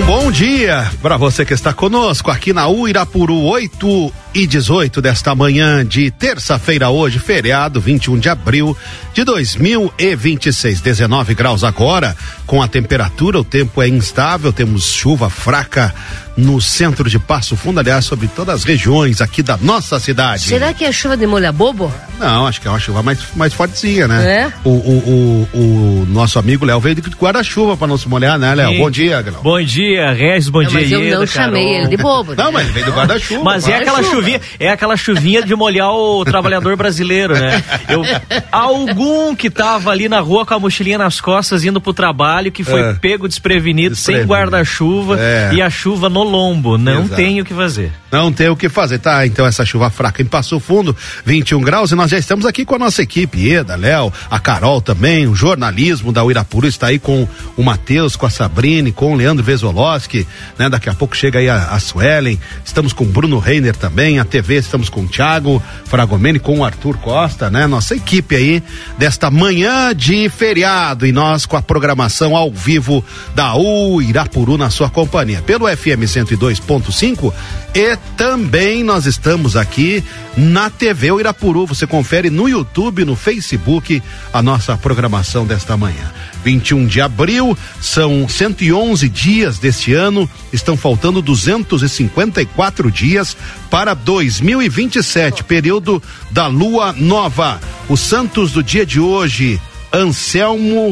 Bom dia para você que está conosco aqui na Uirapuru, 8h18 desta manhã de terça-feira, hoje, feriado, 21 de abril de 2026, 19 graus agora, com a temperatura, o tempo é instável, temos chuva fraca no centro de Passo Fundo, aliás, sobre todas as regiões aqui da nossa cidade. Será que é chuva de molha bobo? Não, acho que é uma chuva mais fortezinha, né? É? O nosso amigo Léo veio de guarda-chuva para não se molhar, né, Léo? Bom dia, Léo. Bom dia, Regis, bom dia, Mas eu não Ieda, chamei Carol. ele de bobo. Né? Não, mas ele veio do guarda-chuva. Mas é aquela chuvinha de molhar o trabalhador brasileiro, né? Algum que tava ali na rua com a mochilinha nas costas indo pro trabalho, que foi pego desprevenido, sem guarda-chuva e a chuva no lombo. Não Exato. tem o que fazer. Não tem o que fazer, tá? Então essa chuva fraca em Passo Fundo, 21 graus, e nós já estamos aqui com a nossa equipe, Ieda, Léo, a Carol também, o jornalismo da Uirapuru está aí com o Matheus, com a Sabrine, com o Leandro Vesolowski, né? Daqui a pouco chega aí a Suelen, estamos com o Bruno Reiner também, a TV estamos com o Thiago Fragomeni, com o Arthur Costa, né? Nossa equipe aí desta manhã de feriado, e nós com a programação ao vivo da Uirapuru na sua companhia, pelo FM 102.5, e também nós estamos aqui na TV Uirapuru. Você confere no YouTube, no Facebook, a nossa programação desta manhã. 21 de abril, são 111 dias deste ano, estão faltando 254 dias para 2027, período da lua nova. Os santos do dia de hoje: Anselmo,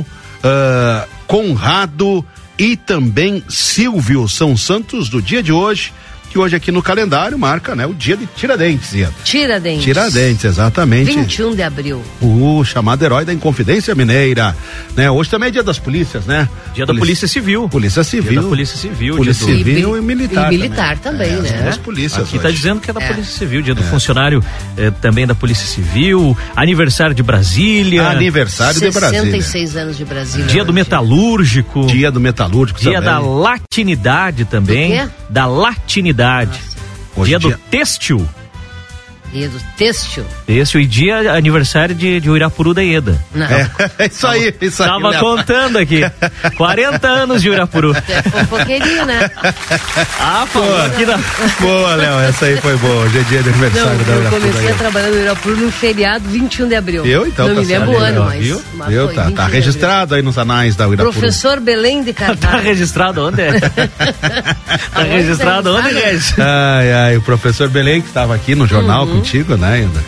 Conrado e também Silvio, são santos do dia de hoje, que hoje aqui no calendário marca, né, o dia de Tiradentes, Ieda. Tiradentes. Tiradentes, exatamente. 21 de abril. O chamado herói da Inconfidência Mineira, né? Hoje também é dia das polícias, né? Dia da Polícia Civil. Polícia Civil. Dia da Polícia Civil. Polícia dia do... Civil e militar. E militar também, né? As duas polícias Aqui hoje. tá dizendo que é da Polícia Civil, dia do funcionário também da Polícia Civil, aniversário de Brasília. Aniversário de Brasília. 66 anos de Brasília. Dia do metalúrgico. Dia do metalúrgico Dia também. da latinidade também. Do quê? Da latinidade. Hoje Dia do têxtil. Dia do têxtil. Têxtil e dia aniversário de Uirapuru da Ieda. Não. É isso aí, isso aí. Tava Léo. contando aqui. 40 anos de Uirapuru. É fofoqueirinho, né? Falou aqui na... Boa, Léo, essa aí foi boa. Hoje é dia de aniversário da Eu Uirapuru. comecei a trabalhar no Uirapuru no feriado 21 de abril. Eu, então, não tá me lembro o certo, ano, Léo, viu? mas Viu? foi Tá 21 de abril. registrado aí nos anais da Uirapuru. Professor Belém de Tá Carvalho. registrado onde? Tá registrado onde, Regis? O professor Belém, que estava aqui no jornal contigo, né, ainda.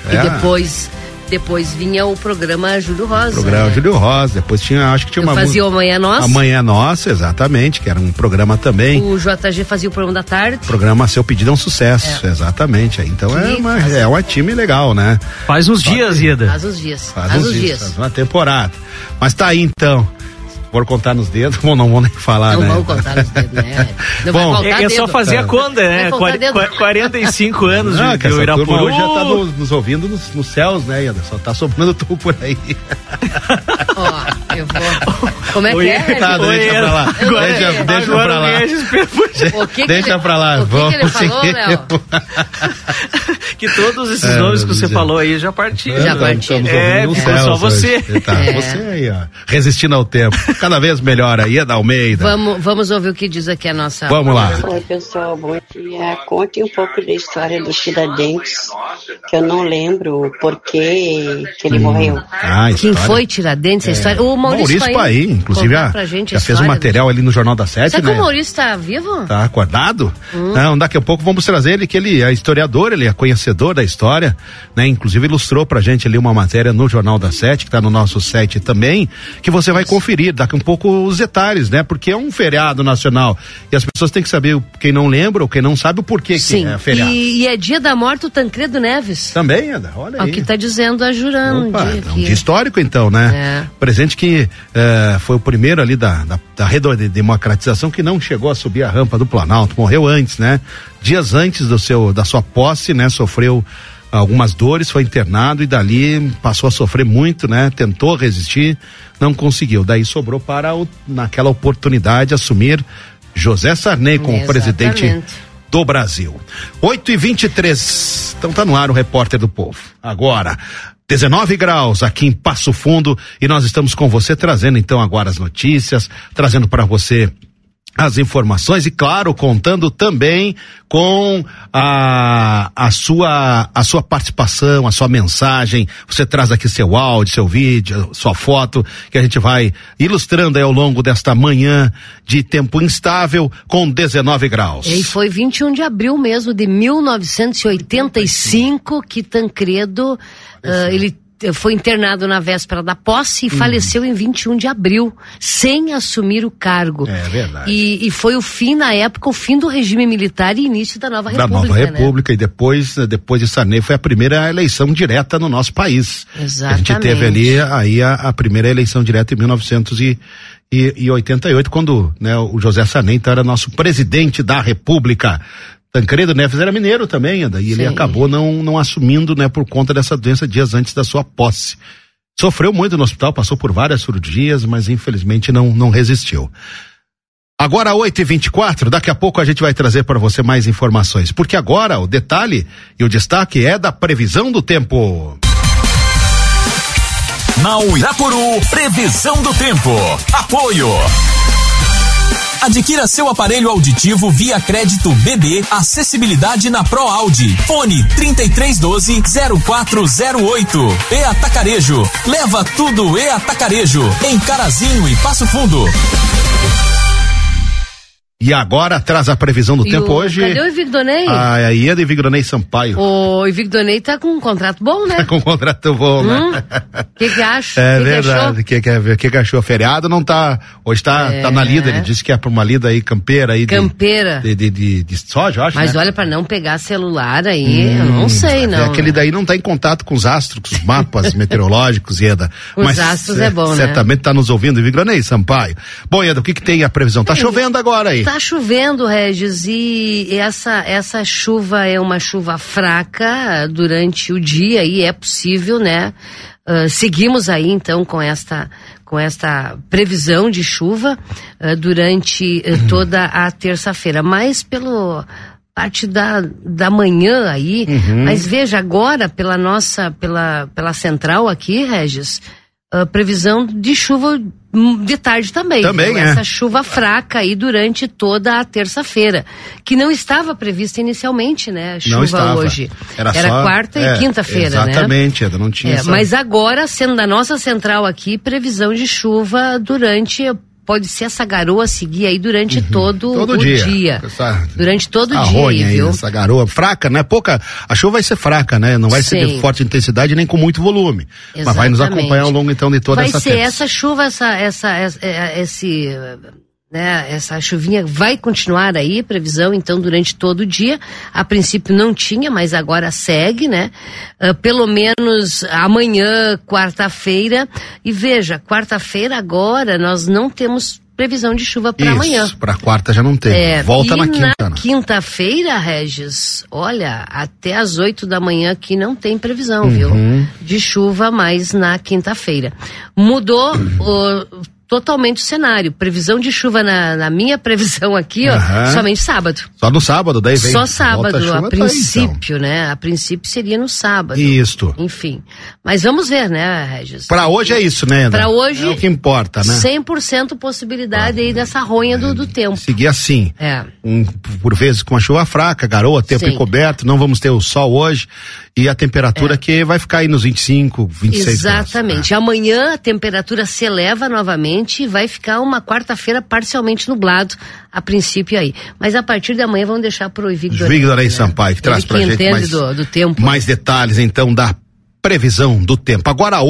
E depois vinha o programa Júlio Rosa. Programa né? Júlio Rosa, depois acho que tinha uma... Fazia o Amanhã Nossa. Amanhã Nossa, exatamente, que era um programa também. O JG fazia o programa da tarde. Programa Seu Pedido é um Sucesso, exatamente. Então é uma time legal, né? Faz uns dias, Ieda. Faz uns dias. Faz uma temporada. Mas tá aí então. Por contar nos dedos, não vou nem falar, Não né? vão contar nos dedos, né? Não Bom, vai faltar É só dedo. fazer a conta, né? Vai faltar dedo. 45 anos que de essa turma Uirapuru. hoje já tá nos ouvindo nos céus, né, Ieda? Só tá sobrando tu por aí. Ó, eu vou... Como é que é? Tá, deixa pra lá. Deixa pra lá. Deixa pra lá. O que ele falou, Léo? Que todos esses nomes que você falou aí já partiram. Já partiram. Ficou só você. Tá, você aí, ó. Resistindo ao tempo. Cada vez melhor aí, Ieda Almeida. Vamos ouvir o que diz aqui a nossa... Vamos lá. Oi, pessoal, bom dia. Conte um pouco da história do Tiradentes, que eu não lembro o porquê que ele morreu. Quem foi Tiradentes? A história? O Maurício Paim, inclusive já fez um material ali no Jornal da Sete, Será né? que o Maurício tá vivo? Tá acordado? Não, daqui a pouco vamos trazer ele, que ele é historiador, ele é conhecedor da história, né? Inclusive ilustrou pra gente ali uma matéria no Jornal da Sete, que tá no nosso site também, que você vai conferir daqui um pouco os detalhes, né? Porque é um feriado nacional e as pessoas têm que saber, quem não lembra ou quem não sabe o porquê que é feriado. E é dia da morte do Tancredo Neves. Também, Eda, olha aí. Aqui tá dizendo a Jurando. É um dia histórico então, né? Presente que foi o primeiro ali da redemocratização que não chegou a subir a rampa do Planalto, morreu antes, né? Dias antes da sua posse, né? Sofreu algumas dores, foi internado e dali passou a sofrer muito, né? Tentou resistir, não conseguiu. Daí sobrou para, naquela oportunidade, assumir José Sarney como presidente do Brasil. 8h23. Então tá no ar o Repórter do Povo. Agora, 19 graus aqui em Passo Fundo e nós estamos com você trazendo então agora as notícias, trazendo para você as informações e, claro, contando também com a sua participação, a sua mensagem. Você traz aqui seu áudio, seu vídeo, sua foto, que a gente vai ilustrando aí ao longo desta manhã de tempo instável com 19 graus. E foi 21 de abril mesmo de 1985 que Tancredo, ele foi internado na véspera da posse e faleceu em 21 de abril, sem assumir o cargo. É verdade. E foi o fim, na época, o fim do regime militar e início da nova república. Da nova república, né? E depois de Sarney foi a primeira eleição direta no nosso país. Exatamente. A gente teve ali aí a primeira eleição direta em 1988, quando, né, o José Sarney então era nosso presidente da república. Tancredo Neves era mineiro também, e ele acabou não assumindo, né, por conta dessa doença dias antes da sua posse. Sofreu muito no hospital, passou por várias cirurgias, mas infelizmente não resistiu. Agora 8h24, daqui a pouco a gente vai trazer para você mais informações, porque agora o detalhe e o destaque é da previsão do tempo. Na Uirapuru, previsão do tempo. Apoio. Adquira seu aparelho auditivo via crédito BB, acessibilidade na Pro Audi. Fone 3312-0408. E Atacarejo. Leva tudo E Atacarejo. Em Carazinho e Passo Fundo. E agora traz a previsão do tempo hoje. Cadê o Ivigdonei? A Ieda Ivigdonei Sampaio. O Ivigdonei tá com um contrato bom, né? Com um contrato bom, né? O que acha? É verdade. O que achou? Feriado não tá. Hoje tá na lida. Ele disse que é pra uma lida aí campeira aí. Campeira. De soja, eu acho. Mas, né? Olha, pra não pegar celular aí, eu não sei, não. Aquele daí não tá em contato com os astros, com os mapas meteorológicos, Ieda. Os astros é bom, né? Certamente tá nos ouvindo, Ivigdonei Sampaio. Bom, Ieda, o que tem a previsão? Tá chovendo agora aí. Tá chovendo, Regis, e essa chuva é uma chuva fraca durante o dia e é possível, né? Seguimos aí então com esta previsão de chuva durante toda a terça-feira, mas pelo parte da manhã aí, mas veja agora pela central aqui, Regis, previsão de chuva de tarde também. Também, então, essa chuva fraca aí durante toda a terça-feira, que não estava prevista inicialmente, né? A chuva hoje. Era só, quarta e quinta-feira, né? Exatamente, ainda não tinha mas agora, sendo da nossa central aqui, previsão de chuva durante... Pode ser essa garoa seguir aí durante todo o dia. Durante todo o dia aí, viu? Essa garoa fraca, né? A chuva vai ser fraca, né? Não vai ser de forte intensidade nem com muito volume. Exatamente. Mas vai nos acompanhar ao longo então de toda essa terça. Vai ser essa chuva, essa chuvinha vai continuar aí, previsão então durante todo o dia. A princípio não tinha, mas agora segue, né? Pelo menos amanhã, quarta-feira. E veja, quarta-feira agora nós não temos previsão de chuva para amanhã. Para quarta já não tem. Volta na quinta. Na quinta-feira, Regis, olha, até às 8 da manhã aqui não tem previsão, viu? De chuva, mas na quinta-feira. Mudou totalmente o cenário. Previsão de chuva na minha previsão aqui, somente sábado. Só no sábado, daí vem. Só sábado, a princípio, então. Né? A princípio seria no sábado. Isto. Enfim. Mas vamos ver, né, Regis? Pra hoje é isso, né, André? Pra hoje. É o que importa, né? 100% possibilidade aí dessa ronha do tempo. Seguir assim. Por vezes com a chuva fraca, garoa, tempo encoberto, não vamos ter o sol hoje. E a temperatura que vai ficar aí nos 25, 26 graus. Exatamente. Amanhã a temperatura se eleva novamente e vai ficar uma quarta-feira parcialmente nublado, a princípio aí. Mas a partir de amanhã vamos deixar pro Ivigdonei Sampaio, que traz pra gente do tempo. Mais detalhes então da previsão do tempo. Agora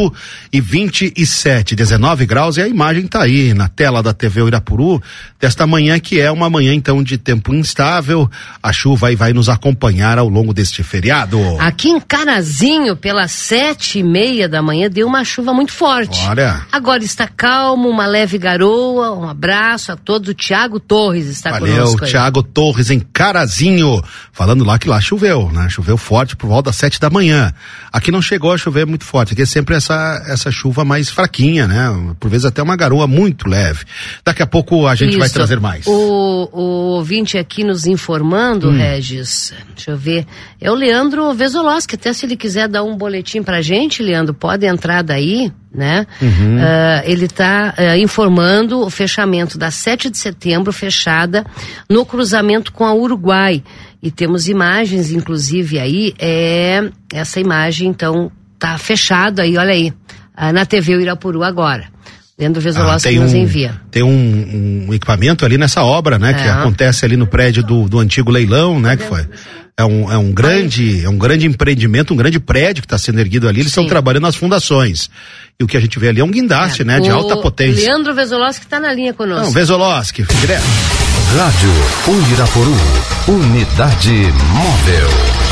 8h27, 19 graus, e a imagem tá aí na tela da TV Uirapuru desta manhã, que é uma manhã então de tempo instável. A chuva aí vai nos acompanhar ao longo deste feriado. Aqui em Carazinho, pelas 7h30 da manhã, deu uma chuva muito forte. Olha. Agora está calmo, uma leve garoa. Um abraço a todos. O Thiago Torres está conosco aí. Thiago Torres em Carazinho, falando lá que lá choveu, né? Choveu forte por volta das 7 da manhã. Aqui aqui não chegou a chover muito forte, aqui é sempre essa chuva mais fraquinha, né? Por vezes até uma garoa muito leve. Daqui a pouco a gente vai trazer mais. O ouvinte aqui nos informando, Regis, deixa eu ver, é o Leandro Vesolowski, até se ele quiser dar um boletim pra gente, Leandro, pode entrar daí, né? Ele está informando o fechamento da 7 de setembro, fechada no cruzamento com a Uruguai. E temos imagens, inclusive, aí, essa imagem, então, tá fechado aí, olha aí, na TV Uirapuru agora. Leandro Vesolowski nos envia. Tem um equipamento ali nessa obra, né, que acontece ali no prédio do antigo leilão, né, que foi... É um grande empreendimento, um grande prédio que está sendo erguido ali, eles estão trabalhando nas fundações. E o que a gente vê ali é um guindaste, né, de alta potência. Leandro Vesolowski está na linha conosco. Não, Vesolowski, direto. Rádio Uirapuru, unidade móvel.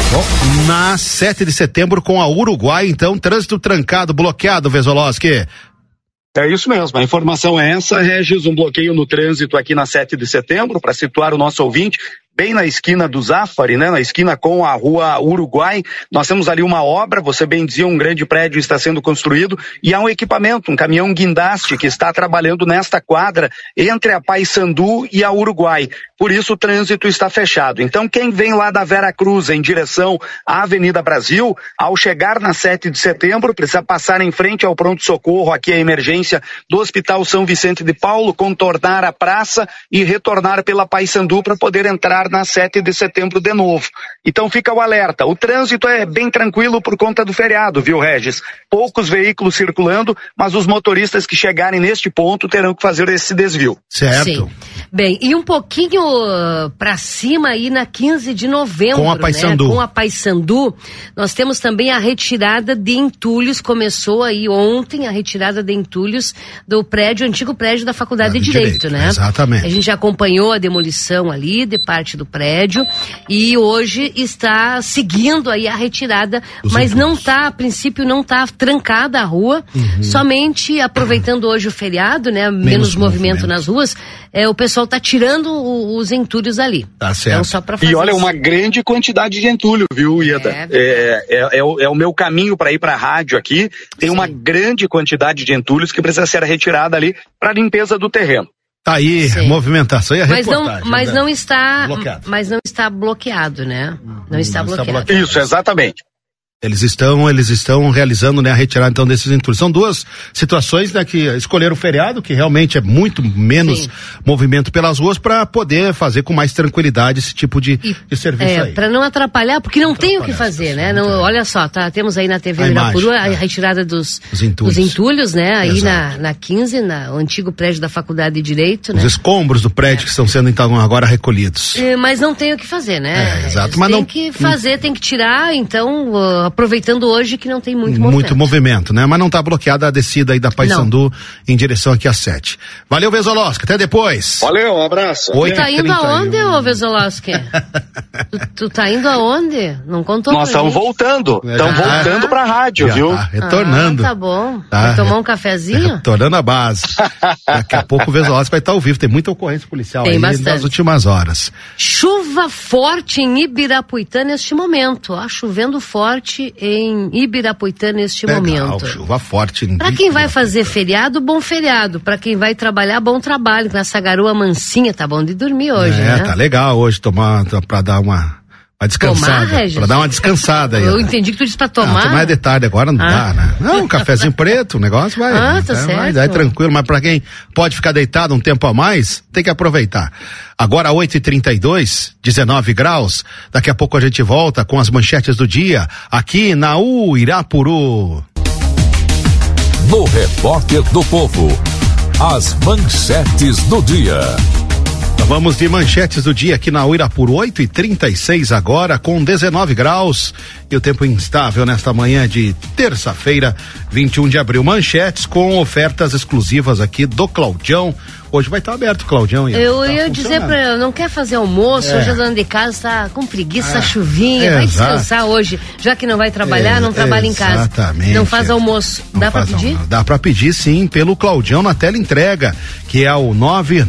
Na 7 de setembro com a Uruguai, então, trânsito trancado, bloqueado, Vesolowski. É isso mesmo, a informação é essa, Regis, um bloqueio no trânsito aqui na 7 de setembro, para situar o nosso ouvinte, bem na esquina do Zafari, né, na esquina com a rua Uruguai. Nós temos ali uma obra, você bem dizia, um grande prédio está sendo construído e há um equipamento, um caminhão guindaste que está trabalhando nesta quadra entre a Paissandu e a Uruguai. Por isso o trânsito está fechado. Então quem vem lá da Vera Cruz em direção à Avenida Brasil, ao chegar na 7 de setembro, precisa passar em frente ao pronto-socorro, aqui a emergência do Hospital São Vicente de Paulo, contornar a praça e retornar pela Paissandu para poder entrar na 7 de setembro de novo. Então fica o alerta. O trânsito é bem tranquilo por conta do feriado, viu, Regis? Poucos veículos circulando, mas os motoristas que chegarem neste ponto terão que fazer esse desvio. Certo. Sim. Bem, e um pouquinho para cima aí na 15 de novembro, com a Paissandu. Né? Com a Paissandu, nós temos também a retirada de entulhos, começou aí ontem a retirada de entulhos do prédio, antigo prédio da Faculdade de Direito, né? Exatamente. A gente acompanhou a demolição ali de parte do prédio e hoje está seguindo aí a retirada, mas não tá, a princípio não tá trancada a rua, somente aproveitando hoje o feriado, né? Menos movimento nas ruas, o pessoal tá tirando os entulhos ali. Tá certo. Então, só pra fazer e olha, uma grande quantidade de entulho, viu, Ieda? É o meu caminho para ir para a rádio aqui, tem uma grande quantidade de entulhos que precisa ser retirada ali para limpeza do terreno. Tá aí, movimentação e a reportagem. Mas não está bloqueado, né? Não está bloqueado. Isso, exatamente. Eles estão realizando, né, a retirada então desses entulhos. São duas situações, né, que escolheram o feriado, que realmente é muito menos movimento pelas ruas, para poder fazer com mais tranquilidade esse tipo de serviço aí. Para não atrapalhar, porque não tem o que fazer, né? Não, olha só, temos aí na TV Uirapuru a retirada dos entulhos, né? Aí na 15, no antigo prédio da Faculdade de Direito, né? Os escombros do prédio que estão sendo então agora recolhidos. Mas não tem o que fazer, né? Exato, mas tem que fazer, tem que tirar, então... aproveitando hoje que não tem muito movimento, né? Mas não está bloqueada a descida aí da Paissandu em direção aqui às 7. Valeu, Vesolowski, até depois. Valeu, um abraço. Tu tá indo aonde, ô Vesolowski? tu tá indo aonde? Não contou. Nós estamos voltando. Estamos voltando pra rádio, viu? Tá retornando. Tá bom. Vai tomar um cafezinho? Retornando a base. Daqui a pouco o Vesolowski vai estar ao vivo. Tem muita ocorrência policial aí nas últimas horas. Chuva forte em Ibirapuitã neste momento. Chovendo forte em Ibirapuitã neste momento. Chuva forte. Para quem vai fazer feriado, bom feriado. Para quem vai trabalhar, bom trabalho. Com essa garoa mansinha, tá bom de dormir hoje, né? Tá legal hoje para dar uma descansada. Para dar uma descansada aí. Eu entendi que tu disse pra tomar. Tomar de tarde agora não dá, né? Não, um cafezinho preto, o negócio vai. Tá certo. Vai tranquilo, mas para quem pode ficar deitado um tempo a mais, tem que aproveitar. Agora 8h32, 19 graus. Daqui a pouco a gente volta com as manchetes do dia aqui na Uirapuru. No Repórter do Povo, as manchetes do dia. Vamos de manchetes do dia aqui na Uirapuru, 8h36 agora, com 19 graus e o tempo instável nesta manhã de terça-feira, 21 de abril. Manchetes com ofertas exclusivas aqui do Claudião, Hoje vai estar aberto, Claudião. Eu ia dizer pra ela, não quer fazer almoço, hoje a dona de casa tá com preguiça, chuvinha, vai descansar hoje, já que não vai trabalhar, não trabalha em casa. Exatamente. Não faz almoço. Dá pra pedir? Dá pra pedir sim, pelo Claudião na tela entrega, que é o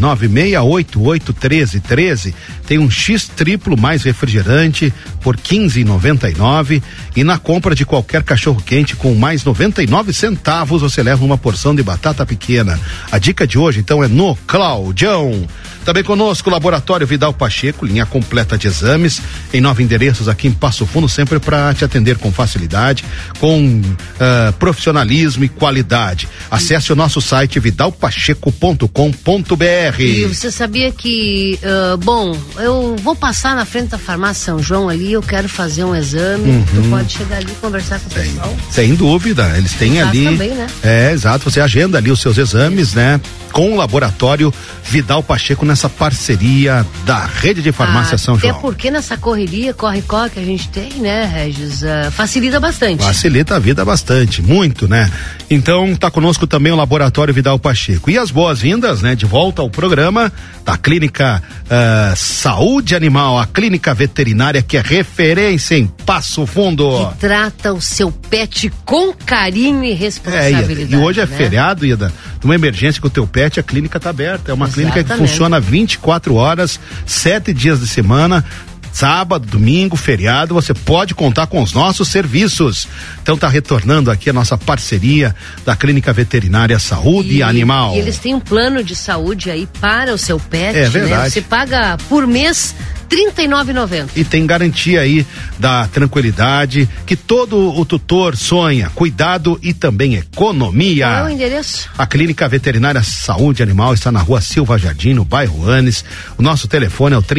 996881313. Tem um X triplo mais refrigerante por R$15,99 e na compra de qualquer cachorro quente com mais 99 centavos você leva uma porção de batata pequena. A dica de hoje então é no Claudião. Também conosco o Laboratório Vidal Pacheco, linha completa de exames, em 9 endereços aqui em Passo Fundo, sempre para te atender com facilidade, com profissionalismo e qualidade. Acesse o nosso site vidalpacheco.com.br. E você sabia que, bom, eu vou passar na frente da farmácia São João ali, eu quero fazer um exame, tu pode chegar ali e conversar com o pessoal? Sem dúvida, eles têm ali. Também, né? Exato, você agenda ali os seus exames, né? Com o Laboratório Vidal Pacheco nessa parceria da Rede de Farmácia São João. Até porque nessa correria, corre que a gente tem, né, Regis, facilita bastante. Facilita a vida bastante, muito, né? Então tá conosco também o Laboratório Vidal Pacheco. E as boas-vindas, né, de volta ao programa da Clínica Saúde Animal, a clínica veterinária que é referência em Passo Fundo. Que trata o seu pet com carinho e responsabilidade. E hoje é né? feriado, Ida, numa emergência com o teu pet, a clínica tá aberta. É uma clínica que funciona 24 horas, 7 dias de semana. Sábado, domingo, feriado, você pode contar com os nossos serviços. Então tá retornando aqui a nossa parceria da Clínica Veterinária Saúde Animal. E eles têm um plano de saúde aí para o seu pet, é verdade. Né? Você paga por mês R$39,90. E tem garantia aí da tranquilidade que todo o tutor sonha, cuidado e também economia. Qual é o endereço? A Clínica Veterinária Saúde Animal está na Rua Silva Jardim, no bairro Anes. O nosso telefone é o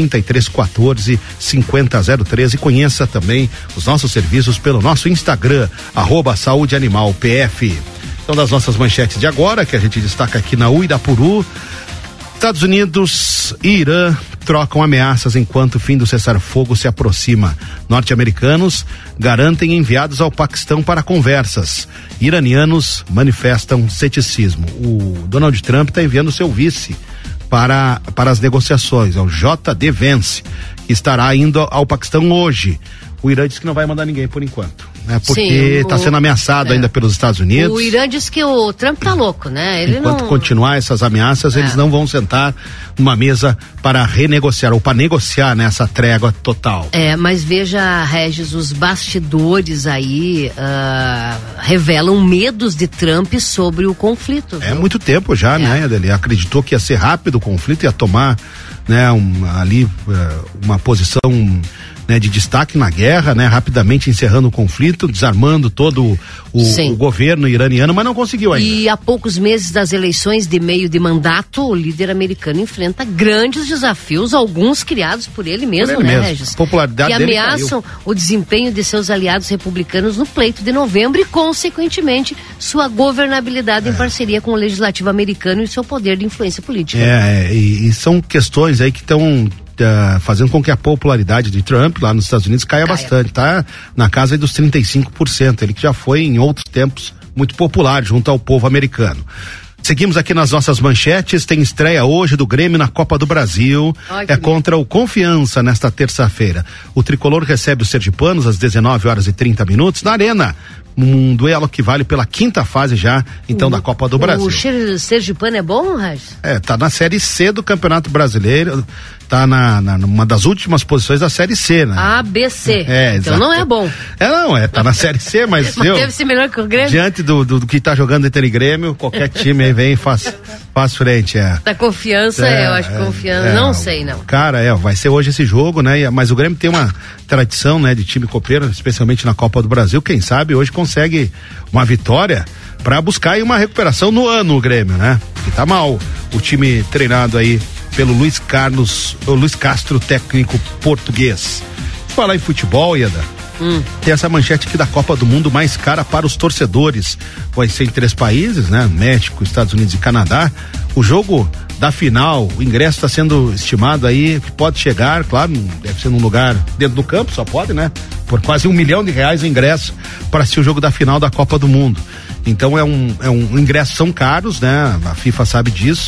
3314-5003 e conheça também os nossos serviços pelo nosso Instagram, @saudeanimalpf. Então, das nossas manchetes de agora, que a gente destaca aqui na Uirapuru, Estados Unidos e Irã trocam ameaças enquanto o fim do cessar-fogo se aproxima. Norte-americanos garantem enviados ao Paquistão para conversas. Iranianos manifestam ceticismo. O Donald Trump está enviando seu vice para as negociações, ao J.D. Vance, que estará indo ao Paquistão hoje. O Irã disse que não vai mandar ninguém por enquanto, né? Porque está sendo ameaçado ainda pelos Estados Unidos. O Irã diz que o Trump tá louco, né? Ele enquanto continuar essas ameaças, eles não vão sentar numa mesa para renegociar ou para negociar nessa trégua total. Mas veja, Regis, os bastidores aí revelam medos de Trump sobre o conflito. É muito tempo já, né? Ele acreditou que ia ser rápido o conflito, ia tomar, né, uma posição, né, de destaque na guerra, né, rapidamente encerrando o conflito, desarmando todo o governo iraniano, mas não conseguiu ainda. E há poucos meses das eleições de meio de mandato, o líder americano enfrenta grandes desafios, alguns criados por ele mesmo, Regis? A popularidade que dele ameaçam caiu. o desempenho de seus aliados republicanos no pleito de novembro e, consequentemente, sua governabilidade em parceria com o legislativo americano e seu poder de influência política. E são questões aí que estão fazendo com que a popularidade de Trump lá nos Estados Unidos caia bastante, tá na casa aí dos 35%, ele que já foi em outros tempos muito popular junto ao povo americano. Seguimos aqui nas nossas manchetes, tem estreia hoje do Grêmio na Copa do Brasil, contra o Confiança nesta terça-feira. O tricolor recebe os sergipanos às 19h30 na Arena, um duelo que vale pela 5ª fase já, então, da Copa do Brasil. O sergipano é bom, Regis? Tá na Série C do Campeonato Brasileiro, tá numa das últimas posições da Série C, né? A, B, C. Então exato. Não é bom. Tá na Série C, mas deve ser melhor que o Grêmio. Diante do que tá jogando entre Grêmio, qualquer time aí vem e faz frente, Da Confiança, eu acho que Confiança, não sei, não. Cara, vai ser hoje esse jogo, né? Mas o Grêmio tem uma tradição, né, de time copeiro, especialmente na Copa do Brasil, quem sabe hoje consegue uma vitória para buscar aí uma recuperação no ano, o Grêmio, né? Que tá mal o time treinado aí pelo Luiz Castro, técnico português. Falar em futebol, Ieda, tem essa manchete aqui da Copa do Mundo mais cara para os torcedores. Vai ser em 3 países, né? México, Estados Unidos e Canadá. O jogo da final, o ingresso está sendo estimado aí que pode chegar, claro, deve ser num lugar dentro do campo, só pode, né? Por quase R$1 milhão o ingresso para assistir o jogo da final da Copa do Mundo. Então ingressos são caros, né? A FIFA sabe disso.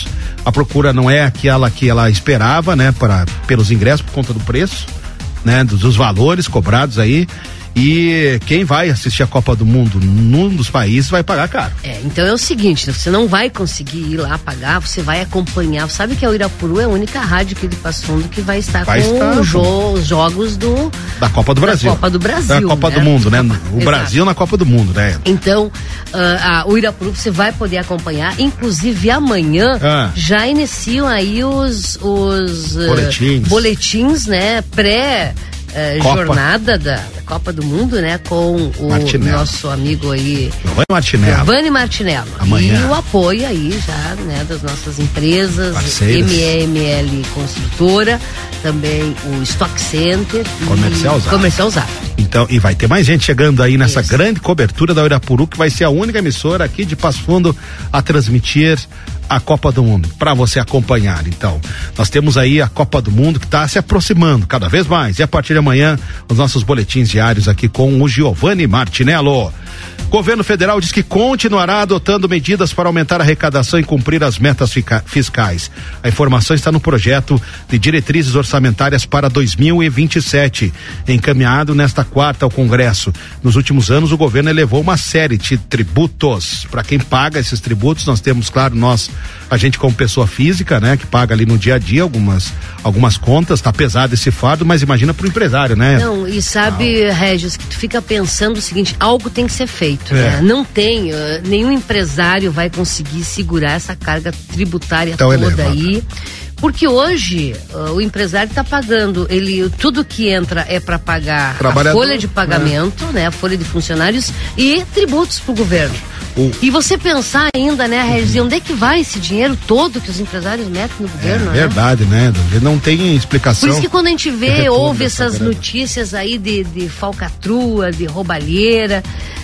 a procura não é aquela que ela esperava, né, pelos ingressos por conta do preço, né, dos valores cobrados aí. E quem vai assistir a Copa do Mundo num dos países vai pagar caro. Então é o seguinte, você não vai conseguir ir lá pagar, você vai acompanhar. Sabe que a Irapuru é a única rádio aqui de Passo Fundo que vai estar os jogos da Copa do Brasil. Da Copa do Brasil. Da Copa do Mundo, né? O Brasil na Copa do Mundo, né? Então, o Irapuru você vai poder acompanhar. Inclusive amanhã já iniciam aí os boletins, né? Jornada da Copa do Mundo, né? Com o nosso amigo aí Giovanni Martinello. Amanhã. E o apoio aí já, né? Das nossas empresas, MML Construtora, também o Stock Center Comercial Zap. Então, e vai ter mais gente chegando aí nessa grande cobertura da Irapuru, que vai ser a única emissora aqui de Passo Fundo a transmitir a Copa do Mundo, para você acompanhar. Então, nós temos aí a Copa do Mundo que está se aproximando cada vez mais, e a partir de amanhã os nossos boletins diários aqui com o Giovanni Martinello. Governo federal diz que continuará adotando medidas para aumentar a arrecadação e cumprir as metas fiscais. A informação está no projeto de diretrizes orçamentárias para 2027, encaminhado nesta quarta ao Congresso. Nos últimos anos, o governo elevou uma série de tributos. Para quem paga esses tributos, nós temos, claro, a gente como pessoa física, né, que paga ali no dia a dia algumas contas, tá pesado esse fardo, mas imagina pro empresário, né? Não, e sabe, Regis, que tu fica pensando o seguinte, algo tem que ser feito, né? Não tem, nenhum empresário vai conseguir segurar essa carga tributária toda aí, porque hoje o empresário está pagando, tudo que entra é para pagar a folha de pagamento, né? A folha de funcionários e tributos pro governo. E você pensar ainda, né, Regis, onde é que vai esse dinheiro todo que os empresários metem no governo? Verdade, né? Não tem explicação. Por isso que quando a gente ouve essas notícias aí de falcatrua, de roubalheira,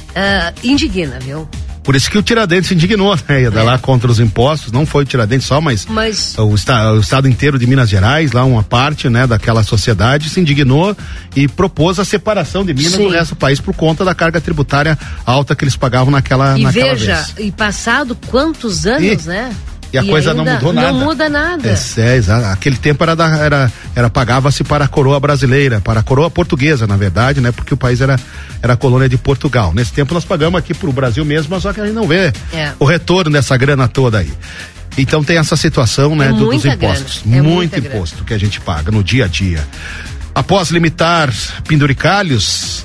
indigna, viu? Por isso que o Tiradentes se indignou, né? Ia dar lá contra os impostos, não foi o Tiradentes só, mas o estado inteiro de Minas Gerais, lá uma parte, né, daquela sociedade se indignou e propôs a separação de Minas do resto do país por conta da carga tributária alta que eles pagavam naquela vez. E passado quantos anos, né? E a coisa não mudou nada. Não muda nada. Exato. Aquele tempo pagava-se para a coroa brasileira, para a coroa portuguesa, na verdade, né? Porque o país era colônia de Portugal. Nesse tempo nós pagamos aqui pro Brasil mesmo, mas só que a gente não vê o retorno dessa grana toda aí. Então tem essa situação, né, dos impostos. Muito imposto que a gente paga no dia a dia. Após limitar penduricalhos,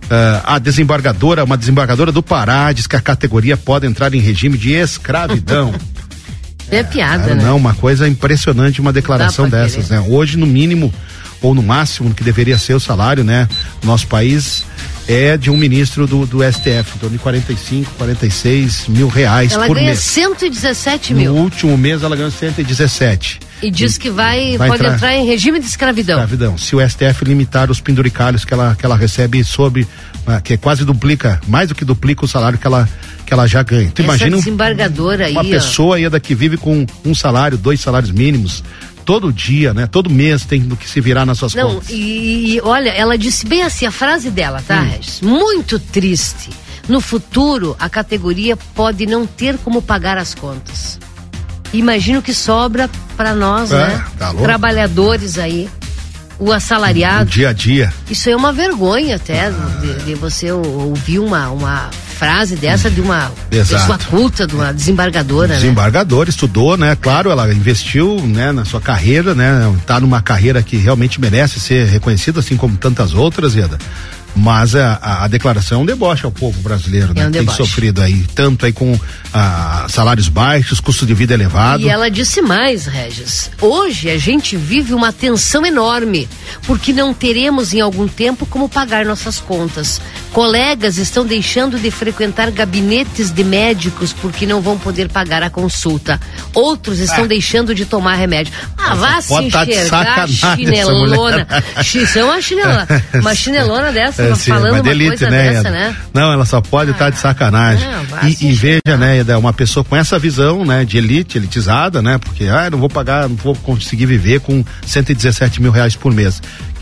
uma desembargadora do Pará diz que a categoria pode entrar em regime de escravidão. É piada, né? Não, uma coisa impressionante, uma declaração dessas, né? Hoje, no mínimo, ou no máximo, que deveria ser o salário, né? No nosso país é de um ministro do STF, em torno de 45, 46 mil reais por mês. Ela ganha 117 mil. No último mês ela ganhou 117. E diz que pode entrar em regime de escravidão. Se o STF limitar os penduricalhos que ela recebe que quase mais do que duplica o salário que ela já ganha. Tu imagina desembargadora uma pessoa aí que vive com um salário, 2 salários mínimos, todo dia, né? Todo mês tem que se virar nas suas contas. E olha, ela disse bem assim, a frase dela, tá, Regis? Muito triste. No futuro, a categoria pode não ter como pagar as contas. Imagina o que sobra para nós, né? Tá louco. Trabalhadores aí, o assalariado. O dia a dia. Isso é uma vergonha até de você ouvir uma frase dessa de uma pessoa culta, de uma desembargadora, Desembargadora, estudou, né? Claro, ela investiu, né, na sua carreira, né? Tá numa carreira que realmente merece ser reconhecida, assim como tantas outras, Ieda. Mas a declaração é um deboche ao povo brasileiro, né? Tem sofrido aí, tanto aí com salários baixos, custo de vida elevado. E ela disse mais, Regis, hoje a gente vive uma tensão enorme, porque não teremos em algum tempo como pagar nossas contas. Colegas estão deixando de frequentar gabinetes de médicos porque não vão poder pagar a consulta. Outros estão deixando de tomar remédio. Vá se enxergar, chinelona. Isso é uma chinelona dessa. Falando uma delite, coisa dessa, né? Não, ela só pode estar de sacanagem. E veja, né, uma pessoa com essa visão, né, de elitizada, né, porque não vou pagar, não vou conseguir viver com 117 mil reais por mês.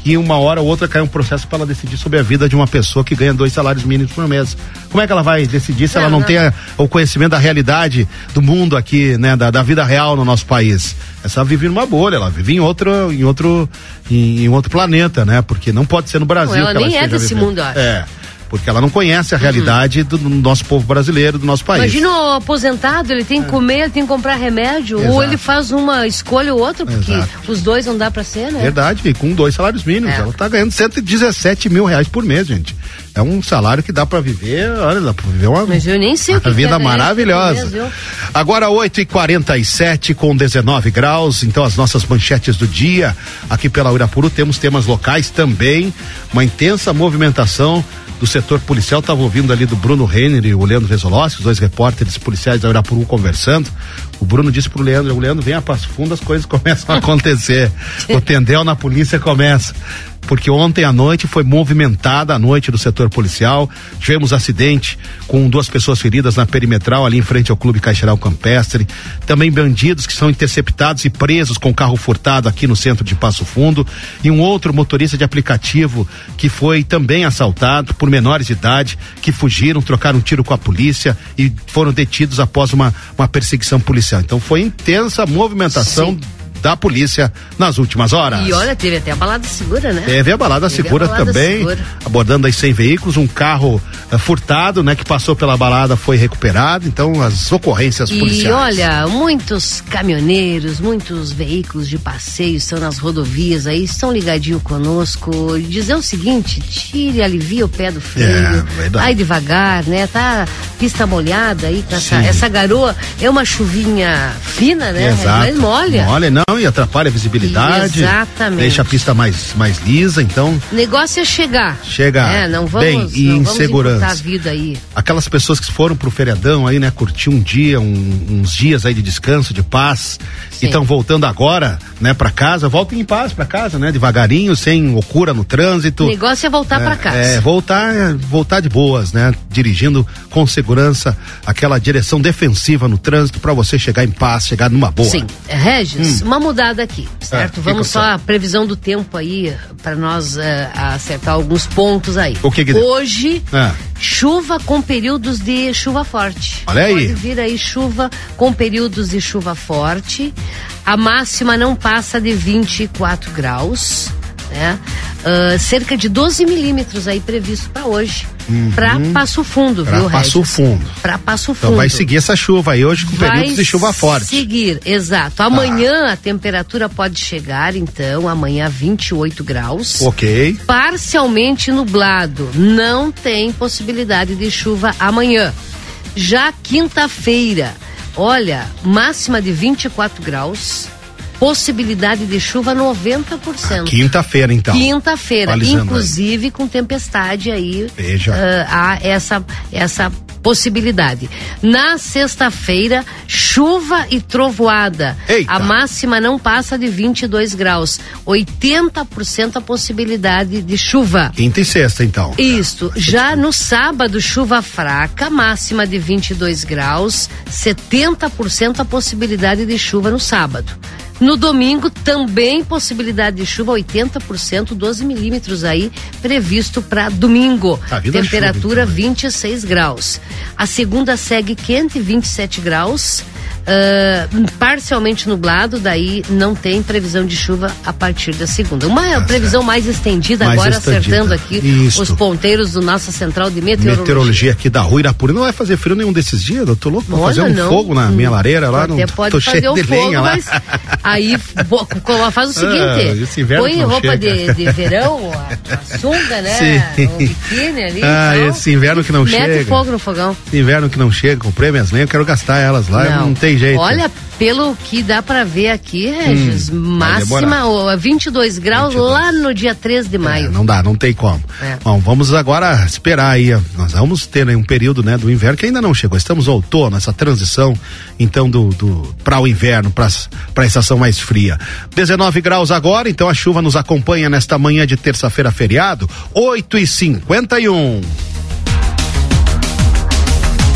e uma hora ou outra cai um processo para ela decidir sobre a vida de uma pessoa que ganha 2 salários mínimos por mês. Como é que ela vai decidir se ela não tem o conhecimento da realidade do mundo aqui, né, da vida real no nosso país? Essa vive numa bolha, ela vive em outro planeta, né? Porque não pode ser no Brasil. Ela nem é desse mundo, eu acho. Porque ela não conhece a realidade do nosso povo brasileiro, do nosso país. Imagina o aposentado, ele tem que comer, ele tem que comprar remédio, ou ele faz uma escolha ou outra, porque os dois não dá pra ser, né? Verdade, e com 2 salários mínimos, ela tá ganhando 117 mil reais por mês, gente. É um salário que dá pra viver, olha, dá pra viver Mas eu nem sei o que vida maravilhosa. Mês, agora 8h47 com 19 graus, então as nossas manchetes do dia, aqui pela Uirapuru temos temas locais também, uma intensa movimentação do setor policial. Estava ouvindo ali do Bruno Renner e o Leandro Vesolossi, os 2 repórteres policiais da Uirapuru conversando. O Bruno disse pro Leandro, vem a Passo Fundo, as coisas começam a acontecer. O tendel na polícia começa. Porque ontem à noite foi movimentada a noite do setor policial. Tivemos acidente com 2 pessoas feridas na perimetral, ali em frente ao Clube Caixeral Campestre. Também bandidos que são interceptados e presos com carro furtado aqui no centro de Passo Fundo. E um outro motorista de aplicativo que foi também assaltado por menores de idade, que fugiram, trocaram um tiro com a polícia e foram detidos após uma perseguição policial. Então foi intensa movimentação da polícia nas últimas horas. E olha, teve até a balada segura, né? Teve a balada segura também, abordando aí 100 veículos, um carro furtado, né, que passou pela balada foi recuperado, então as ocorrências policiais. E olha, muitos caminhoneiros, muitos veículos de passeio estão nas rodovias aí, estão ligadinho conosco, dizer o seguinte, tire, alivia o pé do freio, vai devagar, né, tá pista molhada aí, com essa garoa, é uma chuvinha fina, né? Exato. Mas molha. Molha, não, e atrapalha a visibilidade. Exatamente. Deixa a pista mais lisa, então. O negócio é chegar. Não vamos, bem, e em segurança. A vida aí. Aquelas pessoas que foram pro feriadão aí, né, curtir um dia, uns dias aí de descanso, de paz, e estão voltando agora, né, pra casa, voltem em paz pra casa, né, devagarinho, sem loucura no trânsito. O negócio é voltar pra casa. Voltar de boas, né, dirigindo com segurança, aquela direção defensiva no trânsito pra você chegar em paz, chegar numa boa. Sim. Regis, uma mudada aqui, certo? Vamos só a previsão do tempo aí, pra nós acertar alguns pontos aí. O que hoje, chuva com períodos de chuva forte. Olha aí. Pode vir aí chuva com períodos de chuva forte. A máxima não passa de 24 graus, né? Cerca de 12 milímetros aí previsto para hoje. Para Passo Fundo, viu, Regis? Para Passo Fundo. Então vai seguir essa chuva aí hoje com períodos de chuva forte. Seguir, exato. Amanhã a temperatura pode chegar, então, amanhã 28 graus. Ok. Parcialmente nublado. Não tem possibilidade de chuva amanhã. Já quinta-feira, olha, máxima de 24 graus. Possibilidade de chuva 90%. Quinta-feira, então. Quinta-feira, inclusive com tempestade aí. Veja. Há essa possibilidade. Na sexta-feira, chuva e trovoada. Eita. A máxima não passa de 22 graus. 80% a possibilidade de chuva. Quinta e sexta, então. Isso. Já no sábado, chuva fraca, máxima de 22 graus. 70% a possibilidade de chuva no sábado. No domingo, também possibilidade de chuva, 80%, 12 milímetros aí, previsto para domingo. Temperatura chuva, então, 26 graus. A segunda segue quente, 27 graus. Parcialmente nublado, daí não tem previsão de chuva a partir da segunda. Uma previsão mais estendida agora, acertando aqui os ponteiros do nossa central de meteorologia aqui da Rua Uirapuru. Não vai fazer frio nenhum desses dias? Eu tô louco pra fazer um fogo na minha lareira lá. Até pode fazer um fogo, mas aí faz o seguinte, põe roupa de verão, a sunga, né? O biquíni ali. Esse inverno que não chega. Mete fogo no fogão. Esse inverno que não chega, comprei minhas lenhas, eu quero gastar elas lá, não tem jeito. Olha, pelo que dá pra ver aqui, Regis, máxima 22 graus 22. Lá no dia 13 de maio. Não dá, não tem como. Bom, vamos agora esperar aí, nós vamos ter, né, um período, né, do inverno que ainda não chegou, estamos no outono, essa transição, então, para o inverno, para a estação mais fria. 19 graus agora, então a chuva nos acompanha nesta manhã de terça-feira feriado, 8h51.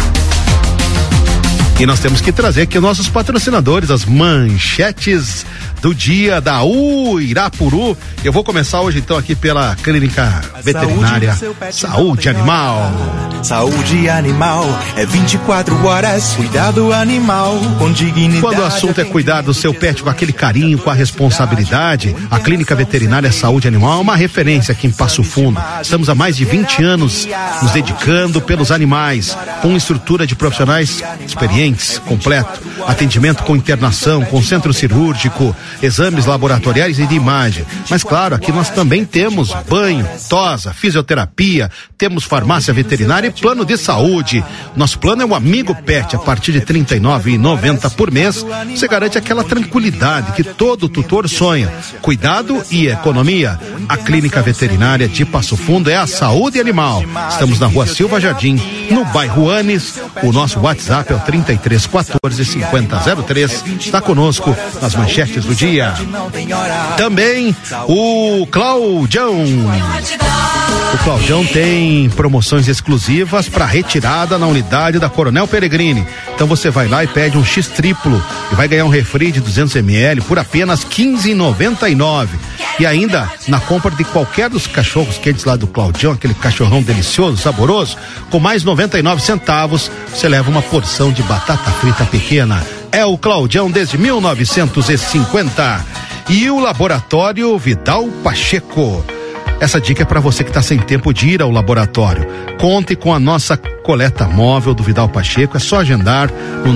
E nós temos que trazer aqui nossos patrocinadores, as manchetes do dia da Uirapuru. Eu vou começar hoje então aqui pela Clínica Veterinária Saúde Animal. Saúde animal é 24 horas, cuidado animal com dignidade. Quando o assunto é cuidar do seu pet com aquele carinho, com a responsabilidade, a Clínica Veterinária Saúde Animal é uma referência aqui em Passo Fundo. Estamos há mais de 20 anos nos dedicando pelos animais, com estrutura de profissionais experientes, completo, atendimento com internação, com centro cirúrgico, exames laboratoriais e de imagem. Mas claro, aqui nós também temos banho, tosa, fisioterapia, temos farmácia veterinária e plano de saúde. Nosso plano é o Amigo Pet. A partir de R$ 39,90 por mês, você garante aquela tranquilidade que todo tutor sonha. Cuidado e economia. A Clínica Veterinária de Passo Fundo é a Saúde Animal. Estamos na Rua Silva Jardim, no bairro Anes. O nosso WhatsApp é o 3314-5003. Está conosco nas manchetes do dia. Também o Claudião. O Claudião tem promoções exclusivas para retirada na unidade da Coronel Peregrini. Então você vai lá e pede um X triplo e vai ganhar um refri de 200 ml por apenas R$ 15,99. E ainda na compra de qualquer dos cachorros quentes lá do Claudião, aquele cachorrão delicioso, saboroso, com mais 99 centavos, você leva uma porção de batata frita pequena. É o Claudião desde 1950. E o Laboratório Vidal Pacheco. Essa dica é para você que está sem tempo de ir ao laboratório. Conte com a nossa coleta móvel do Vidal Pacheco. É só agendar no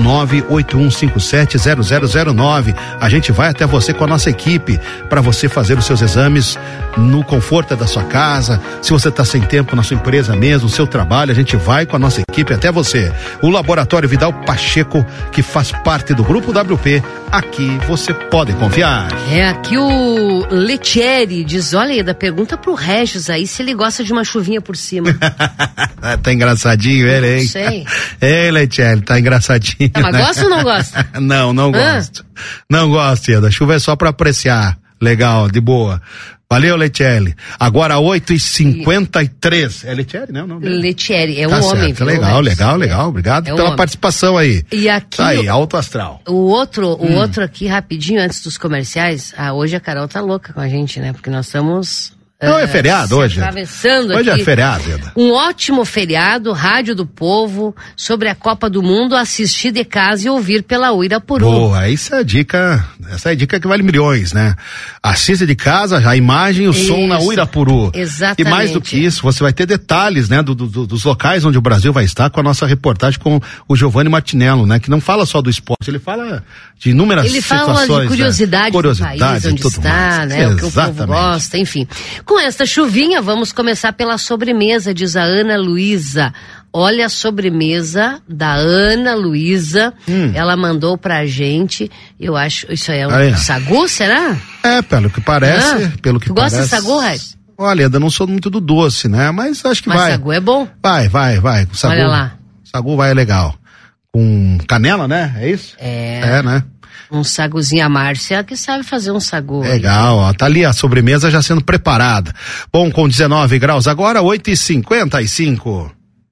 981570009. A gente vai até você com a nossa equipe para você fazer os seus exames no conforto da sua casa. Se você está sem tempo na sua empresa mesmo, no seu trabalho, a gente vai com a nossa equipe até você. O Laboratório Vidal Pacheco, que faz parte do Grupo WP, aqui você pode confiar. Aqui o Letieri diz, olha aí, pergunta pro Regis aí se ele gosta de uma chuvinha por cima. Tá engraçadinho ele, hein? Não sei. Ei, Letieri, tá engraçadinho. Mas né? gosta ou não gosta? Não gosto. Não gosto, Eda. Chuva é só pra apreciar. Legal, de boa. Valeu, Letieri. Agora 8h53. É Letieri, né? Letieri, é um tá homem. Certo. Legal. Obrigado pela homem. Participação aí. E aqui. Tá aí, alto astral. O outro aqui, rapidinho, antes dos comerciais. Hoje a Carol tá louca com a gente, né? Porque nós estamos. Não, é feriado hoje. Atravessando hoje aqui. É feriado, Eda. Um ótimo feriado, Rádio do Povo, sobre a Copa do Mundo, assistir de casa e ouvir pela Uirapuru. Boa, essa é a dica que vale milhões, né? Assista de casa, a imagem e o som na Uirapuru. Exatamente. E mais do que isso, você vai ter detalhes, né? Dos locais onde o Brasil vai estar com a nossa reportagem com o Giovanni Martinello, né? Que não fala só do esporte, ele fala de inúmeras situações. Ele fala de curiosidades do país, onde está, mais. né? O que o povo gosta, enfim. Com esta chuvinha, vamos começar pela sobremesa, diz a Ana Luísa. Olha a sobremesa da Ana Luísa, ela mandou pra gente, eu acho, isso aí é um sagu, será? É, pelo que parece, Tu gosta de sagu, Raiz? Olha, eu não sou muito do doce, né? Mas acho que vai. Mas sagu é bom? Vai. Sagu, olha lá. Sagu vai, é legal. Com canela, né? É isso? É, né? Um saguzinho, a Márcia que sabe fazer um sagu. Legal, ó, tá ali a sobremesa já sendo preparada. Bom, com 19 graus agora, 8h55.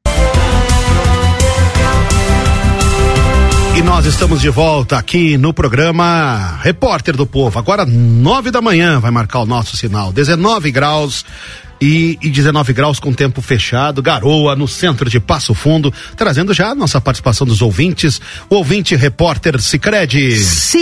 E nós estamos de volta aqui no programa Repórter do Povo. Agora 9 da manhã vai marcar o nosso sinal, 19 graus. E 19 graus com tempo fechado, garoa no centro de Passo Fundo, trazendo já a nossa participação dos ouvintes, o ouvinte repórter Sicredi.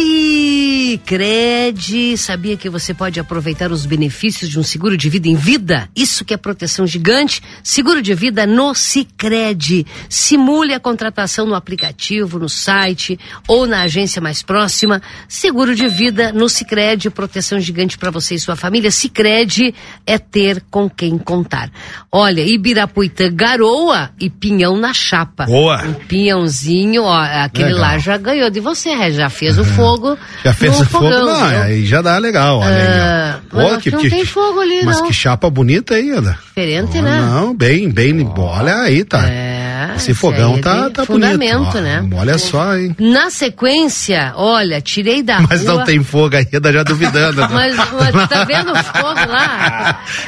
Sicredi, sabia que você pode aproveitar os benefícios de um seguro de vida em vida? Isso que é proteção gigante, seguro de vida no Sicredi. Simule a contratação no aplicativo, no site ou na agência mais próxima. Seguro de vida no Sicredi, proteção gigante para você e sua família. Sicredi é ter com quem contar. Olha, Ibirapuitã, garoa e pinhão na chapa. Boa. Um pinhãozinho, ó, aquele legal. Lá já ganhou de você, já fez o fogo. Já fez o fogão, fogo, não, aí já dá legal, olha aí. Não tem fogo ali, mas não. Que chapa bonita aí, Ana. Diferente, né? Não, bem, olha aí, tá. Esse fogão tá fundamento, bonito. Né? Olha só, hein. Na sequência, olha, tirei da rua. Mas não tem fogo ainda, já duvidando. mas tá vendo o fogo lá? Tá duvidando.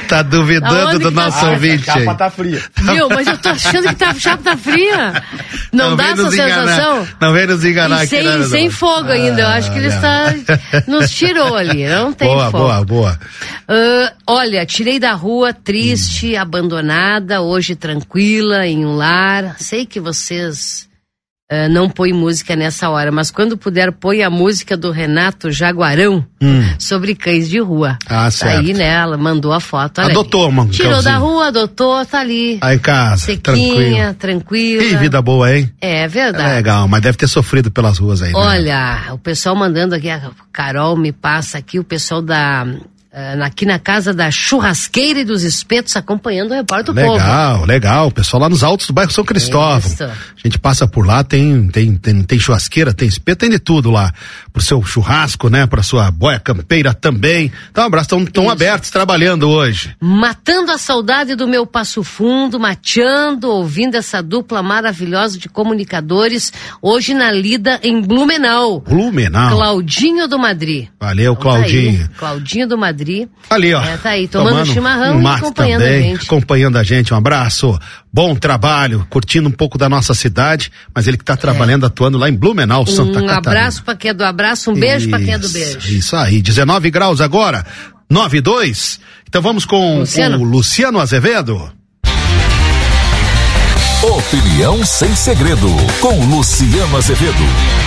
duvidando do nosso ouvinte aí. A chapa tá fria. Viu? Mas eu tô achando que a chapa tá fria. Não dá essa sensação? Não vem nos enganar aqui. Sem fogo ainda. Eu acho que ele nos tirou ali. Não tem fogo. Boa. Olha, tirei da rua triste, abandonada, hoje tranquila, em um lar. Sei que vocês não põem música nessa hora, mas quando puder, põe a música do Renato Jaguarão sobre cães de rua. Certo. Aí, né, ela mandou a foto. Adotou, mano. Tirou da rua, adotou, tá ali. Aí em casa, sequinha, tranquila. Que vida boa, hein? É verdade. É legal, mas deve ter sofrido pelas ruas aí, né? Olha, o pessoal mandando aqui, a Carol me passa aqui, o pessoal aqui na casa da Churrasqueira e dos Espetos acompanhando o Repórter do Povo. Legal, o pessoal lá nos altos do bairro São Cristóvão. Isso. A gente passa por lá, tem churrasqueira, tem espeto, tem de tudo lá, pro seu churrasco, né, pra sua boia campeira também. Então um abraço, estão abertos, trabalhando hoje. Matando a saudade do meu Passo Fundo, mateando, ouvindo essa dupla maravilhosa de comunicadores, hoje na lida em Blumenau. Claudinho do Madri. Valeu, então, Claudinho. Claudinho do Madri. Ali, ó. Tá aí, tomando chimarrão e acompanhando a gente. Um abraço, bom trabalho, curtindo um pouco da nossa cidade, mas ele que tá trabalhando, atuando lá em Blumenau, Santa Catarina. Um abraço pra quem é do abraço, um beijo pra quem é do beijo. Isso aí, 19 graus agora, 9,2. Então vamos com o Luciano Azevedo. Opinião sem segredo, com Luciano Azevedo.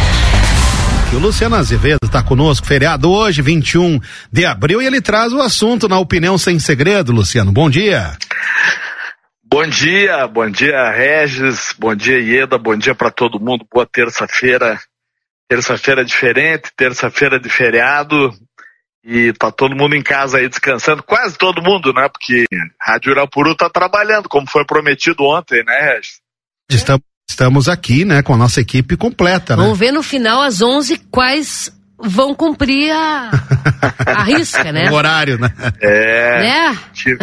O Luciano Azevedo está conosco, feriado hoje, 21 de abril, e ele traz o assunto na Opinião Sem Segredo. Luciano, bom dia. Bom dia, Regis, bom dia, Ieda, bom dia para todo mundo, boa terça-feira diferente, terça-feira de feriado, e tá todo mundo em casa aí descansando, quase todo mundo, né, porque Rádio Irapuru tá trabalhando, como foi prometido ontem, né, Regis? Estamos aqui, né, com a nossa equipe completa, né? Vamos ver no final, às 11, quais vão cumprir a risca, né? O horário, né? Né?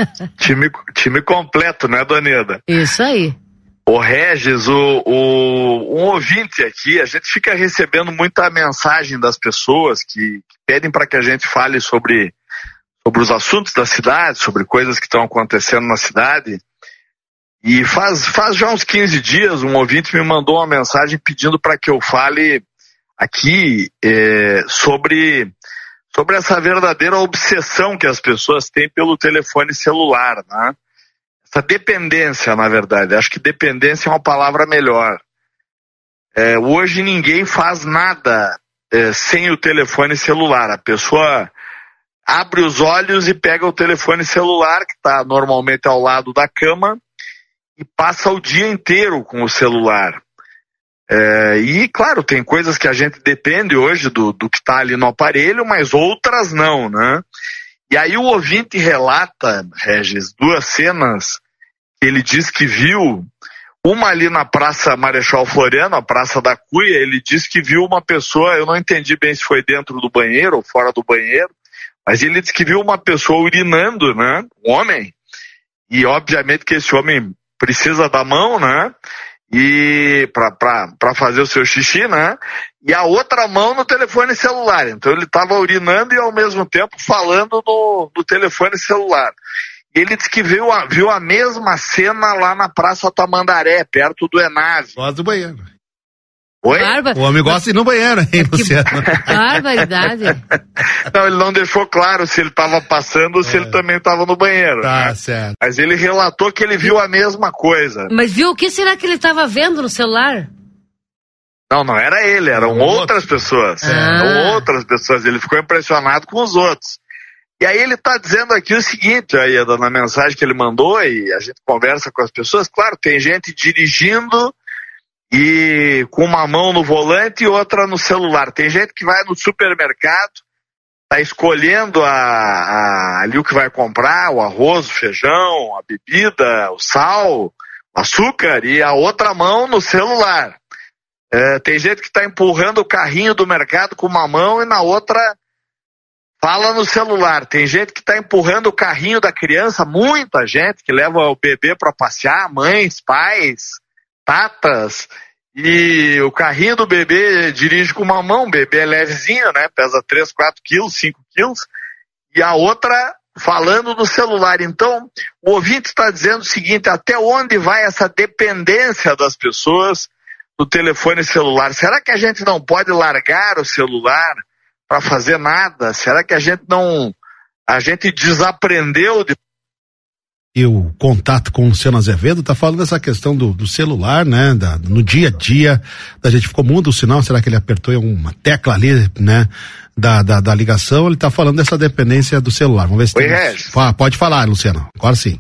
Time completo, né, Doneda? Isso aí. Ô Regis, um ouvinte aqui, a gente fica recebendo muita mensagem das pessoas que pedem para que a gente fale sobre os assuntos da cidade, sobre coisas que estão acontecendo na cidade. E faz já uns 15 dias um ouvinte me mandou uma mensagem pedindo para que eu fale aqui sobre essa verdadeira obsessão que as pessoas têm pelo telefone celular, né? Essa dependência, na verdade. Acho que dependência é uma palavra melhor. Hoje ninguém faz nada sem o telefone celular. A pessoa abre os olhos e pega o telefone celular, que está normalmente ao lado da cama, e passa o dia inteiro com o celular. E, claro, tem coisas que a gente depende hoje do que está ali no aparelho, mas outras não, né? E aí o ouvinte relata, Regis, duas cenas que ele diz que viu. Uma ali na Praça Marechal Floriano, a Praça da Cuia, ele diz que viu uma pessoa, eu não entendi bem se foi dentro do banheiro ou fora do banheiro, mas ele disse que viu uma pessoa urinando, né? Um homem. E, obviamente, que esse homem precisa da mão, né? E para fazer o seu xixi, né? E a outra mão no telefone celular. Então ele estava urinando e ao mesmo tempo falando no telefone celular. E ele disse que viu a mesma cena lá na Praça Tamandaré, perto do Enave. Gosta do banheiro. Oi? O homem gosta de ir no banheiro, hein, Luciano? Barbaridade. Não, ele não deixou claro se ele estava passando ou se ele também estava no banheiro. Tá, né? certo. Mas ele relatou que ele viu a mesma coisa. Mas viu o que será que ele estava vendo no celular? Não era ele, eram outras pessoas. Eram outras pessoas, ele ficou impressionado com os outros. E aí ele está dizendo aqui o seguinte, aí na mensagem que ele mandou, e a gente conversa com as pessoas, claro, tem gente dirigindo e com uma mão no volante e outra no celular. Tem gente que vai no supermercado, tá escolhendo ali o que vai comprar, o arroz, o feijão, a bebida, o sal, o açúcar, e a outra mão no celular. Tem gente que está empurrando o carrinho do mercado com uma mão e na outra fala no celular. Tem gente que está empurrando o carrinho da criança, muita gente que leva o bebê para passear, mães, pais, tatas, e o carrinho do bebê dirige com uma mão, o bebê é levezinho, né, pesa 3, 4 quilos, 5 quilos, e a outra falando no celular. Então, o ouvinte está dizendo o seguinte: até onde vai essa dependência das pessoas do telefone celular? Será que a gente não pode largar o celular para fazer nada? Será que a gente desaprendeu de... E o contato com o Luciano Azevedo tá falando dessa questão do celular, né? No dia a dia, da gente ficou mudo o sinal, será que ele apertou uma tecla ali, né? Da ligação, ele tá falando dessa dependência do celular. Vamos ver se tem. Pode falar, Luciano, agora sim.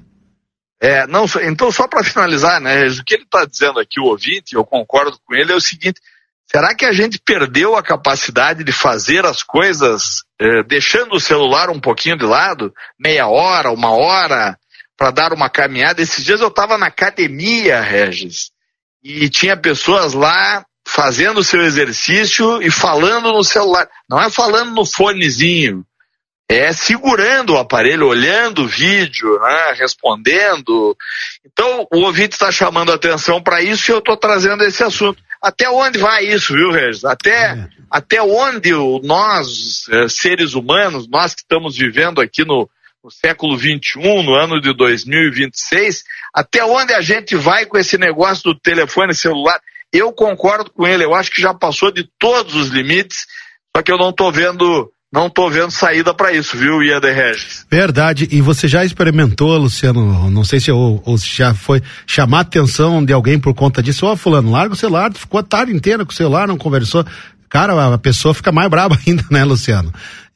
Então só para finalizar, né? O que ele tá dizendo aqui, o ouvinte, eu concordo com ele, é o seguinte: será que a gente perdeu a capacidade de fazer as coisas deixando o celular um pouquinho de lado, meia hora, uma hora, para dar uma caminhada? Esses dias eu estava na academia, Regis, e tinha pessoas lá fazendo o seu exercício e falando no celular. Não é falando no fonezinho, é segurando o aparelho, olhando o vídeo, né, respondendo. Então o ouvinte está chamando a atenção para isso e eu estou trazendo esse assunto. Até onde vai isso, viu, Regis? Até onde nós, seres humanos, nós que estamos vivendo aqui no século XXI, no ano de 2026, até onde a gente vai com esse negócio do telefone celular? Eu concordo com ele, eu acho que já passou de todos os limites, só que eu não tô vendo saída para isso, viu, Ieda Regis? Verdade, e você já experimentou, Luciano, não sei se já foi chamar a atenção de alguém por conta disso? Ô, fulano, larga o celular, ficou a tarde inteira com o celular, não conversou. Cara, a pessoa fica mais braba ainda, né, Luciano?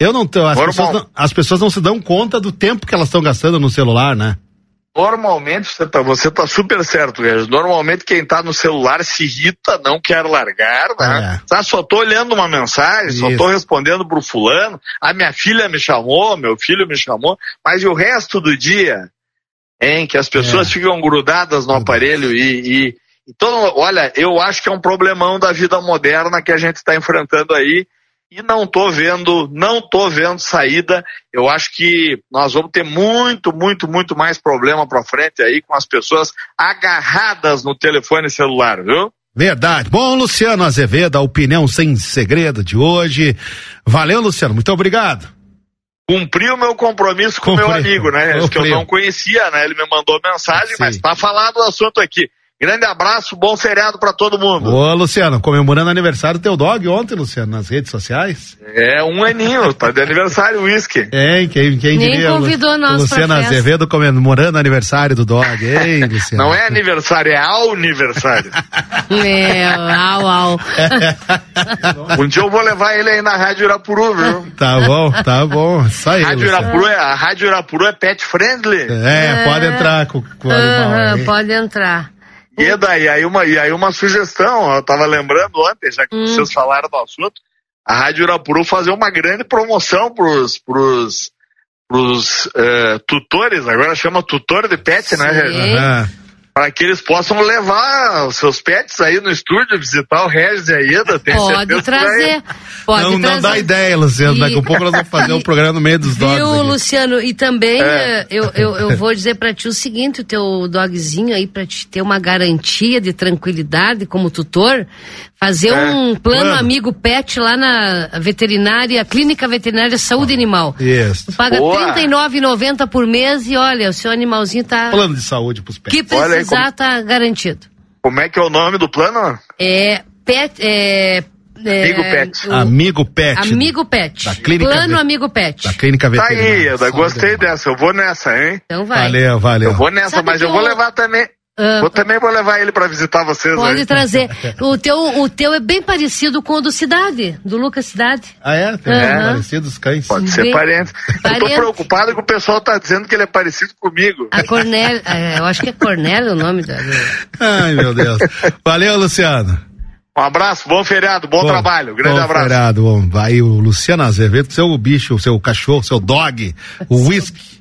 As pessoas não se dão conta do tempo que elas estão gastando no celular, né? Normalmente, você tá super certo, Regis. Normalmente quem tá no celular se irrita, não quer largar, né? Só tô olhando uma mensagem, só tô respondendo pro fulano, a minha filha me chamou, meu filho me chamou, mas e o resto do dia, hein? Que as pessoas ficam grudadas no aparelho então, olha, eu acho que é um problemão da vida moderna que a gente está enfrentando aí e não tô vendo saída. Eu acho que nós vamos ter muito mais problema pra frente aí com as pessoas agarradas no telefone celular, viu? Verdade. Bom, Luciano Azevedo, a opinião sem segredo de hoje. Valeu, Luciano, muito obrigado. Cumpri o meu compromisso com o meu amigo, né? Que eu não conhecia, né? Ele me mandou mensagem, mas tá falado o assunto aqui. Grande abraço, bom feriado pra todo mundo. Ô, Luciano, comemorando o aniversário do teu dog ontem, Luciano, nas redes sociais. Um aninho, tá de aniversário o Whisky. Quem diria? Nem convidou nós Luciano pra festa. Azevedo comemorando o aniversário do dog, Luciano? Não é aniversário, é aniversário. Um dia eu vou levar ele aí na Rádio Irapuru, viu? Tá bom, isso aí, a Rádio Irapuru é pet friendly? Pode entrar com o animal. Pode entrar. E aí uma sugestão, eu tava lembrando ontem, já que vocês falaram do assunto, a Rádio Irapuru fazer uma grande promoção pros tutores, agora chama tutor de pet, né, Regis? Para que eles possam levar os seus pets aí no estúdio, visitar o Regis e a Ieda. Pode trazer. Não dá ideia, Luciano. Daqui a pouco nós vamos fazer um programa no meio dos dogs. Viu, Luciano? E também eu vou dizer pra ti o seguinte: o teu dogzinho aí, pra te ter uma garantia de tranquilidade como tutor, fazer um plano amigo pet lá na veterinária, Clínica Veterinária Saúde Animal. Isso. Tu paga R$ 39,90 por mês e olha, o seu animalzinho tá... Plano de saúde pros pets. Que precisar tá garantido. Como é que é o nome do plano? Amigo Pet. Amigo Pet. Da Clínica Plano Amigo Pet. Da Clínica Veterinária. Tá aí, Eda, gostei dessa. Eu vou nessa, hein? Então vai. Valeu. Eu vou nessa, mas eu vou levar também. Eu também vou levar ele pra visitar vocês. Pode aí trazer. O teu é bem parecido com o do Cidade, do Lucas Cidade. Parecido os cães. Pode ser parente. Eu tô preocupado que o pessoal tá dizendo que ele é parecido comigo. A Cornélia, eu acho que é Cornélia o nome da... Ai, meu Deus. Valeu, Luciano. Um abraço, bom feriado, bom trabalho, grande abraço. Bom feriado, vai o Luciano Azevedo, seu bicho, seu cachorro, seu dog, o Whisky.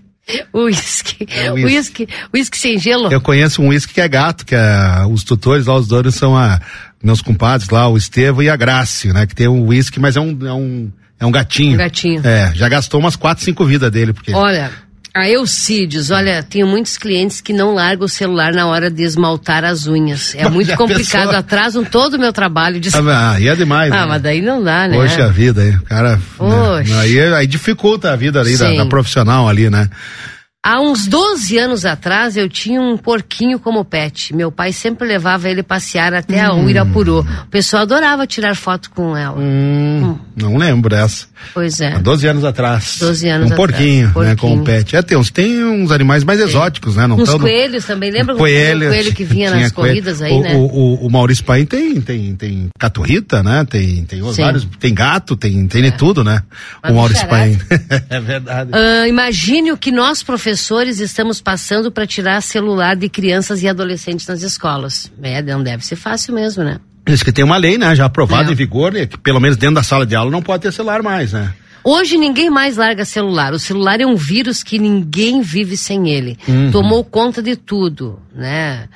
Whisky sem gelo. Eu conheço um whisky que é gato, que é os tutores lá, os donos são meus compadres lá, o Estevão e a Grace, né? Que tem um whisky, mas é um gatinho. Gatinho. Já gastou umas 4, 5 vidas dele, porque... Olha... A Eucídios, olha, tenho muitos clientes que não largam o celular na hora de esmaltar as unhas. É muito complicado, atrasam todo o meu trabalho. Aí é demais. Ah, né? Mas daí não dá, né? Poxa vida, aí, cara. Né? Aí dificulta a vida ali da profissional ali, né? Há uns 12 anos atrás, eu tinha um porquinho como pet. Meu pai sempre levava ele passear até a Uirapuru. O pessoal adorava tirar foto com ela. Não lembro dessa. Pois é. Há 12 anos atrás. 12 anos atrás. Porquinho, né, como pet. Tem uns animais mais exóticos, né? Não uns coelhos também, lembra o coelho que vinha nas corridas aí, né? O Maurício Paim tem caturrita, né? Tem vários, tem gato, tem de tudo, né? Mas o Maurício Paim. É verdade. Imagine o que nós, professores, estamos passando para tirar celular de crianças e adolescentes nas escolas. Não deve ser fácil mesmo, né? Diz que tem uma lei, né? Já aprovada em vigor, né, que pelo menos dentro da sala de aula não pode ter celular mais, né? Hoje ninguém mais larga celular. O celular é um vírus que ninguém vive sem ele. Tomou conta de tudo, né?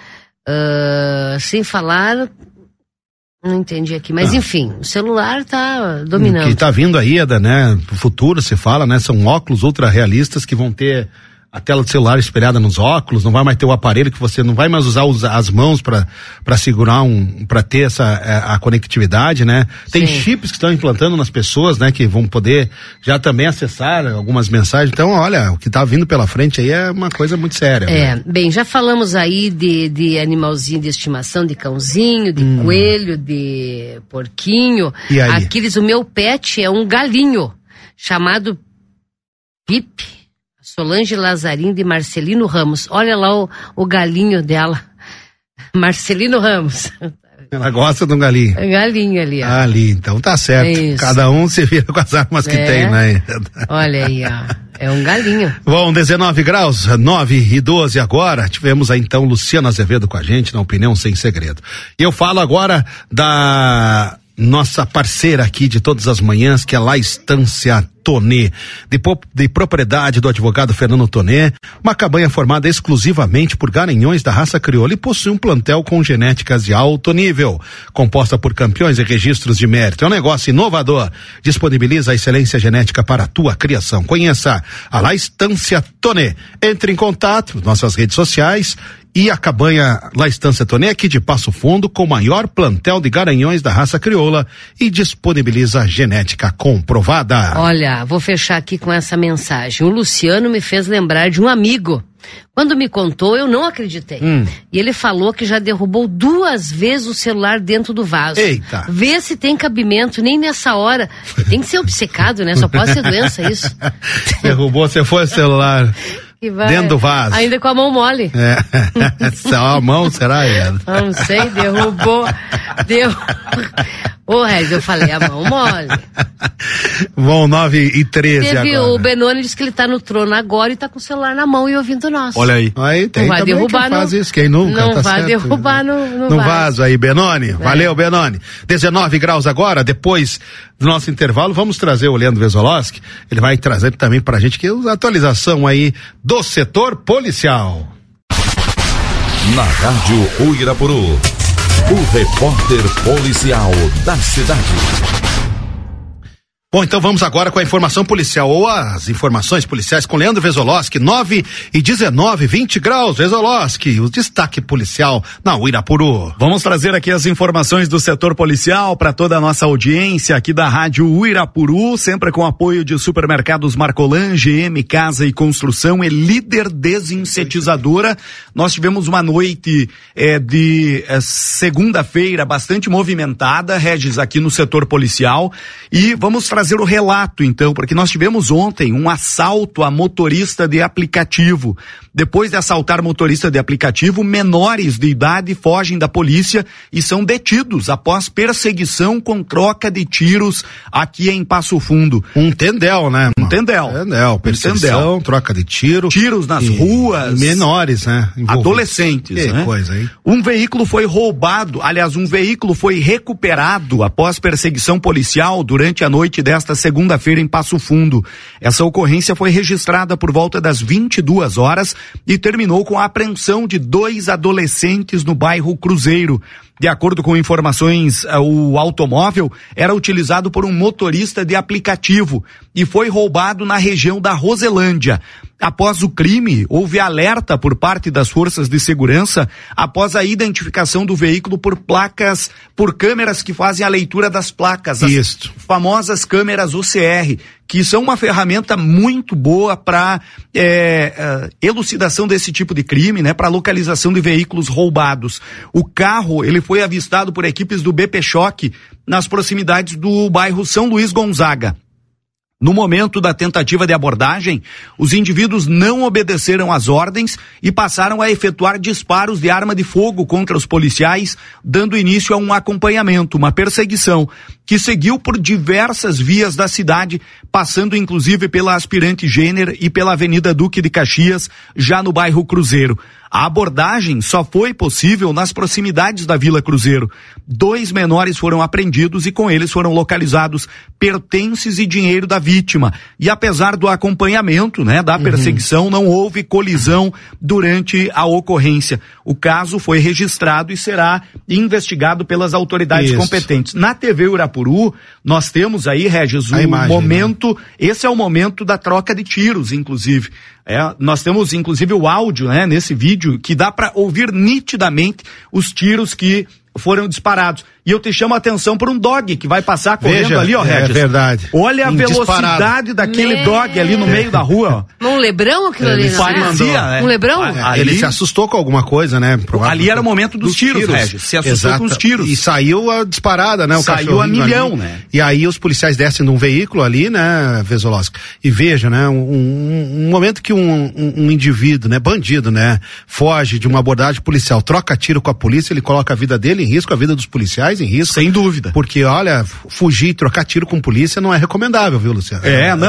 Sem falar... Não entendi aqui, mas enfim, o celular tá dominando. Que tá vindo aí, né? Pro futuro se fala, né? São óculos ultra realistas que vão ter a tela do celular espelhada nos óculos, não vai mais ter o aparelho que você não vai mais usar as mãos para segurar para ter a conectividade, né? Tem chips que estão implantando nas pessoas, né? Que vão poder já também acessar algumas mensagens. Então, olha, o que tá vindo pela frente aí é uma coisa muito séria. Né? Bem, já falamos aí de animalzinho de estimação, de cãozinho, de coelho, de porquinho. E aí? O meu pet é um galinho chamado Pipe. Solange Lazarim de Marcelino Ramos. Olha lá o galinho dela. Marcelino Ramos. Ela gosta de um galinho. Galinho ali, ó. Ali, então tá certo. Cada um se vira com as armas que tem, né? Olha aí, ó. É um galinho. Bom, 19 graus, 9:12 agora. Tivemos aí então Luciana Azevedo com a gente na Opinião Sem Segredo. E eu falo agora da nossa parceira aqui de todas as manhãs, que é La Estância Tonê, de propriedade do advogado Fernando Tonê, uma cabanha formada exclusivamente por garanhões da raça crioula e possui um plantel com genéticas de alto nível, composta por campeões e registros de mérito. É um negócio inovador, disponibiliza a excelência genética para a tua criação. Conheça a La Estância Tonê. Entre em contato, nossas redes sociais, e a cabanha La Estância Tonê aqui de Passo Fundo, com o maior plantel de garanhões da raça crioula e disponibiliza genética comprovada. Olha, vou fechar aqui com essa mensagem. O Luciano me fez lembrar de um amigo. Quando me contou, eu não acreditei. E ele falou que já derrubou 2 vezes o celular dentro do vaso. Eita! Vê se tem cabimento, nem nessa hora. Tem que ser obcecado, né? Só pode ser doença isso. Derrubou, você foi o celular. Dentro do vaso. Ainda com a mão mole. Só a mão, será? Não sei, derrubou. Ô, Regis, eu falei a mão mole. Bom, 9:13 agora. O Benoni disse que ele tá no trono agora e tá com o celular na mão e ouvindo nós. Olha aí. Aí tem não vai derrubar quem faz isso, quem nunca, não tá vai certo. derrubar no vaso aí, Benoni. Valeu, Benoni. 19 graus agora, depois do nosso intervalo, vamos trazer o Leandro Vesolowski. Ele vai trazer também pra gente que a atualização aí do setor policial. Na Rádio Uirapuru, o repórter policial da cidade. Bom, então vamos agora com a informação policial, ou as informações policiais com Leandro Vesolowski, 9:19, 20 graus, Vesolowski, o destaque policial na Uirapuru. Vamos trazer aqui as informações do setor policial para toda a nossa audiência aqui da Rádio Uirapuru, sempre com apoio de supermercados Marcolan, GM Casa e Construção e Líder Desinsetizadora. Nós tivemos uma noite de segunda-feira bastante movimentada, Regis, aqui no setor policial, e vamos trazer o relato, então, porque nós tivemos ontem um assalto a motorista de aplicativo. Depois de assaltar motorista de aplicativo, menores de idade fogem da polícia e são detidos após perseguição com troca de tiros aqui em Passo Fundo. Um tendel, né? Tendel, perseguição, troca de tiro. Tiros nas ruas. Menores, né? Adolescentes, que né? Coisa, hein? Um veículo foi roubado, aliás, um veículo foi recuperado após perseguição policial durante a noite desta segunda-feira em Passo Fundo. Essa ocorrência foi registrada por volta das 22 horas e terminou com a apreensão de 2 adolescentes no bairro Cruzeiro. De acordo com informações, o automóvel era utilizado por um motorista de aplicativo e foi roubado na região da Roselândia. Após o crime, houve alerta por parte das forças de segurança após a identificação do veículo por câmeras que fazem a leitura das placas, as famosas câmeras OCR, que são uma ferramenta muito boa para elucidação desse tipo de crime, né, para localização de veículos roubados. O carro, ele foi avistado por equipes do BP Choque nas proximidades do bairro São Luís Gonzaga. No momento da tentativa de abordagem, os indivíduos não obedeceram às ordens e passaram a efetuar disparos de arma de fogo contra os policiais, dando início a um acompanhamento, uma perseguição, que seguiu por diversas vias da cidade, passando inclusive pela Aspirante Gêner e pela Avenida Duque de Caxias, já no bairro Cruzeiro. A abordagem só foi possível nas proximidades da Vila Cruzeiro. 2 menores foram apreendidos e com eles foram localizados pertences e dinheiro da vítima. E apesar do acompanhamento, né, da perseguição, não houve colisão durante a ocorrência. O caso foi registrado e será investigado pelas autoridades competentes. Na TV Uirapuru, nós temos aí, Regis, momento, né? Esse é o momento da troca de tiros, inclusive. Nós temos inclusive o áudio, né, nesse vídeo, que dá para ouvir nitidamente os tiros que foram disparados. E eu te chamo a atenção por um dog que vai passar correndo ali, ó, Regis. É verdade. Olha a velocidade daquele dog ali no meio da rua, ó. Um lebrão aquilo ali, não parecia, Um lebrão? Ele se assustou com alguma coisa, né? Ali era o momento dos tiros, Regis. Se assustou com os tiros. E saiu a disparada, né? Saiu a milhão, né? E aí os policiais descem de um veículo ali, né, Vesolowski? E veja, né? Um momento que um indivíduo, né? Bandido, né? Foge de uma abordagem policial, troca tiro com a polícia, ele coloca a vida dele em risco, a vida dos policiais em risco. Sem dúvida. Porque, olha, fugir e trocar tiro com polícia não é recomendável, viu, Luciano?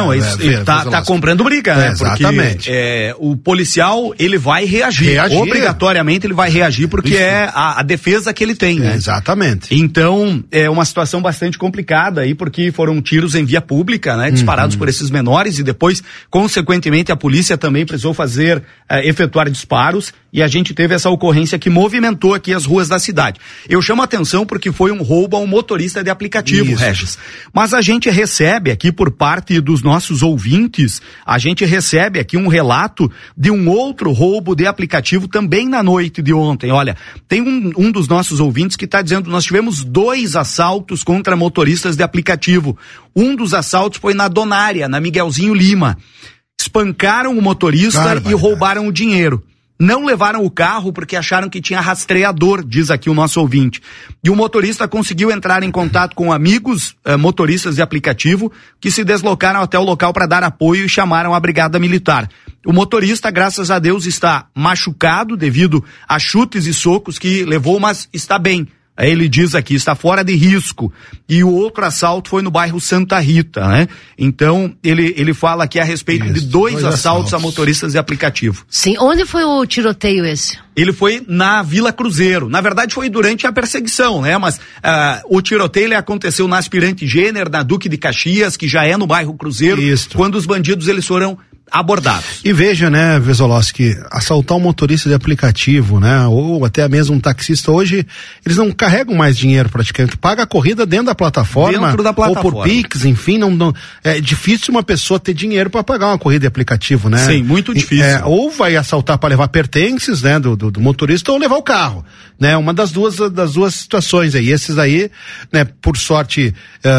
Tá comprando briga, né? Exatamente. Porque o policial, ele vai reagir. Obrigatoriamente ele vai reagir porque é a defesa que ele tem, né? Exatamente. Então, é uma situação bastante complicada aí, porque foram tiros em via pública, né? Disparados por esses menores e depois, consequentemente, a polícia também precisou efetuar disparos e a gente teve essa ocorrência que movimentou aqui as ruas da cidade. Eu chamo a atenção porque foi um roubo a um motorista de aplicativo, Regis. Mas a gente recebe aqui por parte dos nossos ouvintes, a gente recebe aqui um relato de um outro roubo de aplicativo também na noite de ontem. Olha, tem um dos nossos ouvintes que está dizendo, nós tivemos 2 assaltos contra motoristas de aplicativo. Um dos assaltos foi na Donária, na Miguelzinho Lima. Espancaram o motorista e roubaram o dinheiro. Não levaram o carro porque acharam que tinha rastreador, diz aqui o nosso ouvinte. E o motorista conseguiu entrar em contato com amigos motoristas de aplicativo que se deslocaram até o local para dar apoio e chamaram a Brigada Militar. O motorista, graças a Deus, está machucado devido a chutes e socos que levou, mas está bem. Ele diz aqui, está fora de risco. E o outro assalto foi no bairro Santa Rita, né? Então, ele fala aqui a respeito de dois assaltos a motoristas de aplicativo. Sim, onde foi o tiroteio esse? Ele foi na Vila Cruzeiro. Na verdade, foi durante a perseguição, né? Mas o tiroteio aconteceu na Aspirante Gêner, na Duque de Caxias, que já é no bairro Cruzeiro, quando os bandidos eles foram abordados. E veja, né, Vesolowski, assaltar um motorista de aplicativo, né, ou até mesmo um taxista, hoje eles não carregam mais dinheiro praticamente, paga a corrida dentro da plataforma, ou por Pix, enfim, não é difícil uma pessoa ter dinheiro para pagar uma corrida de aplicativo, né? Sim, muito difícil. Ou vai assaltar para levar pertences, né, do motorista, ou levar o carro, né, uma das duas situações aí. Esses aí, né, por sorte,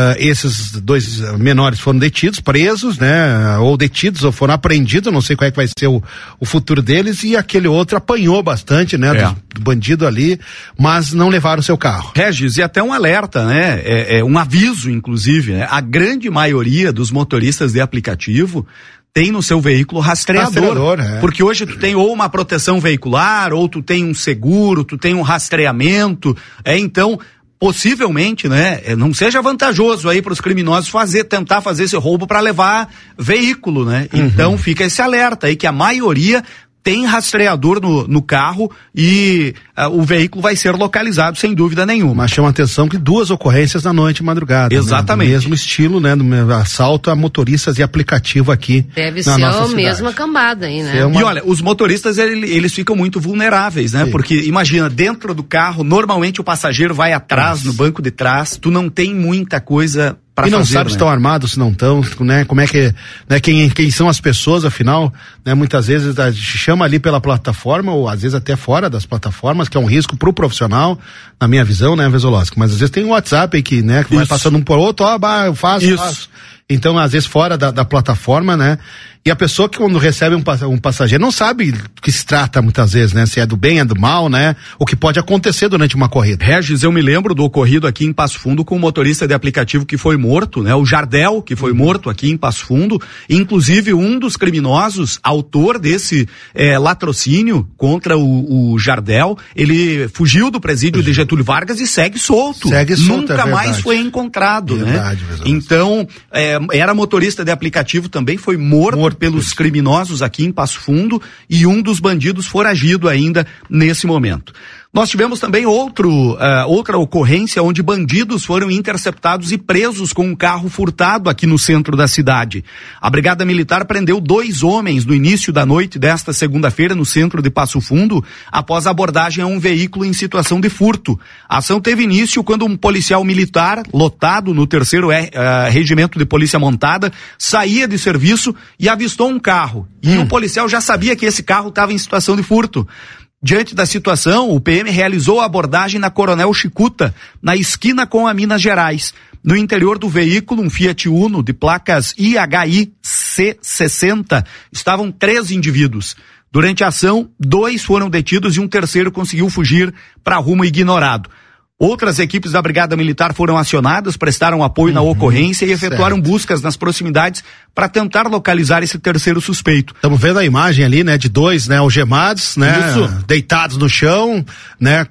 esses 2 menores foram detidos, presos, né, ou detidos, ou foram apreendidos, não sei qual é que vai ser o futuro deles, e aquele outro apanhou bastante, né, do bandido ali, mas não levaram o seu carro. Regis, e até um alerta, né, um aviso, inclusive, né, a grande maioria dos motoristas de aplicativo tem no seu veículo rastreador, porque hoje tu tem ou uma proteção veicular, ou tu tem um seguro, tu tem um rastreamento, então possivelmente, né, não seja vantajoso aí para os criminosos tentar fazer esse roubo para levar veículo, né? Então fica esse alerta aí que a maioria tem rastreador no carro e o veículo vai ser localizado sem dúvida nenhuma. Mas chama atenção que 2 ocorrências na noite e madrugada. Exatamente. Né? Do mesmo estilo, né? Do assalto a motoristas de aplicativo aqui. Deve ser a mesma cambada aí, né? E olha, os motoristas, eles ficam muito vulneráveis, né? Sim. Porque imagina, dentro do carro, normalmente o passageiro vai atrás, no banco de trás, tu não tem muita coisa pra fazer. E não sabe se estão armados, se não estão, né? Como é que, né? Quem são as pessoas, afinal, né? Muitas vezes a gente chama ali pela plataforma, ou às vezes até fora das plataformas, que é um risco pro profissional, na minha visão, né, Vesolowski? Mas às vezes tem um WhatsApp aí que, né, que vai passando um por outro, eu faço. Então, às vezes, fora da plataforma, né? E a pessoa que quando recebe um passageiro não sabe do que se trata muitas vezes, né? Se é do bem, é do mal, né? O que pode acontecer durante uma corrida. Regis, eu me lembro do ocorrido aqui em Passo Fundo com um motorista de aplicativo que foi morto, né? O Jardel, que foi morto aqui em Passo Fundo. Inclusive, um dos criminosos, autor desse latrocínio contra o Jardel, ele fugiu do presídio de Getúlio Vargas e segue solto. Nunca mais foi encontrado, né? Então, era motorista de aplicativo também, foi morto pelos criminosos aqui em Passo Fundo e um dos bandidos foragido ainda nesse momento. Nós tivemos também outra ocorrência onde bandidos foram interceptados e presos com um carro furtado aqui no centro da cidade. A Brigada Militar prendeu 2 homens no início da noite desta segunda-feira no centro de Passo Fundo, após abordagem a um veículo em situação de furto. A ação teve início quando um policial militar, lotado no 3º Regimento de Polícia Montada, saía de serviço e avistou um carro. E o policial já sabia que esse carro estava em situação de furto. Diante da situação, o PM realizou a abordagem na Coronel Chicuta, na esquina com a Minas Gerais. No interior do veículo, um Fiat Uno de placas IHI C60, estavam 3 indivíduos. Durante a ação, 2 foram detidos e um terceiro conseguiu fugir para rumo ignorado. Outras equipes da Brigada Militar foram acionadas, prestaram apoio na ocorrência e efetuaram buscas nas proximidades para tentar localizar esse terceiro suspeito. Estamos vendo a imagem ali, né, de 2, né, algemados, né, deitados no chão, né,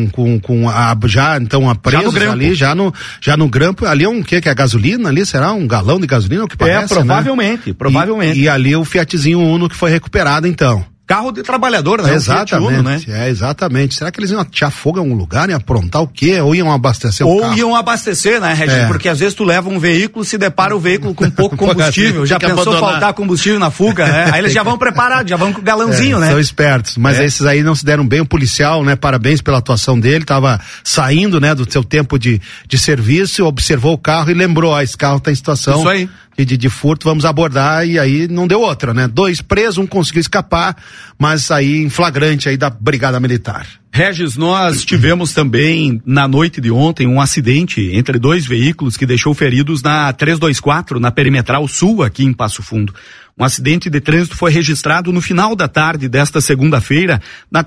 já presos ali, já no grampo, ali é um que é gasolina ali, será um galão de gasolina, o que parece, provavelmente. E ali o Fiatzinho Uno que foi recuperado, então. Carro de trabalhador, né? Exatamente, Uno, né? Exatamente. Será que eles iam atirar fogo em algum lugar, iam aprontar o quê? Ou iam abastecer o carro? Ou iam abastecer, né, Regis? Porque às vezes tu leva um veículo, se depara o veículo com pouco combustível, já pensou faltar combustível na fuga, né? Aí eles já vão preparados, já vão com o galãozinho, né? São espertos, mas esses aí não se deram bem. O policial, né, parabéns pela atuação dele, tava saindo, né, do seu tempo de serviço, observou o carro e lembrou, esse carro tá em situação... Isso aí. De furto, vamos abordar, e aí não deu outra, né? 2 presos, um conseguiu escapar, mas aí em flagrante aí da Brigada Militar. Regis, nós tivemos também na noite de ontem um acidente entre 2 veículos que deixou feridos na 324, na Perimetral Sul, aqui em Passo Fundo. Um acidente de trânsito foi registrado no final da tarde desta segunda-feira, na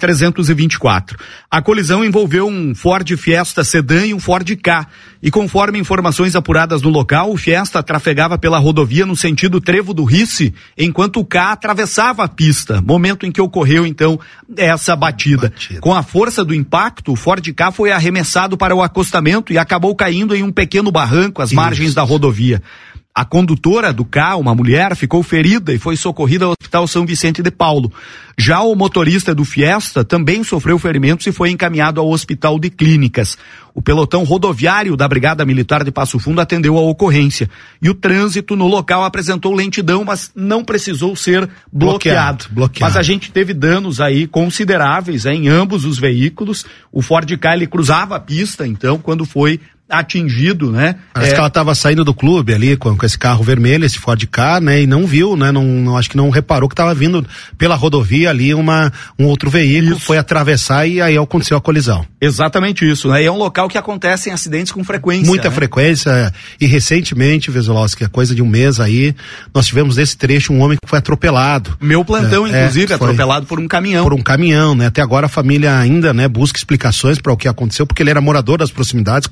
324. A colisão envolveu um Ford Fiesta sedã e um Ford Ka. E conforme informações apuradas no local, o Fiesta trafegava pela rodovia no sentido Trevo do Rice, enquanto o Ka atravessava a pista, momento em que ocorreu, então, essa batida. Com a força do impacto, o Ford Ka foi arremessado para o acostamento e acabou caindo em um pequeno barranco às margens da rodovia. A condutora do carro, uma mulher, ficou ferida e foi socorrida ao Hospital São Vicente de Paulo. Já o motorista do Fiesta também sofreu ferimentos e foi encaminhado ao Hospital de Clínicas. O pelotão rodoviário da Brigada Militar de Passo Fundo atendeu a ocorrência. E o trânsito no local apresentou lentidão, mas não precisou ser bloqueado. Mas a gente teve danos aí consideráveis em ambos os veículos. O Ford Ka, ele cruzava a pista, então, quando foi atingido, né? Parece que ela estava saindo do clube ali com esse carro vermelho, esse Ford Ka, né? E não viu, né? Não, acho que não reparou que estava vindo pela rodovia ali um outro veículo, foi atravessar e aí aconteceu a colisão. Exatamente isso, né? E é um local que acontecem acidentes com frequência. Muita frequência, e recentemente, Vesolowski, a coisa de um mês aí, nós tivemos nesse trecho um homem que foi atropelado. Meu plantão, inclusive, atropelado por um caminhão. Por um caminhão, né? Até agora a família ainda, né, busca explicações para o que aconteceu, porque ele era morador das proximidades, conhecia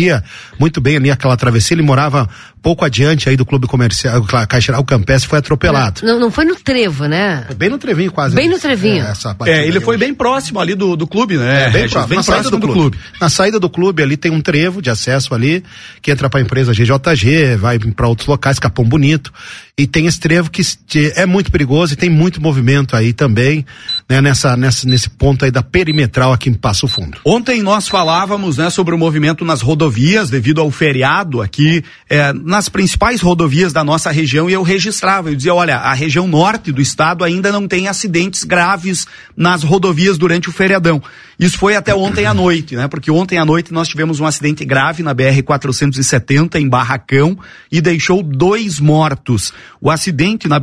conhecia muito bem ali aquela travessia, ele morava pouco adiante aí do clube comercial, Caixeral Campestre, foi atropelado. Não foi no trevo, né? Bem no trevinho quase. Bem no trevinho. Ele foi bem próximo ali do clube, né? Bem próximo, na saída do clube. Na saída do clube ali tem um trevo de acesso ali, que entra pra empresa GJG, vai pra outros locais, Capão Bonito, e tem esse trevo que é muito perigoso e tem muito movimento aí também, né? Nesse ponto aí da perimetral aqui em Passo Fundo. Ontem nós falávamos, né, sobre o movimento nas rodovias devido ao feriado aqui, nas principais rodovias da nossa região, e eu registrava, eu dizia, olha, a região norte do estado ainda não tem acidentes graves nas rodovias durante o feriadão. Isso foi até ontem à noite, né? Porque ontem à noite nós tivemos um acidente grave na BR-470 em Barracão e deixou 2 mortos. O acidente na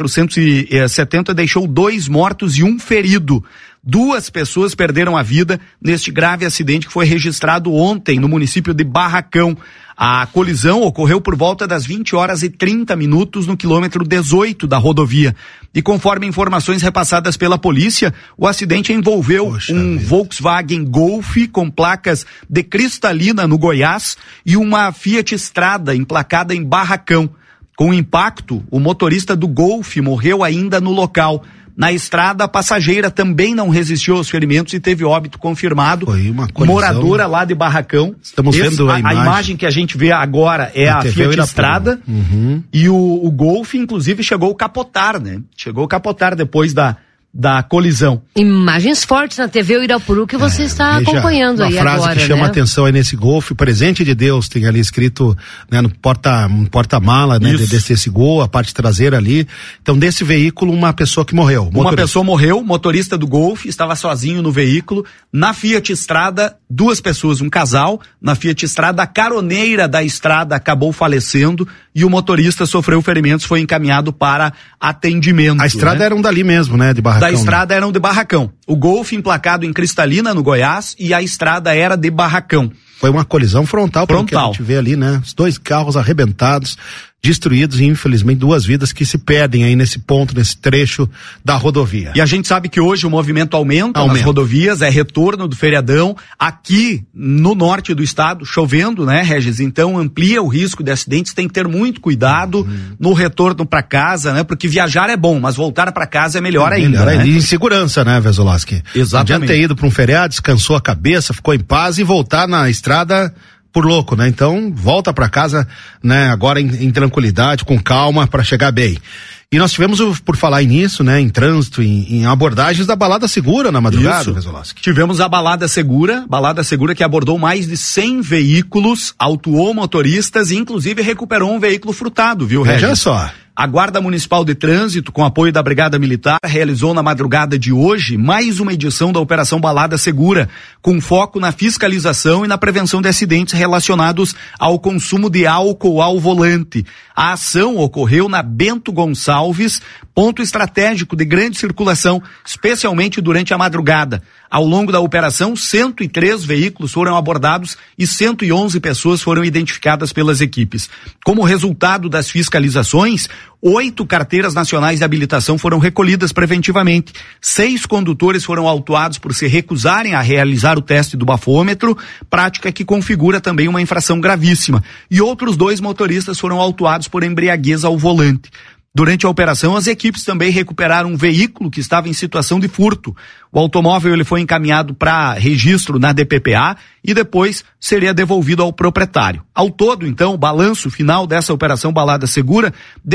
BR-470 deixou 2 mortos e 1 ferido. 2 pessoas perderam a vida neste grave acidente que foi registrado ontem no município de Barracão. A colisão ocorreu por volta das 20h30 no quilômetro 18 da rodovia. E conforme informações repassadas pela polícia, o acidente envolveu Volkswagen Golf com placas de Cristalina no Goiás e uma Fiat Strada emplacada em Barracão. Com o impacto, o motorista do Golf morreu ainda no local. Na estrada, a passageira também não resistiu aos ferimentos e teve óbito confirmado. Foi uma colisão. Moradora lá de Barracão. Estamos vendo a imagem que a gente vê agora é a Fiat Strada. E o Golf, inclusive, chegou a capotar, né? Chegou a capotar depois da colisão. Imagens fortes na TV Uirapuru que você está acompanhando aí agora, né? Uma frase que chama atenção aí nesse Golf, presente de Deus, tem ali escrito, né, no porta-mala, né, desse Gol, a parte traseira ali. Então, desse veículo, uma pessoa que morreu. Uma pessoa morreu, motorista do Golf, estava sozinho no veículo. Na Fiat Strada, 2 pessoas, um casal. Na Fiat Strada, a caroneira da estrada acabou falecendo e o motorista sofreu ferimentos, foi encaminhado para atendimento. A estrada era um dali mesmo, né, de Barracão. Da estrada eram de Barracão. O Golf emplacado em Cristalina, no Goiás, e a estrada era de Barracão. Foi uma colisão frontal, pelo que a gente vê ali, né? Os 2 carros arrebentados, destruídos e infelizmente 2 vidas que se perdem aí nesse ponto, nesse trecho da rodovia. E a gente sabe que hoje o movimento aumenta nas rodovias, é retorno do feriadão. Aqui no norte do estado, chovendo, né, Regis? Então amplia o risco de acidentes, tem que ter muito cuidado no retorno para casa, né? Porque viajar é bom, mas voltar para casa é melhor ainda. Né? E em segurança, né, Vesolowski? Exatamente. Não adianta ter ido para um feriado, descansou a cabeça, ficou em paz e voltar na estrada por louco, né? Então, volta para casa, né, agora em tranquilidade, com calma, para chegar bem. E nós tivemos, por falar nisso, né, em trânsito, em abordagens da Balada Segura na madrugada, Vesolowski. Tivemos a Balada Segura que abordou mais de 100 veículos, autuou motoristas e inclusive recuperou um veículo furtado, viu, Regis? Veja só. A Guarda Municipal de Trânsito, com apoio da Brigada Militar, realizou na madrugada de hoje mais uma edição da Operação Balada Segura, com foco na fiscalização e na prevenção de acidentes relacionados ao consumo de álcool ao volante. A ação ocorreu na Bento Gonçalves, ponto estratégico de grande circulação, especialmente durante a madrugada. Ao longo da operação, 103 veículos foram abordados e 111 pessoas foram identificadas pelas equipes. Como resultado das fiscalizações, 8 carteiras nacionais de habilitação foram recolhidas preventivamente. 6 condutores foram autuados por se recusarem a realizar o teste do bafômetro, prática que configura também uma infração gravíssima. E outros 2 motoristas foram autuados por embriaguez ao volante. Durante a operação, as equipes também recuperaram um veículo que estava em situação de furto. O automóvel ele foi encaminhado para registro na DPPA e depois seria devolvido ao proprietário. Ao todo, então, o balanço final dessa operação Balada Segura,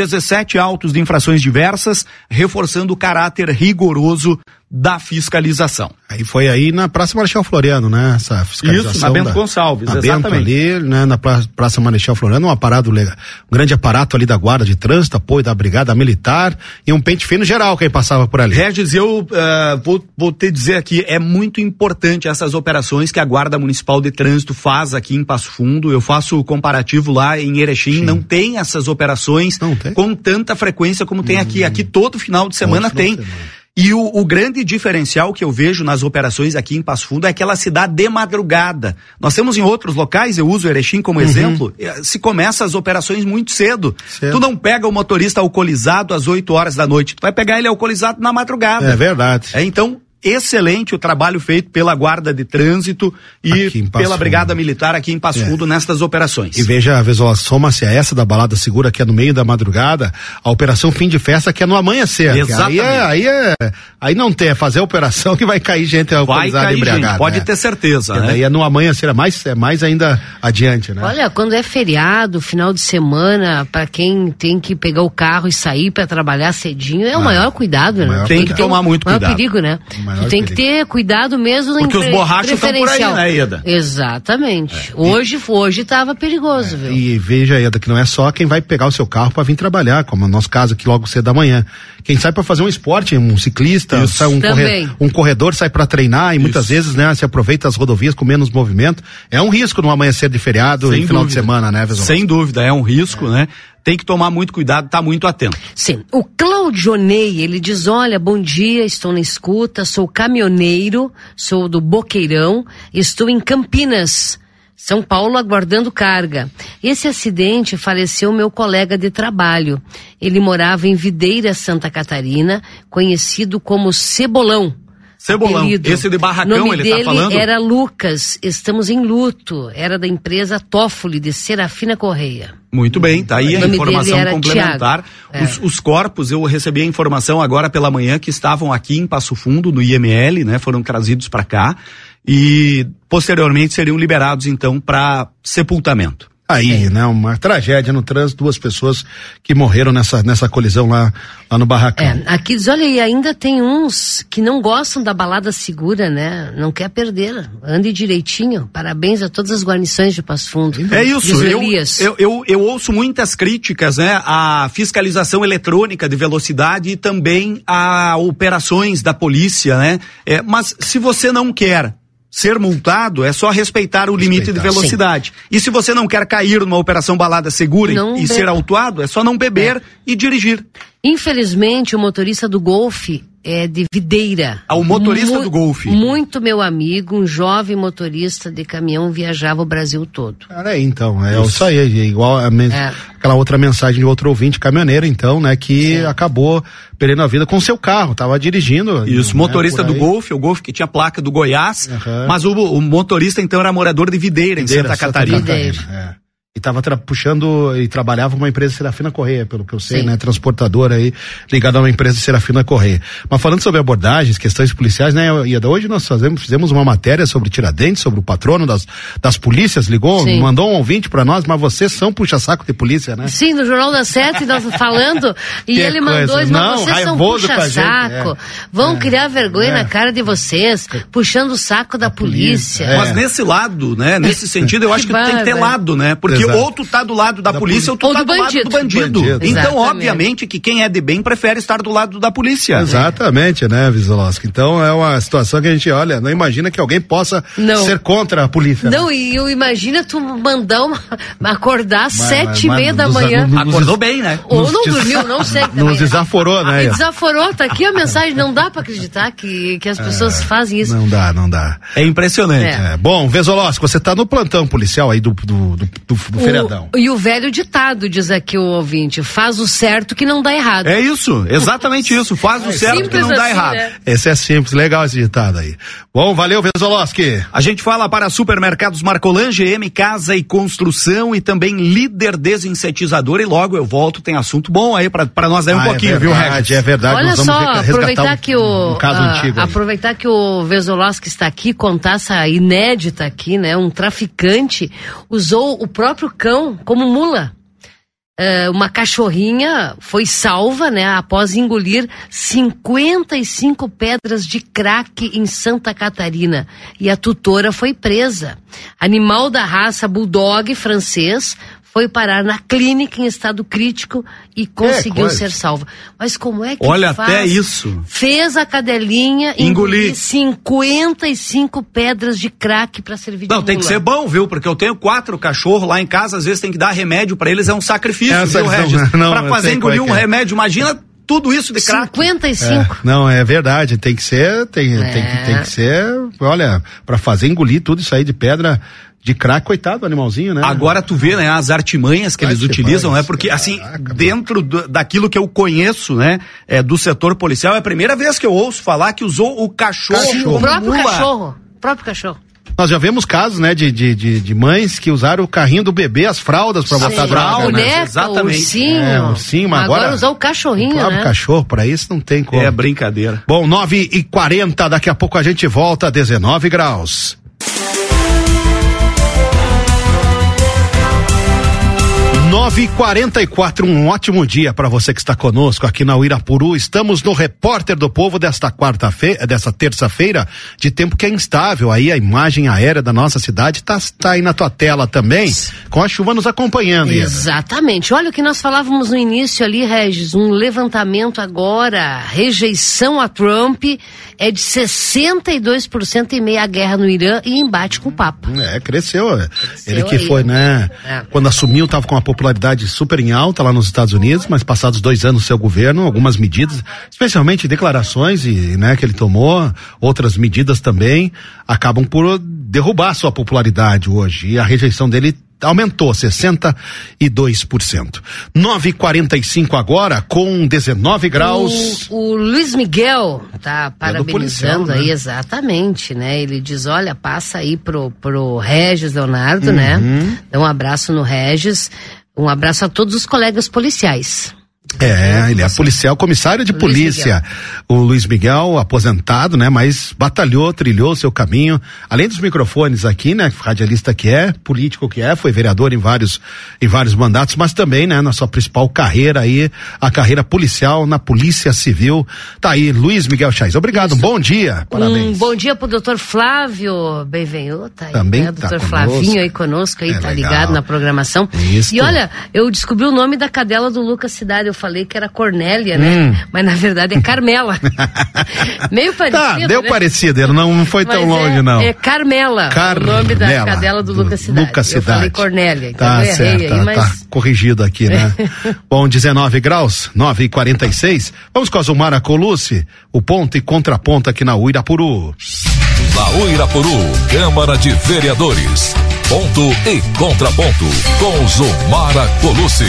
17 autos de infrações diversas, reforçando o caráter rigoroso da fiscalização. Aí foi aí na Praça Marechal Floriano, né? Essa fiscalização. Isso, na Bento Gonçalves, exatamente. Bento ali, né? Na Praça Marechal Floriano, um grande aparato ali da Guarda de Trânsito, apoio da Brigada Militar e um pente fino geral quem passava por ali. Regis, eu vou te dizer aqui, é muito importante essas operações que a Guarda Municipal de Trânsito faz aqui em Passo Fundo. Eu faço o comparativo lá em Erechim, não tem essas operações com tanta frequência como tem aqui. Aqui todo final de semana tem. E o grande diferencial que eu vejo nas operações aqui em Passo Fundo é que ela se dá de madrugada. Nós temos em outros locais, eu uso Erechim como exemplo, se começa as operações muito cedo. Tu não pega o motorista alcoolizado às 8 horas da noite, tu vai pegar ele alcoolizado na madrugada. É verdade. Então, excelente o trabalho feito pela Guarda de Trânsito e pela Brigada Militar aqui em Passo Fundo nestas operações. E veja, Vesola, soma-se a essa da balada segura que é no meio da madrugada, a operação fim de festa que é no amanhecer. Exatamente. Aí não tem, é fazer a operação que vai cair gente alcoolizada e embriagada. Pode ter certeza, né? Daí é no amanhecer, é mais ainda adiante, né? Olha, quando é feriado, final de semana, para quem tem que pegar o carro e sair para trabalhar cedinho, é o maior cuidado, né? Tem que tomar muito cuidado. É um perigo, né? Tu tem que ter cuidado mesmo. Porque os borrachos estão por aí, né, Ieda? Exatamente. Hoje tava perigoso, viu? E veja, Ieda, que não é só quem vai pegar o seu carro para vir trabalhar, como no nosso caso aqui logo cedo da manhã. Quem sai para fazer um esporte, um ciclista, sai um corredor sai para treinar e muitas vezes, né, se aproveita as rodovias com menos movimento. É um risco no amanhecer de feriado e final de semana, né, Vesola? Sem dúvida, é um risco, né? Tem que tomar muito cuidado, tá muito atento. Sim. O Claudionei, ele diz, olha, bom dia, estou na escuta, sou caminhoneiro, sou do Boqueirão, estou em Campinas, São Paulo, aguardando carga. Esse acidente faleceu meu colega de trabalho. Ele morava em Videira, Santa Catarina, conhecido como Cebolão. Cebolão, apelido. Esse de Barracão ele tá falando? Era Lucas, estamos em luto, era da empresa Toffoli, de Serafina Correia. Muito bem, tá aí a informação complementar. Os corpos, eu recebi a informação agora pela manhã que estavam aqui em Passo Fundo, no IML, né? Foram trazidos para cá e posteriormente seriam liberados então para sepultamento. Aí, né, uma tragédia no trânsito, 2 pessoas que morreram nessa colisão lá no Barracão. Aqui diz, olha, e ainda tem uns que não gostam da balada segura, né? Não quer perder, ande direitinho. Parabéns a todas as guarnições de Passo Fundo. É isso, eu ouço muitas críticas, né, à fiscalização eletrônica de velocidade e também a operações da polícia, né? Mas se você não quer ser multado, é só respeitar o limite de velocidade. Sim. E se você não quer cair numa operação balada segura e ser autuado, é só não beber e dirigir. Infelizmente, o motorista do Golf é de Videira. O motorista do Golf. Muito meu amigo, um jovem motorista de caminhão, viajava o Brasil todo. Então, isso aí, igual aquela outra mensagem de outro ouvinte caminhoneiro, então, né, que acabou perdendo a vida com o seu carro, tava dirigindo. Isso, motorista do Golf, o Golf que tinha placa do Goiás, mas o motorista então era morador de Videira, em Santa Catarina. E tava puxando e trabalhava uma empresa Serafina Correia, pelo que eu sei, né? Transportadora aí, ligada a uma empresa Serafina Correia. Mas falando sobre abordagens, questões policiais, né, Ieda? Hoje nós fizemos uma matéria sobre Tiradentes, sobre o patrono das polícias, ligou, mandou um ouvinte pra nós, mas vocês são puxa-saco de polícia, né? Sim, no Jornal das 7 nós falando, e ele mandou, mas vocês são puxa-saco, vão criar vergonha na cara de vocês, puxando o saco da polícia. Mas nesse lado, né, nesse sentido, eu acho que tem que ter lado, né? Porque ou tu tá do lado da polícia ou tu tá do lado do bandido. Então, obviamente, que quem é de bem prefere estar do lado da polícia. Exatamente, né, Visolowski? Então, é uma situação que a gente, olha, não imagina que alguém possa ser contra a polícia. Não, e eu imagino tu mandar acordar às 7:30 da manhã. Acordou bem, né? Ou não dormiu, não sei. Nos desaforou, né? Desaforou, tá aqui a mensagem, não dá pra acreditar que as pessoas fazem isso. Não dá. É impressionante. Bom, Visolowski, você tá no plantão policial aí do feriadão. E o velho ditado, diz aqui o ouvinte, faz o certo que não dá errado. É isso, exatamente isso, faz o certo que não dá errado. Né? Esse é simples, legal esse ditado aí. Bom, valeu, Vesolowski. A gente fala para Supermercados Marcolan, GM Casa e Construção e também Líder Desinsetizador, e logo eu volto, tem assunto bom aí para nós aí um pouquinho, viu, Regis? É verdade. Olha só, aproveitar que um caso antigo. Aproveitar que o Vesolowski está aqui, contar essa inédita aqui, né? Um traficante usou o próprio cão como mula. Uma cachorrinha foi salva, né, após engolir 55 pedras de crack em Santa Catarina, e a tutora foi presa. Animal da raça bulldog francês foi parar na clínica em estado crítico e conseguiu ser salva. Mas como é que faz? Até isso. Fez a cadelinha engolir 55 pedras de crack para servir de mula. Tem que ser bom, viu? Porque eu tenho 4 cachorros lá em casa, às vezes tem que dar remédio para eles, é um sacrifício, viu, Regis? Pra fazer engolir um remédio, imagina tudo isso de crack. 55. Não, é verdade, tem que ser, tem que ser, olha, pra fazer engolir tudo isso aí de pedra de crack, coitado do animalzinho, né? Agora tu vê, né, as artimanhas que eles utilizam, né? Porque, assim, dentro daquilo que eu conheço, né, do setor policial, é a primeira vez que eu ouço falar que usou o cachorro. O próprio cachorro. Nós já vemos casos, né, de mães que usaram o carrinho do bebê, as fraldas pra botar droga, né? Exatamente. Ursinho. Mas agora usou o cachorrinho, né? Cachorro, pra isso não tem como. É brincadeira. Bom, 9h40, daqui a pouco a gente volta, 19 graus. 9h44, um ótimo dia para você que está conosco aqui na Uirapuru. Estamos no Repórter do Povo desta terça-feira, de tempo que é instável. Aí a imagem aérea da nossa cidade tá aí na tua tela também, com a chuva nos acompanhando. Exatamente. Olha o que nós falávamos no início ali, Regis, um levantamento agora, rejeição a Trump é de 62% em meio à guerra no Irã e embate com o Papa. Cresceu. Ele que aí, foi, né? Quando assumiu, tava com uma popularidade super em alta lá nos Estados Unidos, mas passados 2 anos do seu governo, algumas medidas, especialmente declarações que ele tomou, outras medidas também, acabam por derrubar sua popularidade hoje. E a rejeição dele aumentou 62%. 9h45 agora, com 19 graus. O Luiz Miguel tá parabenizando policial, aí, né? Exatamente, né? Ele diz, olha, passa aí pro Regis Leonardo, né? Dá um abraço no Regis, um abraço a todos os colegas policiais. Ele é policial, comissário de polícia. O Luiz Miguel, aposentado, né? Mas trilhou seu caminho. Além dos microfones aqui, né? Radialista que é, político que é, foi vereador em vários mandatos, mas também, né? Na sua principal carreira aí, a carreira policial na Polícia Civil. Tá aí, Luiz Miguel Chais. Obrigado, um bom dia. Parabéns. Bom dia pro doutor Flávio Benvenho, tá aí, também, né? Doutor Flavinho aí conosco, aí, tá legal. Ligado na programação. Isso. E olha, eu descobri o nome da cadela do Lucas Cidade, eu falei que era Cornélia, né? Mas na verdade é Carmela. Meio parecido, deu, né? Parecido, ele não foi tão longe, não. É Carmela, o nome da cadela do Lucas Cidade. Eu falei Cornélia, então eu errei aí, mas... Tá corrigido aqui, né? Bom, 19 graus, 9h46. Vamos com a Zumara Colucci, o ponto e contraponto aqui na Uirapuru. Na Uirapuru, Câmara de Vereadores. Ponto e contraponto, com Zumara Colucci.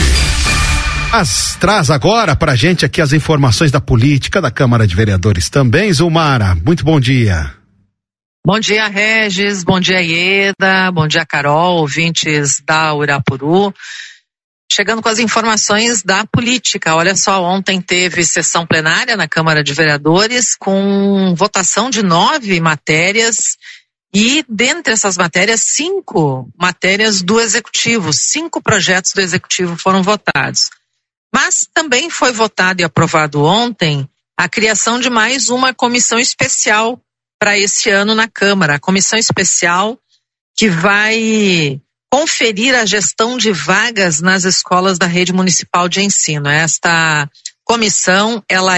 Traz agora pra gente aqui as informações da política da Câmara de Vereadores também, Zumara. Muito bom dia. Bom dia, Regis. Bom dia, Ieda. Bom dia, Carol, ouvintes da Uirapuru. Chegando com as informações da política. Olha só, ontem teve sessão plenária na Câmara de Vereadores com votação de 9 matérias e, dentre essas matérias, 5 matérias do Executivo. 5 projetos do Executivo foram votados. Mas também foi votado e aprovado ontem a criação de mais uma comissão especial para esse ano na Câmara. A comissão especial que vai conferir a gestão de vagas nas escolas da rede municipal de ensino. Esta comissão, ela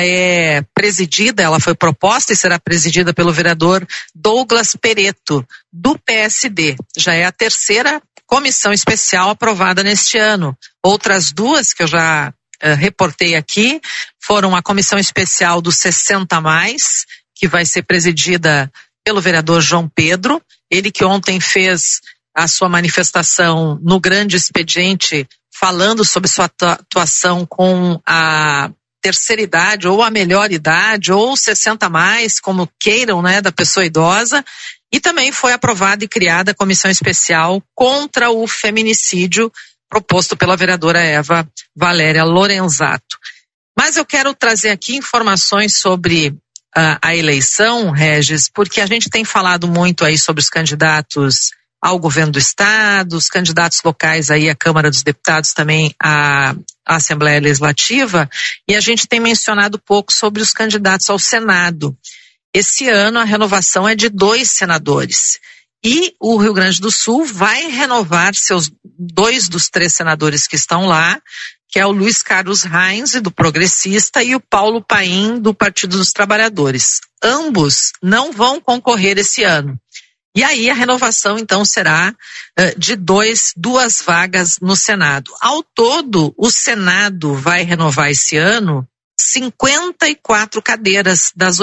foi proposta e será presidida pelo vereador Douglas Pereto, do PSD. Já é a 3ª comissão especial aprovada neste ano. Outras 2 que eu já reportei aqui foram a comissão especial do 60+, que vai ser presidida pelo vereador João Pedro, ele que ontem fez a sua manifestação no grande expediente falando sobre sua atuação com a terceira idade ou a melhor idade ou 60+, como queiram, né, da pessoa idosa. E também foi aprovada e criada a comissão especial contra o feminicídio proposto pela vereadora Eva Valéria Lorenzato. Mas eu quero trazer aqui informações sobre a eleição, Regis, porque a gente tem falado muito aí sobre os candidatos ao governo do estado, os candidatos locais aí à Câmara dos Deputados, também à Assembleia Legislativa, e a gente tem mencionado pouco sobre os candidatos ao Senado. Esse ano a renovação é de 2 senadores. E o Rio Grande do Sul vai renovar seus 2 dos 3 senadores que estão lá, que é o Luiz Carlos Reins, do Progressista, e o Paulo Paim, do Partido dos Trabalhadores. Ambos não vão concorrer esse ano. E aí a renovação, então, será de 2 vagas no Senado. Ao todo, o Senado vai renovar esse ano 54 cadeiras das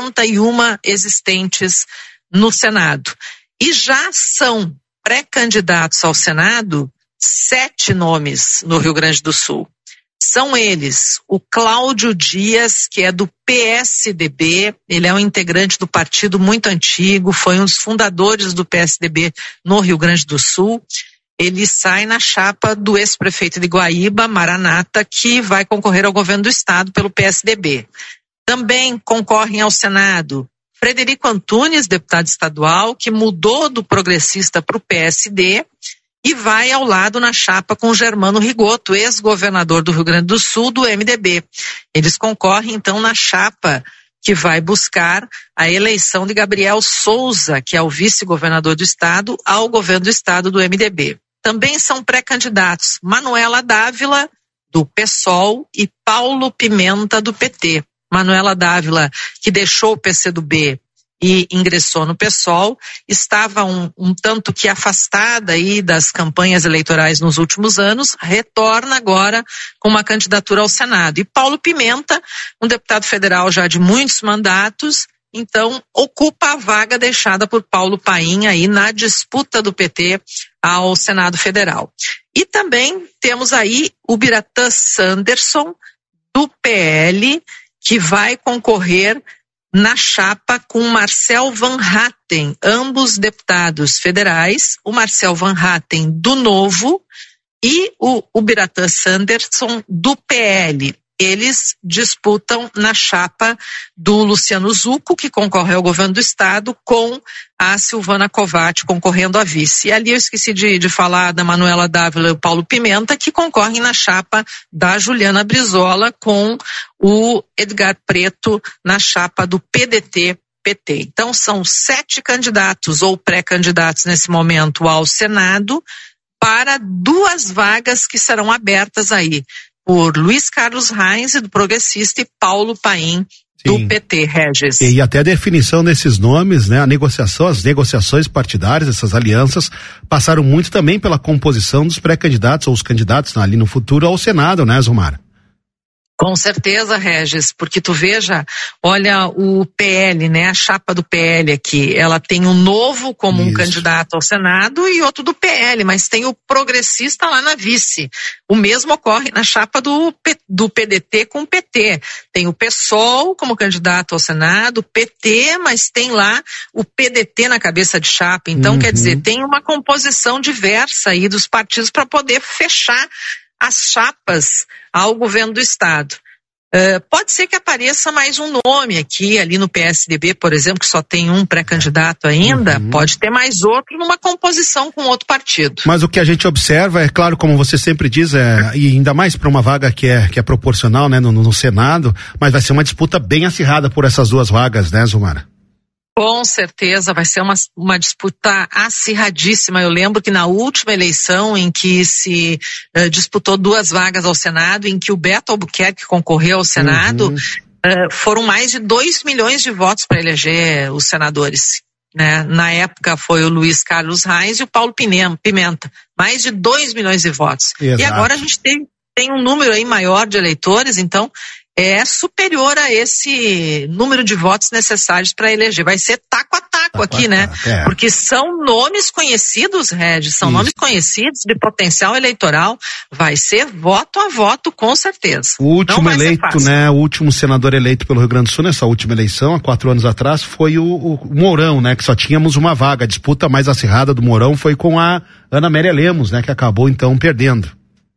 81 existentes no Senado. E já são pré-candidatos ao Senado 7 nomes no Rio Grande do Sul. São eles o Cláudio Dias, que é do PSDB, ele é um integrante do partido muito antigo, foi um dos fundadores do PSDB no Rio Grande do Sul. Ele sai na chapa do ex-prefeito de Guaíba, Maranata, que vai concorrer ao governo do estado pelo PSDB. Também concorrem ao Senado Frederico Antunes, deputado estadual, que mudou do progressista para o PSD e vai ao lado na chapa com Germano Rigoto, ex-governador do Rio Grande do Sul, do MDB. Eles concorrem, então, na chapa que vai buscar a eleição de Gabriel Souza, que é o vice-governador do estado, ao governo do estado do MDB. Também são pré-candidatos Manuela Dávila, do PSOL, e Paulo Pimenta, do PT. Manuela Dávila, que deixou o PCdoB e ingressou no PSOL, estava um tanto que afastada aí das campanhas eleitorais nos últimos anos, retorna agora com uma candidatura ao Senado. E Paulo Pimenta, um deputado federal já de muitos mandatos, então ocupa a vaga deixada por Paulo Paim aí na disputa do PT ao Senado Federal. E também temos aí o Biratã Sanderson, do PL, que vai concorrer na chapa com Marcel Van Hatten, ambos deputados federais, o Marcel Van Hatten do Novo e o Biratã Sanderson do PL. Eles disputam na chapa do Luciano Zucco, que concorre ao governo do estado, com a Silvana Covatti concorrendo a vice. E ali eu esqueci de falar da Manuela Dávila e o Paulo Pimenta, que concorrem na chapa da Juliana Brizola com o Edgar Preto na chapa do PDT-PT. Então são 7 candidatos ou pré-candidatos nesse momento ao Senado para 2 vagas que serão abertas aí por Luiz Carlos Reins, do Progressista, e Paulo Paim, do PT, Regis. E até a definição desses nomes, né? As negociações partidárias, essas alianças, passaram muito também pela composição dos pré-candidatos ou os candidatos ali no futuro ao Senado, né, Zumara? Com certeza, Regis, porque tu veja, olha o PL, né, a chapa do PL aqui, ela tem um Novo como um candidato ao Senado e outro do PL, mas tem o Progressista lá na vice. O mesmo ocorre na chapa do PDT com o PT. Tem o PSOL como candidato ao Senado, o PT, mas tem lá o PDT na cabeça de chapa. Então, quer dizer, tem uma composição diversa aí dos partidos para poder fechar as chapas ao governo do estado. Pode ser que apareça mais um nome aqui, ali no PSDB, por exemplo, que só tem um pré-candidato ainda, pode ter mais outro numa composição com outro partido. Mas o que a gente observa, é claro, como você sempre diz, e ainda mais para uma vaga que é proporcional, né, no Senado, mas vai ser uma disputa bem acirrada por essas 2 vagas, né, Zumara? Com certeza, vai ser uma disputa acirradíssima. Eu lembro que na última eleição em que se disputou 2 vagas ao Senado, em que o Beto Albuquerque concorreu ao Senado, foram mais de 2 milhões de votos para eleger os senadores. Né? Na época foi o Luiz Carlos Reins e o Paulo Pimenta. Mais de 2 milhões de votos. Exato. E agora a gente tem um número aí maior de eleitores, então é superior a esse número de votos necessários para eleger. Vai ser taco a taco aqui, né? Porque são nomes conhecidos, Regis, são nomes conhecidos de potencial eleitoral. Vai ser voto a voto, com certeza. O último eleito, né? O último senador eleito pelo Rio Grande do Sul nessa última eleição, há 4 anos atrás, foi o Mourão, né? Que só tínhamos uma vaga. A disputa mais acirrada do Mourão foi com a Ana Amélia Lemos, né? Que acabou então perdendo.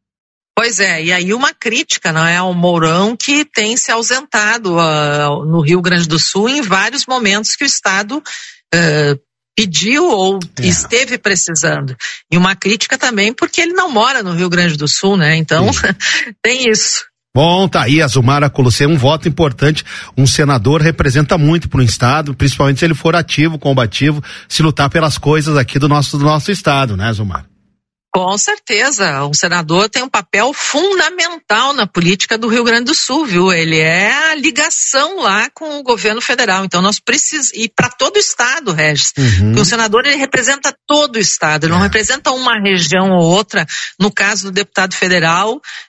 Pois é, e aí uma crítica, não é, ao Mourão, que tem se ausentado no Rio Grande do Sul em vários momentos que o estado pediu ou esteve precisando. E uma crítica também porque ele não mora no Rio Grande do Sul, né? Então tem isso. Bom, tá aí a Zumara Colossei, um voto importante. Um senador representa muito para o estado, principalmente se ele for ativo, combativo, se lutar pelas coisas aqui do nosso estado, né, Zumara? Com certeza, o senador tem um papel fundamental na política do Rio Grande do Sul, viu? Ele é a ligação lá com o governo federal, então nós precisamos, e para todo o estado, Regis, porque o senador ele representa todo o estado, ele não representa uma região ou outra. No caso do deputado federal,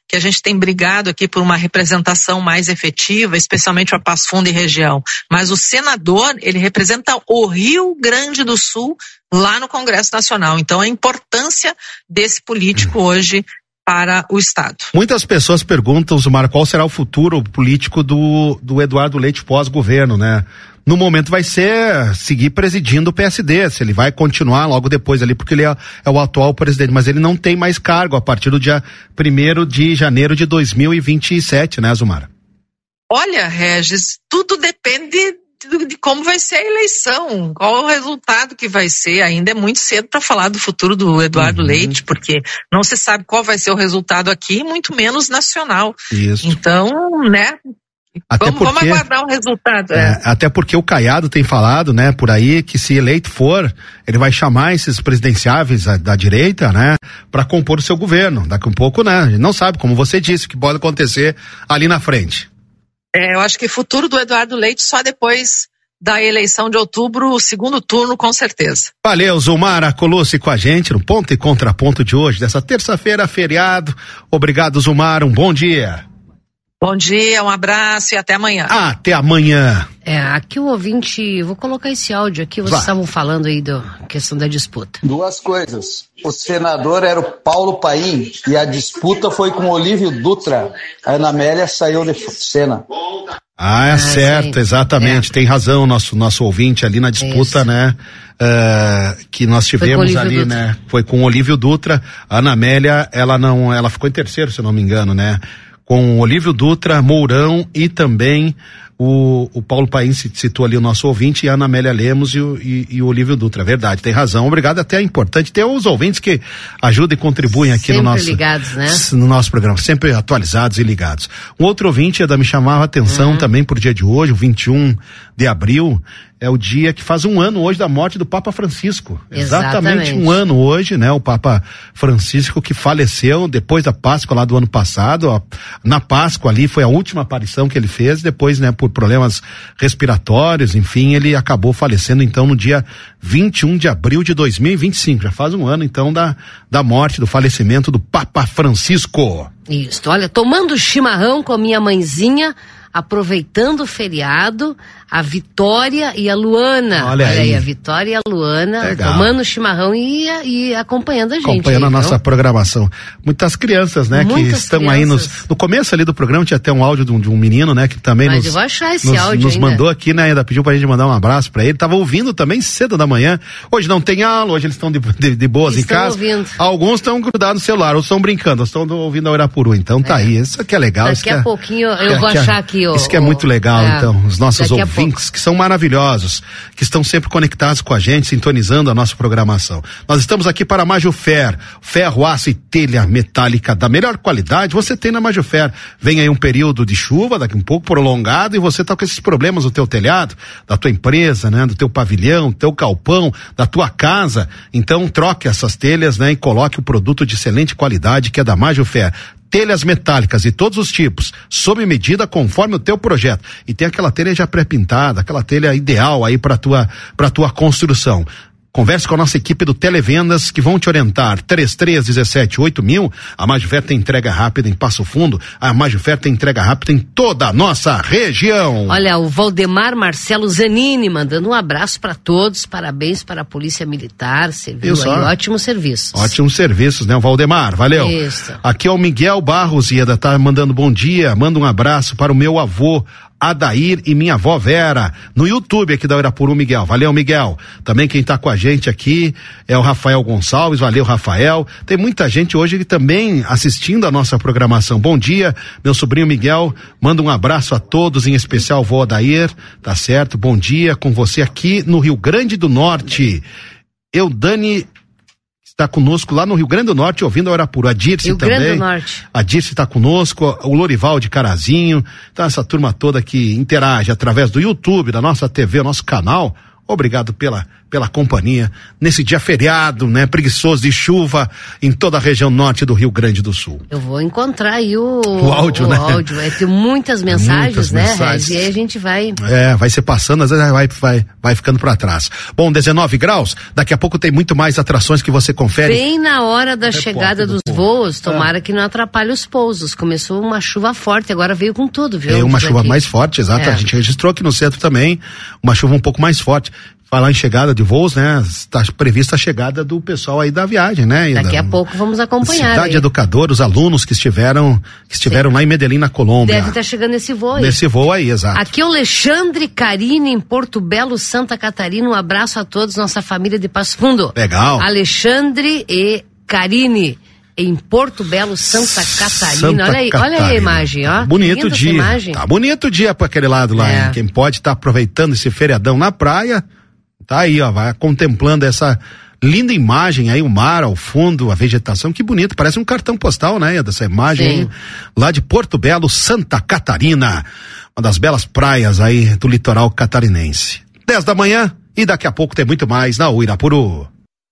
que a gente tem brigado aqui por uma representação mais efetiva, especialmente a Passo Fundo e região. Mas o senador, ele representa o Rio Grande do Sul lá no Congresso Nacional. Então, a importância desse político hoje para o Estado. Muitas pessoas perguntam, Zumara, qual será o futuro político do Eduardo Leite pós-governo, né? No momento vai ser seguir presidindo o PSD, se ele vai continuar logo depois ali, porque ele é o atual presidente, mas ele não tem mais cargo a partir do dia 1º de janeiro de 2027, né, Zumara? Olha, Regis, tudo depende de como vai ser a eleição, qual o resultado que vai ser. Ainda é muito cedo para falar do futuro do Eduardo Leite, porque não se sabe qual vai ser o resultado aqui, muito menos nacional. Isso. Então, né? Vamos aguardar o resultado. Até porque o Caiado tem falado, né, por aí, que se eleito for, ele vai chamar esses presidenciáveis da direita, né, para compor o seu governo. Daqui um pouco, né, a gente não sabe, como você disse, o que pode acontecer ali na frente. Eu acho que o futuro do Eduardo Leite só depois da eleição de outubro, o segundo turno, com certeza. Valeu, Zumara Colucci com a gente no Ponto e Contraponto de hoje, dessa terça-feira, feriado. Obrigado, Zumara, um bom dia. Bom dia, um abraço e até amanhã. Até amanhã. Aqui o ouvinte, vou colocar esse áudio aqui, vocês estavam falando aí da questão da disputa. Duas coisas, o senador era o Paulo Paim e a disputa foi com o Olívio Dutra, a Ana Amélia saiu de cena. Certo, sim. Exatamente, tem razão nosso ouvinte ali na disputa, né, que nós tivemos ali, Dutra, né, foi com o Olívio Dutra, a Ana Amélia, ela ficou em terceiro, se eu não me engano, né, com o Olívio Dutra, Mourão e também o Paulo Paim citou ali o nosso ouvinte, e a Ana Amélia Lemos e o Olívio Dutra. Verdade, tem razão. Obrigado, até é importante ter os ouvintes que ajudam e contribuem aqui no nosso, ligados, né? No nosso programa, sempre atualizados e ligados. Um outro ouvinte me chamava a atenção também por dia de hoje, o 21 de abril, é o dia que faz um ano hoje da morte do Papa Francisco. Exatamente um ano hoje, né? O Papa Francisco que faleceu depois da Páscoa lá do ano passado, na Páscoa ali foi a última aparição que ele fez, depois, né, por problemas respiratórios, enfim, ele acabou falecendo então no dia 21 de abril de 2025, já faz um ano então da morte, do falecimento do Papa Francisco. Isso, olha, tomando chimarrão com a minha mãezinha, aproveitando o feriado, a Vitória e a Luana. Olha aí, a Vitória e a Luana. Legal. Tomando chimarrão e acompanhando a gente. Acompanhando a nossa programação. Muitas crianças, né, que estão crianças aí no começo ali do programa, tinha até um áudio de um menino, né, que também eu vou achar esse áudio nos mandou aqui, né, ainda pediu pra gente mandar um abraço pra ele, tava ouvindo também cedo da manhã. Hoje não tem aula, hoje eles estão de boas em casa. Ouvindo. Alguns estão grudados no celular, outros estão brincando, outros estão ouvindo a Uirapuru, então tá aí, isso aqui é legal. Daqui a pouquinho eu vou achar aqui isso que é muito legal, então, os nossos ouvintes que são maravilhosos, que estão sempre conectados com a gente, sintonizando a nossa programação. Nós estamos aqui para a Majufer, ferro, aço e telha metálica da melhor qualidade, você tem na Majufer. Vem aí um período de chuva, daqui um pouco prolongado, e você tá com esses problemas no teu telhado, da tua empresa, né, do teu pavilhão, do teu galpão, da tua casa, então troque essas telhas, né, e coloque o produto de excelente qualidade que é da Majufer. Telhas metálicas de todos os tipos, sob medida, conforme o teu projeto. E tem aquela telha já pré-pintada, aquela telha ideal aí para tua construção. Converse com a nossa equipe do Televendas que vão te orientar. 3317-8000. A Majufer tem entrega rápida em Passo Fundo. A Majufer tem entrega rápida em toda a nossa região. Olha, o Valdemar Marcelo Zanini mandando um abraço para todos. Parabéns para a Polícia Militar. Serviu aí ótimos serviços. Ótimos serviços, né, o Valdemar? Valeu. Isso. Aqui é o Miguel Barros, Ieda, tá mandando bom dia. Manda um abraço para o meu avô Adair e minha avó Vera, no YouTube aqui da Uirapuru, Miguel. Valeu, Miguel. Também quem tá com a gente aqui é o Rafael Gonçalves. Valeu, Rafael. Tem muita gente hoje também assistindo a nossa programação. Bom dia, meu sobrinho Miguel. Manda um abraço a todos, em especial o vó Adair. Tá certo? Bom dia com você aqui no Rio Grande do Norte. Dani está conosco lá no Rio Grande do Norte, ouvindo a Uirapuru. A Dirce também. Rio Grande do Norte. A Dirce está conosco, o Lorival de Carazinho. Então, essa turma toda que interage através do YouTube, da nossa TV, nosso canal. Obrigado pela pela companhia nesse dia feriado, né? Preguiçoso de chuva em toda a região norte do Rio Grande do Sul. Eu vou encontrar aí o áudio, né? Áudio. Vai ter muitas mensagens, né, Regis? E aí a gente vai... vai ser passando, às vezes vai ficando pra trás. Bom, 19 graus, daqui a pouco tem muito mais atrações que você confere. Bem na hora da chegada dos voos, tomara que não atrapalhe os pousos. Começou uma chuva forte, agora veio com tudo, viu? É uma chuva mais forte, exato. A gente registrou aqui no centro também uma chuva um pouco mais forte. Falar em chegada de voos, né? Está prevista a chegada do pessoal aí da viagem, né? Daqui a pouco vamos acompanhar. Cidade Educadora, os alunos que estiveram lá em Medellín, na Colômbia. Deve estar chegando nesse voo aí. Nesse voo aí, exato. Aqui é o Alexandre Carini, em Porto Belo, Santa Catarina. Um abraço a todos, nossa família de Passo Fundo. Legal. Alexandre e Carini, em Porto Belo, Santa Catarina. Olha aí a imagem, ó. Bonito dia. Tá bonito o dia para aquele lado lá, hein? Quem pode estar aproveitando esse feriadão na praia, tá aí, ó, vai contemplando essa linda imagem aí, o mar ao fundo, a vegetação, que bonito, parece um cartão postal, né, dessa imagem aí, lá de Porto Belo, Santa Catarina, uma das belas praias aí do litoral catarinense. 10 da manhã e daqui a pouco tem muito mais na Uirapuru.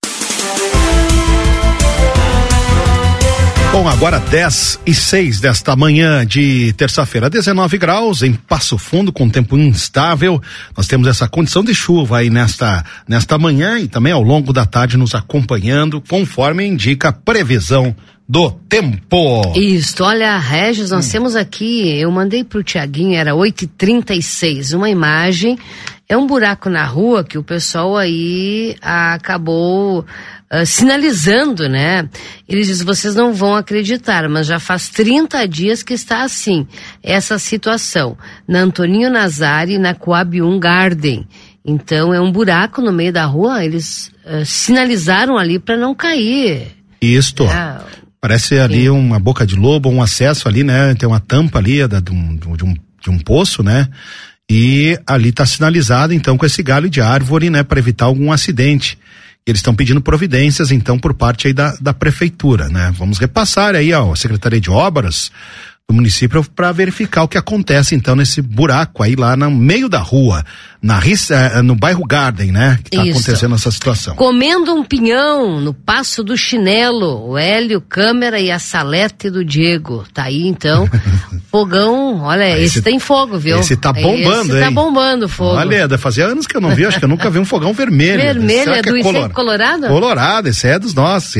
Bom, agora 10:06 desta manhã de terça-feira, 19 graus em Passo Fundo, com tempo instável. Nós temos essa condição de chuva aí nesta manhã e também ao longo da tarde nos acompanhando, conforme indica a previsão do tempo. Isso, olha, Regis, nós temos aqui, eu mandei pro Tiaguinho, era 8h36, uma imagem, é um buraco na rua que o pessoal aí acabou sinalizando, né? Eles dizem, vocês não vão acreditar, mas já faz 30 dias que está assim, essa situação, na Antoninho Nazari, na Coab 1 Garden. Então é um buraco no meio da rua, eles sinalizaram ali para não cair. Isto, parece ali uma boca de lobo, um acesso ali, né? Tem uma tampa ali de um poço, né? E ali está sinalizado, então, com esse galho de árvore, né? Para evitar algum acidente. Eles estão pedindo providências, então, por parte aí da prefeitura, né? Vamos repassar aí a Secretaria de Obras do município para verificar o que acontece, então, nesse buraco aí lá no meio da rua, no bairro Garden, né? Que está acontecendo essa situação. Comendo um pinhão no Passo do Chinelo, o Hélio, Câmara e a Salete do Diego. Tá aí, então, fogão, olha, esse tem fogo, viu? Esse tá bombando, hein? Esse tá bombando o fogo. Olha, fazia anos que eu não vi, acho que eu nunca vi um fogão vermelho. Vermelho, é do Colorado? Colorado, esse é dos nossos.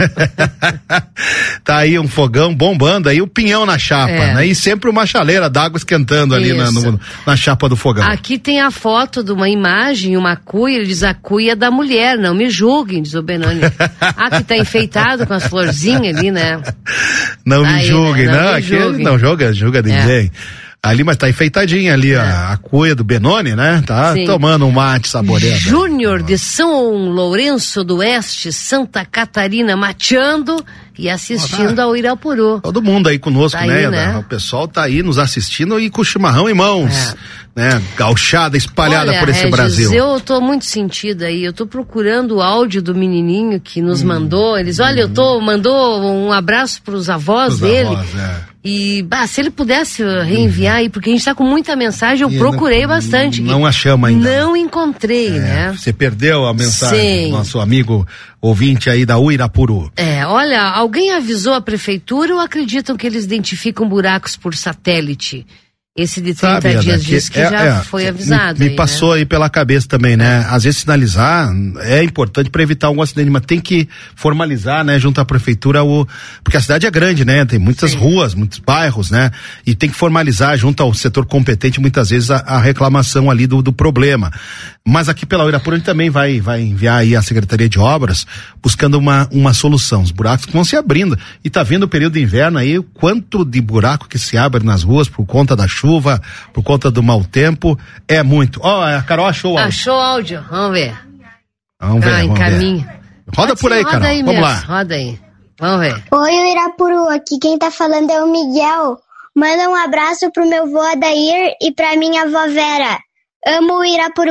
Tá aí um fogão bombando, aí o pinhão na chapa, né? E sempre uma chaleira d'água esquentando ali na chapa do fogão. Aqui tem a foto de uma imagem, uma cuia, ele diz a cuia da mulher, não me julguem, diz o Benoni. Que tá enfeitado com as florzinhas ali, né? Não me julguem, né? Não, aqui não julga ninguém. Ali, mas tá enfeitadinha ali a cuia do Benoni, né? Tá tomando um mate saboreado. Júnior de São Lourenço do Oeste, Santa Catarina, mateando e assistindo ao Uirapuru. Todo mundo aí conosco, tá aí, né? O pessoal tá aí nos assistindo e com o chimarrão em mãos, né? Gauchada espalhada por esse Brasil. Eu tô muito sentida aí, eu tô procurando o áudio do menininho que nos mandou, mandou um abraço pros avós dele. E, se ele pudesse reenviar aí, porque a gente tá com muita mensagem, eu procurei bastante. Não achamos ainda. Não encontrei, né? Você perdeu a mensagem do nosso amigo ouvinte aí da Uirapuru. Olha, alguém avisou a prefeitura ou acreditam que eles identificam buracos por satélite? Esse de 30 dias diz que já foi avisado. Me passou aí pela cabeça também, né? Às vezes sinalizar é importante para evitar algum acidente, mas tem que formalizar, né? Junto à prefeitura, porque a cidade é grande, né? Tem muitas ruas, muitos bairros, né? E tem que formalizar junto ao setor competente, muitas vezes, a reclamação ali do problema. Mas aqui pela Uirapuru a gente também vai enviar aí a Secretaria de Obras buscando uma solução. Os buracos que vão se abrindo. E tá vendo o período de inverno aí, o quanto de buraco que se abre nas ruas por conta da chuva, por conta do mau tempo, é muito. A Carol achou o áudio. Achou o áudio, vamos ver. Vamos ver. Encaminha. Roda por aí, Carol. Aí vamos lá. Roda aí. Vamos ver. Oi, Uirapuru, aqui quem tá falando é o Miguel. Manda um abraço pro meu vô Adair e pra minha avó Vera. Amo o Uirapuru.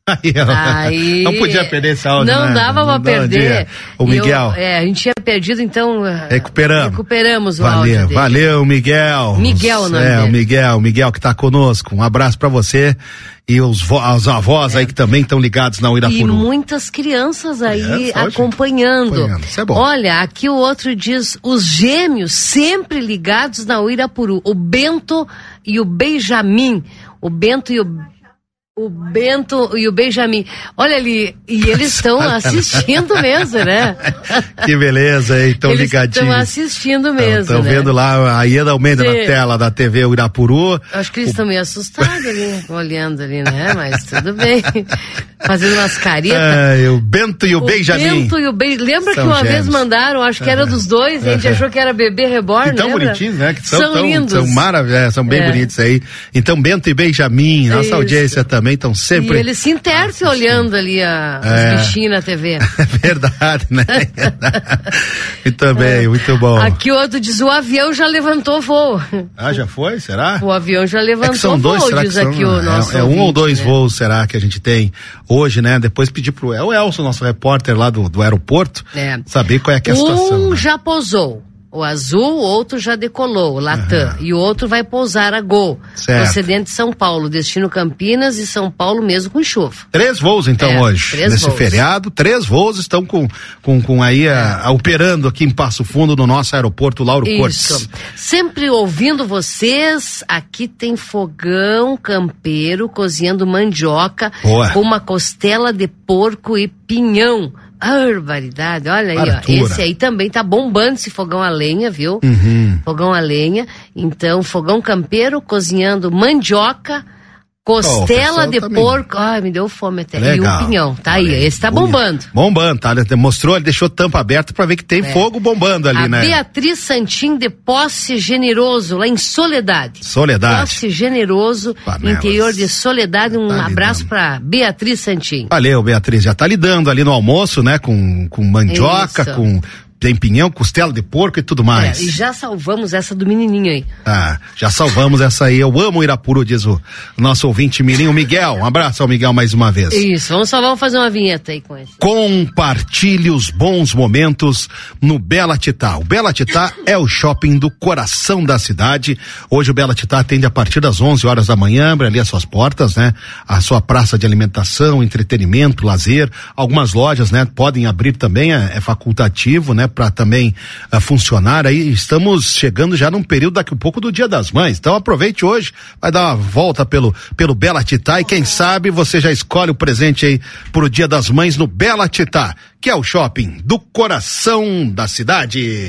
Aí, não podia perder esse áudio, não, né? Dava pra perder. O Miguel. A gente tinha perdido, então recuperamos o áudio dele. Valeu, Miguel. Miguel, não é? O Miguel que tá conosco. Um abraço pra você e os avós aí que também estão ligados na Uirapuru. E muitas crianças aí acompanhando. Isso é bom. Olha, aqui o outro diz, os gêmeos sempre ligados na Uirapuru. O Bento e o Benjamin. O Bento e o Benjamin. Olha ali, e eles estão assistindo mesmo, né? Que beleza, hein? Estão ligadinhos. Estão assistindo mesmo, Estão vendo lá a Ieda Almeida na tela da TV Uirapuru. Acho que eles estão meio assustados ali, olhando ali, né? Mas tudo bem. Fazendo umas caretas. O Bento e o Benjamin. Lembra que uma vez mandaram, acho que era dos dois, a gente achou que era bebê reborn, tão lembra? Bonitinhos, né? Que são lindos. São maravilhosos, são bem bonitos aí. Então, Bento e Benjamin, nossa audiência também estão sempre... E eles se intercem olhando ali os bichinhos na TV. É verdade, né? Muito bem, muito bom. Aqui o outro diz, o avião já levantou voo. Já foi? Será? O avião já levantou são dois, voo, será diz que são, aqui o nosso um ouvinte, ou dois né? voos, será que a gente tem hoje, né? Depois pedir pro o Elson, nosso repórter lá do aeroporto, saber qual é que é a situação. Um já pousou. O azul, o outro já decolou, o Latam, e o outro vai pousar a Gol, procedente de São Paulo, destino Campinas e São Paulo mesmo com chuva. 3 voos então hoje, nesse feriado, 3 voos estão com aí operando aqui em Passo Fundo no nosso aeroporto Lauro Cortes. Sempre ouvindo vocês, aqui tem fogão campeiro cozinhando mandioca com uma costela de porco e pinhão. Barbaridade, olha aí, ó. Esse aí também tá bombando esse fogão a lenha, viu? Fogão a lenha. Então, fogão campeiro cozinhando mandioca, costela de porco. Ai, me deu fome até. Legal. E o pinhão, tá aí, esse tá bombando. Bombando, tá? Mostrou, ele deixou tampa aberta pra ver que tem fogo bombando ali, né? Beatriz Santim de Posse Generoso, lá em Soledade. Posse Generoso, interior de Soledade. Um abraço pra Beatriz Santim. Valeu, Beatriz. Já tá lidando ali no almoço, né? Com mandioca, tem pinhão, costela de porco e tudo mais. E já salvamos essa do menininho aí. Já salvamos essa aí. Eu amo Irapuru, diz o nosso ouvinte mirim, o Miguel. Um abraço ao Miguel mais uma vez. Isso, vamos fazer uma vinheta aí com esse. Compartilhe os bons momentos no Bela Titá. O Bela Titá é o shopping do coração da cidade. Hoje o Bela Titá atende a partir das 11 horas da manhã, abre ali as suas portas, né? A sua praça de alimentação, entretenimento, lazer. Algumas lojas, né? Podem abrir também, é facultativo, né? Para também funcionar aí. Estamos chegando já num período daqui a pouco do Dia das Mães. Então aproveite hoje, vai dar uma volta pelo Bela Titá e quem sabe você já escolhe o presente aí pro Dia das Mães no Bela Titá, que é o shopping do coração da cidade.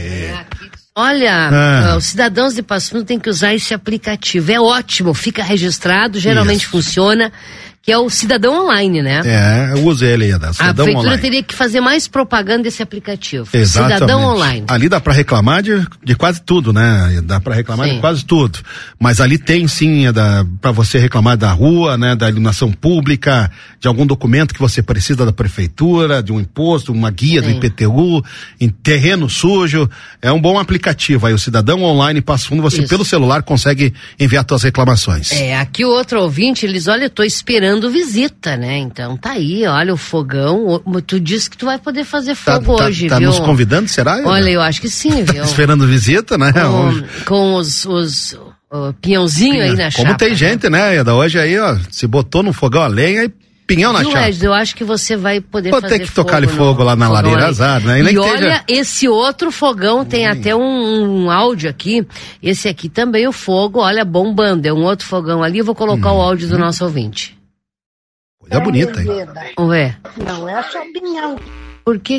Olha, os cidadãos de Passo Fundo têm que usar esse aplicativo. É ótimo, fica registrado, geralmente funciona. Que é o Cidadão Online, né? Eu usei ele aí, da Cidadão Online. A prefeitura teria que fazer mais propaganda desse aplicativo. Exatamente. Cidadão Online. Ali dá para reclamar de quase tudo, né? Dá para reclamar de quase tudo. Mas ali tem sim, para você reclamar da rua, né? Da iluminação pública, de algum documento que você precisa da prefeitura, de um imposto, uma guia do IPTU, em terreno sujo. É um bom aplicativo aí, o Cidadão Online Passo Fundo, você pelo celular consegue enviar suas reclamações. Aqui o outro ouvinte, eles, olha, eu tô esperando visita, né? Então tá aí, olha o fogão. Tu disse que tu vai poder fazer fogo hoje, viu? Tá nos convidando, será? Olha, eu acho que sim, viu? Tá esperando visita, né? Com os pinhãozinhos aí na chapa. Como tem gente, né, Eda? Hoje aí, ó, se botou no fogão a lenha e pinhão na chapa. Eu acho que você vai poder fazer fogo. Vou ter que tocar fogo lá na lareira, azar, né? E olha, esse outro fogão tem até um áudio aqui. Esse aqui também, o fogo, olha, bombando. É um outro fogão ali. Eu vou colocar o áudio do nosso ouvinte. Coisa bonita, hein? Ué. Não é só pinhão. Por que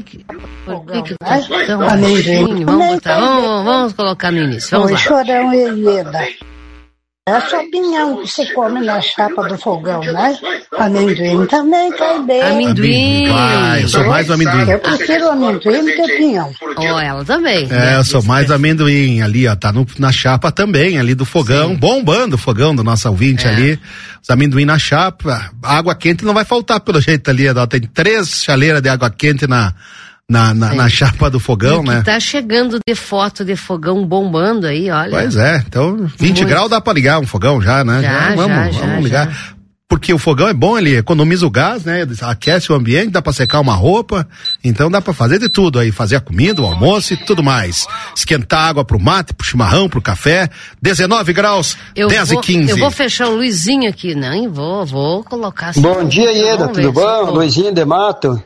vamos colocar no início. Vamos lá. Chorão e Ieda. É só pinhão que você come na chapa do fogão, né? Amendoim também cai bem. Amendoim. Eu sou mais do amendoim. Eu prefiro amendoim do que pinhão. Ela também. Eu sou mais do amendoim ali, ó. Tá na chapa também, ali do fogão. Bombando o fogão do nosso ouvinte ali. Os amendoim na chapa. A água quente não vai faltar pelo jeito ali, ó. Tem 3 chaleiras de água quente na chapa do fogão, né? Tá chegando de foto de fogão bombando aí, olha. Pois é, então 20 graus dá pra ligar um fogão já, né? Já, vamos ligar. porque o fogão é bom, ele economiza o gás, né? Aquece o ambiente, dá pra secar uma roupa, então dá pra fazer de tudo aí, fazer a comida, o almoço e tudo mais. Esquentar água pro mate, pro chimarrão, pro café, 19 graus, 10 e 15. Eu vou fechar o Luizinho aqui, não, vou colocar assim. Bom dia, Ieda, tudo bom? Luizinho de Mato.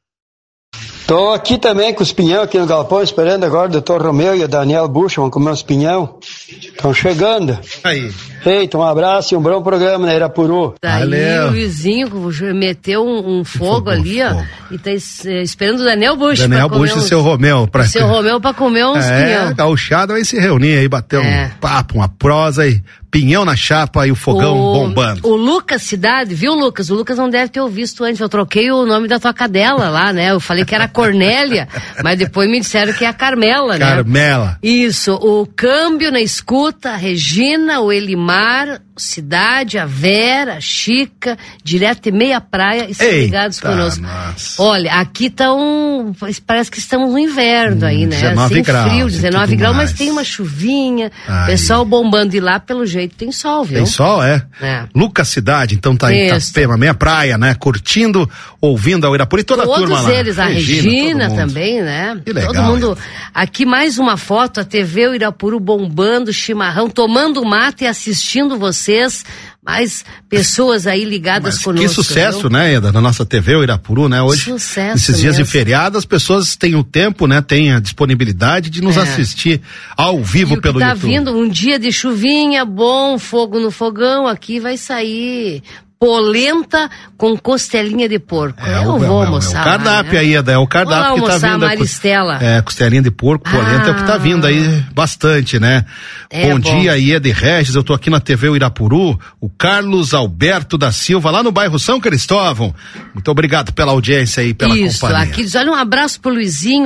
Tô aqui também com os pinhão aqui no galpão, esperando agora o doutor Romeu e o Daniel Bucha, vão comer os pinhão. Estão chegando. Aí. Eita, um abraço e um bom programa na Irapuru. Daí o Luizinho meteu um fogo ali, ó, e tá esperando o Daniel Bucha. Daniel Bucha e seu Romeu. Seu Romeu pra comer uns pinhão. Gauchado vai se reunir aí, bater um papo, uma prosa e pinhão na chapa e o fogão bombando. O Lucas Cidade, viu, Lucas? O Lucas não deve ter ouvido antes. Eu troquei o nome da tua cadela lá, né? Eu falei que era Cornélia, mas depois me disseram que é a Carmela, né? Carmela. Isso. O Câmbio na escuta, a Regina, o Elimar, Cidade, a Vera, a Chica, direto e meia praia, e estão ligados conosco. Nossa. Olha, aqui estão, parece que estamos no inverno aí, né? 19 Sem graus, frio, 19 graus, mais. mas tem uma chuvinha, pessoal bombando, e lá pelo jeito tem sol, viu? Tem sol, é. Lucas Cidade, então tá em Itapema, meia praia, né? Curtindo, ouvindo a Uirapuru e toda a turma lá. Todos eles, a Regina também, né? Que legal. Todo mundo. Aqui mais uma foto, a TV Uirapuru bombando, chimarrão, tomando mate e assistindo vocês. Mais pessoas aí ligadas conosco. Que sucesso, viu? Né, Eda, na nossa TV Uirapuru, né? Hoje, sucesso esses dias mesmo. de feriado, as pessoas têm o tempo, né? Têm a disponibilidade de nos assistir ao vivo pelo YouTube. Tá vindo um dia de chuvinha, bom, fogo no fogão, aqui vai sair polenta com costelinha de porco. Eu vou almoçar. É o cardápio aí, Eda, é o cardápio que tá vindo. Maristela. Costelinha de porco, polenta é o que tá vindo aí bastante, né? Bom dia, Ieda e Regis, eu tô aqui na TV Uirapuru, o Carlos Alberto da Silva, lá no bairro São Cristóvão. Muito obrigado pela audiência aí, pela companhia. Aqui diz, olha, um abraço pro Luizinho,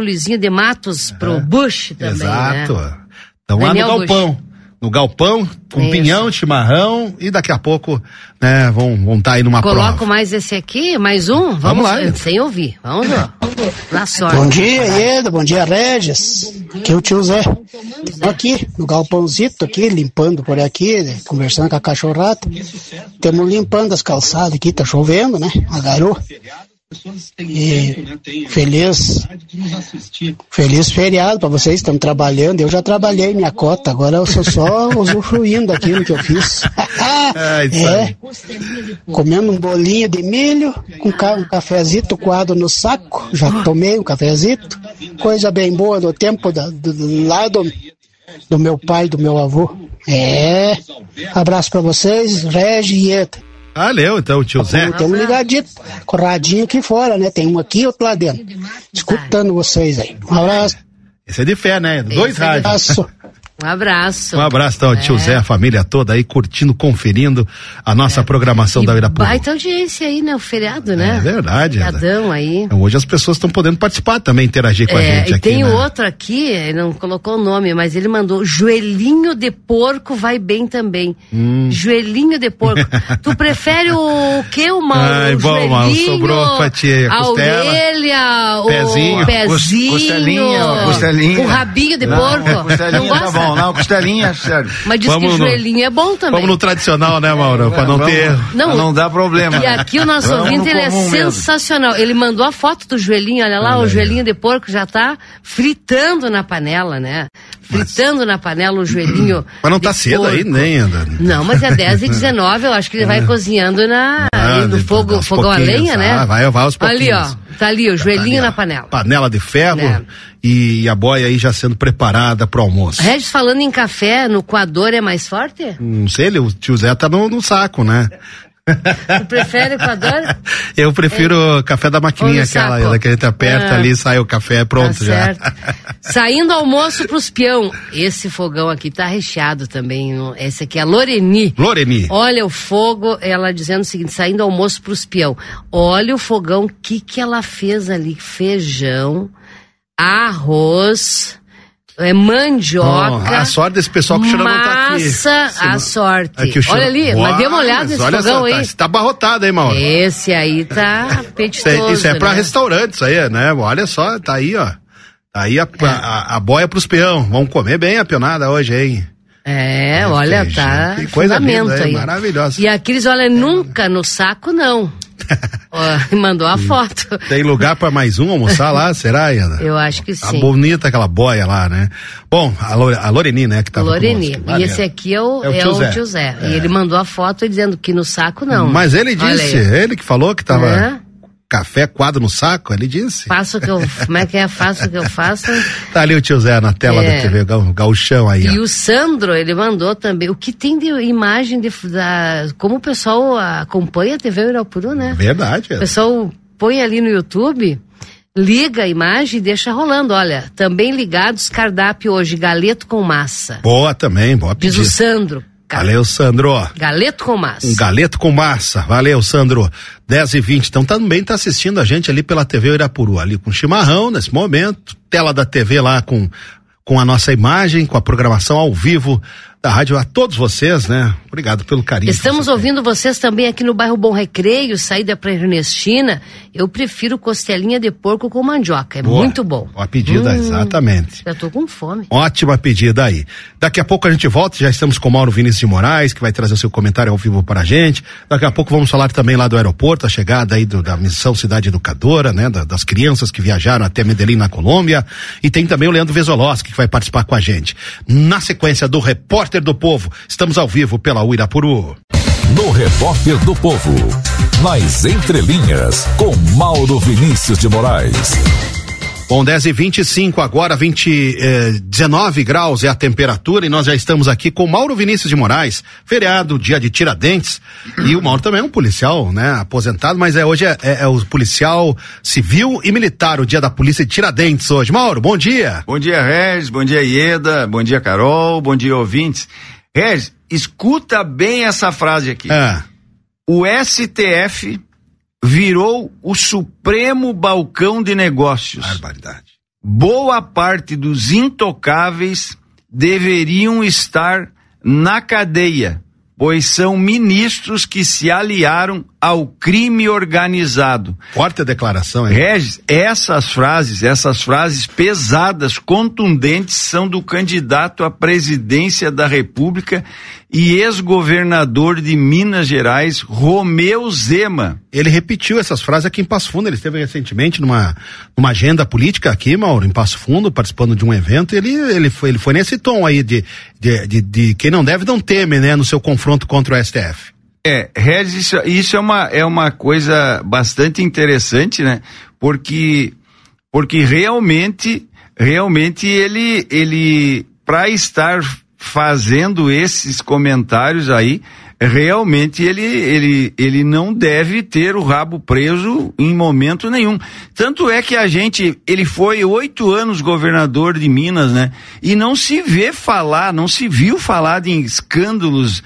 de Matos, pro Bush também, exato. Né? Então lá no galpão. No galpão, com pinhão, chimarrão, e daqui a pouco, né, vão tá aí numa prova. Coloco mais esse aqui, mais um? Vamos lá. Sem ouvir. Vamos lá. Na sorte. Bom dia, Ieda. Bom dia, Regis. Aqui é o tio Zé. Estou aqui, no galpãozito aqui, limpando por aqui, né, conversando com a cachorrada. Estamos limpando as calçadas aqui, tá chovendo, né? A garoa. E feliz feriado para vocês, estamos trabalhando. Eu já trabalhei minha cota, agora eu sou só usufruindo daquilo que eu fiz. Comendo um bolinho de milho com um cafezito coado no saco. Já tomei um cafezito, coisa bem boa do tempo do lado do meu pai e do meu avô. Abraço para vocês, Regi e Ieda. Valeu, então, tio Zé. Tem um ligadinho, corradinho aqui fora, né? Tem um aqui e outro lá dentro. Escutando vocês aí. Um abraço. Esse é de fé, né? 2 rádios. Um abraço. Um abraço, então, tio Zé, a família toda aí, curtindo, conferindo a nossa programação da Uirapuru. Baita audiência aí, né? O feriado, né? É verdade. Feriadão aí. Então, hoje as pessoas estão podendo participar também, interagir com a gente aqui. Tem outro aqui, ele não colocou o nome, mas ele mandou: joelhinho de porco vai bem também. Joelhinho de porco. Tu prefere o que, o Mauro? Ai, bom, Mauro, sobrou fatia, a costela, orelha, pezinho, o pezinho, costelinha. o rabinho de porco. Costelinha não gosta? Tá bom, não, costelinha, sério. Mas diz que o joelhinho é bom também. Vamos no tradicional, né, Mauro? Pra não ter... Não dá problema. E aqui o nosso ouvinte, ele é sensacional. Ele mandou a foto do joelhinho, olha lá, o joelhinho de porco já tá fritando na panela, né? Fritando na panela o joelhinho. Mas não tá cedo aí, nem ainda. Não, mas é 10h19, eu acho que ele vai cozinhando no fogão a lenha, né? Vai aos pouquinhos. Ali, ó, tá ali o joelhinho na panela. Panela de ferro e a boia aí já sendo preparada pro almoço. Regis, falando em café, no coador é mais forte? Não sei, o tio Zé tá no saco, né? Tu prefere o coador? Eu prefiro café da maquininha, aquela que a gente aperta ali, sai o café, pronto já. Certo. Saindo almoço pros peão. Esse fogão aqui tá recheado também. Esse aqui é a Loreni. Olha o fogo, ela dizendo o seguinte: saindo almoço pros peão. Olha o fogão, que ela fez ali? Feijão, arroz, mandioca. A sorte desse pessoal que o não tá aqui. A sorte. Olha ali, mas dê uma olhada nesse fogão aí. Tá abarrotado, hein, Mauro? Esse aí tá apetitoso. Isso é pra né? restaurante, isso aí, né? Olha só, tá aí, ó. Tá aí a boia pros peão. Vamos comer bem a peonada hoje, hein? Olha, tá fundamento aí. Maravilhosa. E a Cris, olha, nunca no saco, não. Mandou a foto. Tem lugar pra mais um almoçar lá, será, Iana? Eu acho que sim. Tá bonita aquela boia lá, né? Bom, a Loreni, né, que tava Loreni. E esse aqui é o tio Zé. E ele mandou a foto dizendo que no saco não. Mas ele disse, ele que falou que tava... Café coado no saco, ele disse. Como é que é? Faço o que eu faço. Tá ali o tio Zé na tela da TV, gauchão aí. E o Sandro, ele mandou também. O que tem de imagem como o pessoal acompanha a TV Uirapuru, né? Verdade. O pessoal põe ali no YouTube, liga a imagem e deixa rolando. Olha, também ligados, cardápio hoje, galeto com massa. Boa também, boa pedida. Diz o Sandro. Valeu, Sandro. Galeto com massa. Um galeto com massa. Valeu, Sandro. 10h20. Então também tá assistindo a gente ali pela TV Uirapuru, ali com chimarrão nesse momento. Tela da TV lá com a nossa imagem, com a programação ao vivo da rádio a todos vocês, né? Obrigado pelo carinho. Estamos ouvindo vocês também aqui no bairro Bom Recreio, saída pra Ernestina. Eu prefiro costelinha de porco com mandioca, muito bom. Uma pedida, exatamente. Já tô com fome. Ótima pedida aí. Daqui a pouco a gente volta, já estamos com o Mauro Vinícius de Moraes, que vai trazer o seu comentário ao vivo para a gente. Daqui a pouco vamos falar também lá do aeroporto, a chegada aí da missão Cidade Educadora, né? Das crianças que viajaram até Medellín, na Colômbia. E tem também o Leandro Vesolowski, que vai participar com a gente. Na sequência do Repórter do Povo, estamos ao vivo pela Uirapuru. No Repórter do Povo, nas entrelinhas, com Mauro Vinícius de Moraes. Bom, 10h25 agora, 19 graus é a temperatura e nós já estamos aqui com Mauro Vinícius de Moraes, feriado, dia de Tiradentes, e o Mauro também é um policial, né, aposentado, mas hoje é o policial civil e militar, o dia da polícia de Tiradentes hoje. Mauro, bom dia. Bom dia, Regis, bom dia, Ieda, bom dia, Carol, bom dia, ouvintes. Regis, escuta bem essa frase aqui. O STF virou o Supremo Balcão de Negócios. Barbaridade. Boa parte dos intocáveis deveriam estar na cadeia, pois são ministros que se aliaram ao crime organizado. Forte a declaração, hein? Regis, essas frases pesadas, contundentes, são do candidato à presidência da República e ex-governador de Minas Gerais, Romeu Zema. Ele repetiu essas frases aqui em Passo Fundo, ele esteve recentemente numa agenda política aqui, Mauro, em Passo Fundo, participando de um evento, e ele foi nesse tom aí de quem não deve não teme, né, no seu confronto contra o STF. Regis, isso é uma coisa bastante interessante, né? Porque realmente ele para estar fazendo esses comentários aí, realmente ele não deve ter o rabo preso em momento nenhum. Tanto é que ele foi 8 anos governador de Minas, né? E não se viu falar de escândalos,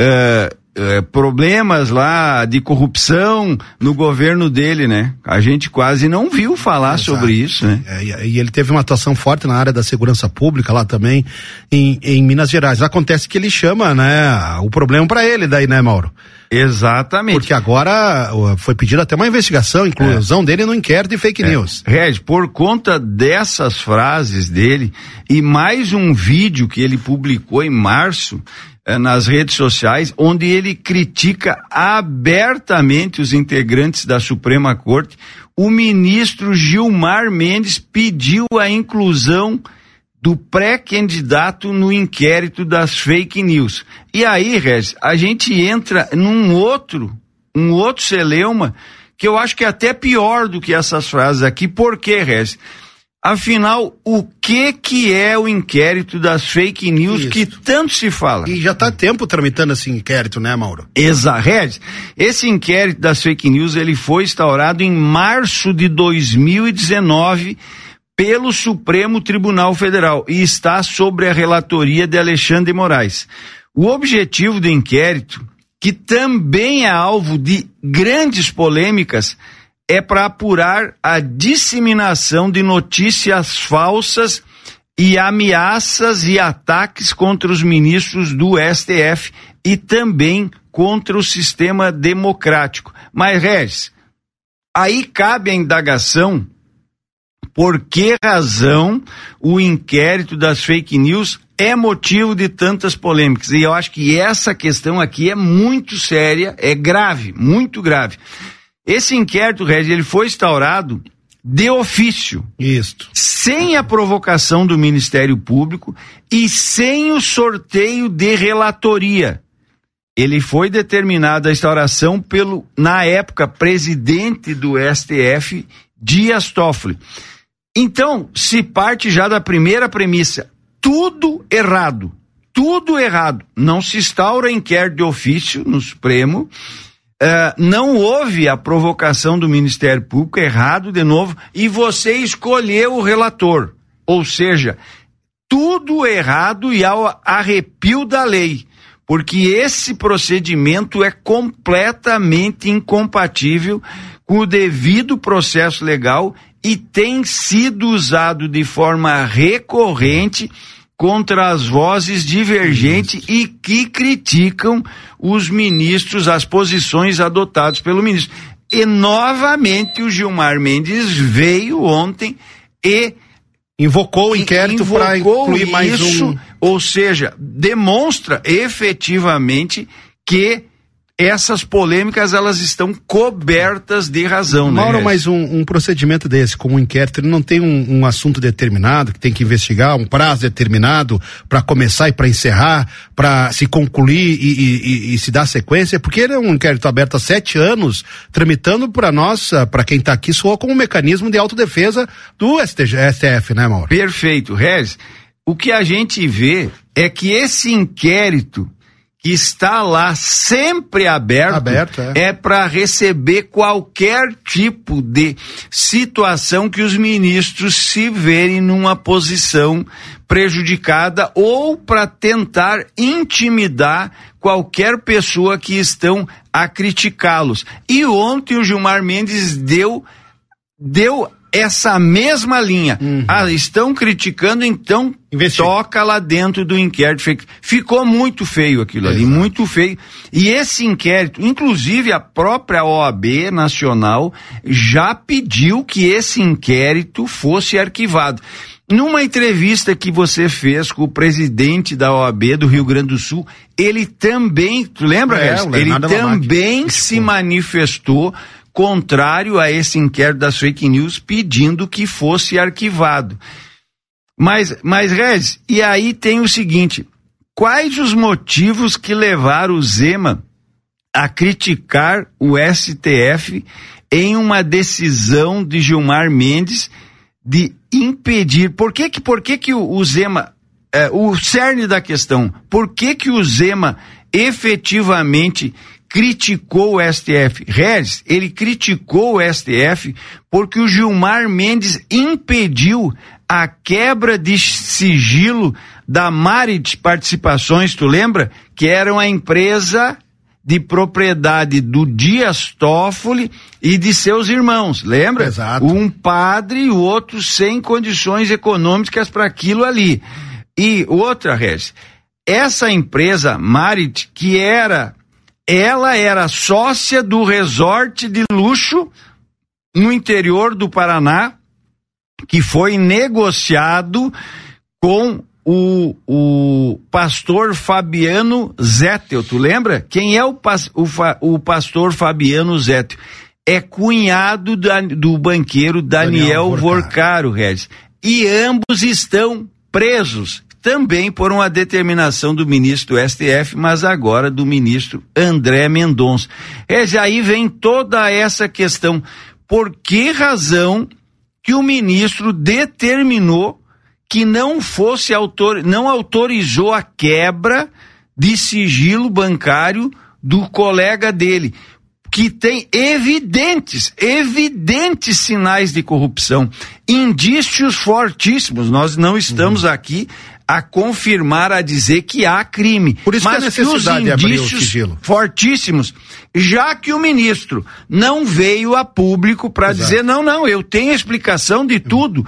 problemas lá de corrupção no governo dele, né? A gente quase não viu falar sobre isso, né? E ele teve uma atuação forte na área da segurança pública lá também, em Minas Gerais. Acontece que ele chama, né, o problema para ele daí, né, Mauro? Exatamente. Porque agora foi pedida até uma investigação, inclusão dele no inquérito de fake news. Reg, por conta dessas frases dele e mais um vídeo que ele publicou em março, nas redes sociais, onde ele critica abertamente os integrantes da Suprema Corte, o ministro Gilmar Mendes pediu a inclusão do pré-candidato no inquérito das fake news. E aí, Regis, a gente entra num outro celeuma que eu acho que é até pior do que essas frases aqui. Por quê, Regis? Afinal, o que é o inquérito das fake news que tanto se fala? E já está tempo tramitando esse inquérito, né, Mauro? Exato. Esse inquérito das fake news, ele foi instaurado em março de 2019 pelo Supremo Tribunal Federal e está sobre a relatoria de Alexandre de Moraes. O objetivo do inquérito, que também é alvo de grandes polêmicas, é para apurar a disseminação de notícias falsas e ameaças e ataques contra os ministros do STF e também contra o sistema democrático. Mas, Regis, aí cabe a indagação por que razão o inquérito das fake news é motivo de tantas polêmicas. E eu acho que essa questão aqui é muito séria, é grave, muito grave. Esse inquérito, Regis, ele foi instaurado de ofício. Isto. Sem a provocação do Ministério Público e sem o sorteio de relatoria. Ele foi determinado a instauração pelo, na época, presidente do STF, Dias Toffoli. Então, se parte já da primeira premissa, tudo errado. Não se instaura inquérito de ofício no Supremo, não houve a provocação do Ministério Público, errado de novo, e você escolheu o relator. Ou seja, tudo errado e ao arrepio da lei. Porque esse procedimento é completamente incompatível com o devido processo legal e tem sido usado de forma recorrente contra as vozes divergentes e que criticam os ministros, as posições adotadas pelo ministro. E novamente o Gilmar Mendes veio ontem e invocou o inquérito para incluir mais um. Ou seja, demonstra efetivamente que essas polêmicas, elas estão cobertas de razão, né? Mauro, mas um procedimento desse, como um inquérito, ele não tem um assunto determinado que tem que investigar, um prazo determinado para começar e para encerrar, para se concluir e se dar sequência, porque ele é um inquérito aberto há 7 anos, tramitando para nós, para quem está aqui, soa como um mecanismo de autodefesa do STF, né, Mauro? Perfeito, Regis. O que a gente vê é que esse inquérito que está lá sempre aberto é para receber qualquer tipo de situação que os ministros se verem numa posição prejudicada ou para tentar intimidar qualquer pessoa que estão a criticá-los. E ontem o Gilmar Mendes deu essa mesma linha. Estão criticando, então toca lá dentro do inquérito. Ficou muito feio aquilo ali, muito feio. E esse inquérito, inclusive a própria OAB Nacional já pediu que esse inquérito fosse arquivado. Numa entrevista que você fez com o presidente da OAB do Rio Grande do Sul, ele também, tu lembra, ele também se manifestou contrário a esse inquérito das fake news, pedindo que fosse arquivado. Mas Regis, e aí tem o seguinte, quais os motivos que levaram o Zema a criticar o STF em uma decisão de Gilmar Mendes de impedir? Por que o Zema, o cerne da questão, por que o Zema efetivamente criticou o STF? Regis, ele criticou o STF porque o Gilmar Mendes impediu a quebra de sigilo da Marit Participações, tu lembra? Que era uma empresa de propriedade do Dias Toffoli e de seus irmãos, lembra? Exato. Um padre e o outro sem condições econômicas para aquilo ali. E outra, Regis, essa empresa Marit, ela era sócia do resort de luxo no interior do Paraná, que foi negociado com o pastor Fabiano Zettel. Tu lembra? Quem é o pastor Fabiano Zettel? É cunhado do banqueiro Daniel Vorcaro, Regis. E ambos estão presos. Também por uma determinação do ministro do STF, mas agora do ministro André Mendonça. Aí vem toda essa questão. Por que razão que o ministro determinou que não autorizou a quebra de sigilo bancário do colega dele, que tem evidentes sinais de corrupção, indícios fortíssimos? Nós não estamos aqui a confirmar, a dizer que há crime. Por isso, mas que a necessidade de abrir o sigilo. Fortíssimos, já que o ministro não veio a público para dizer, não, eu tenho explicação de tudo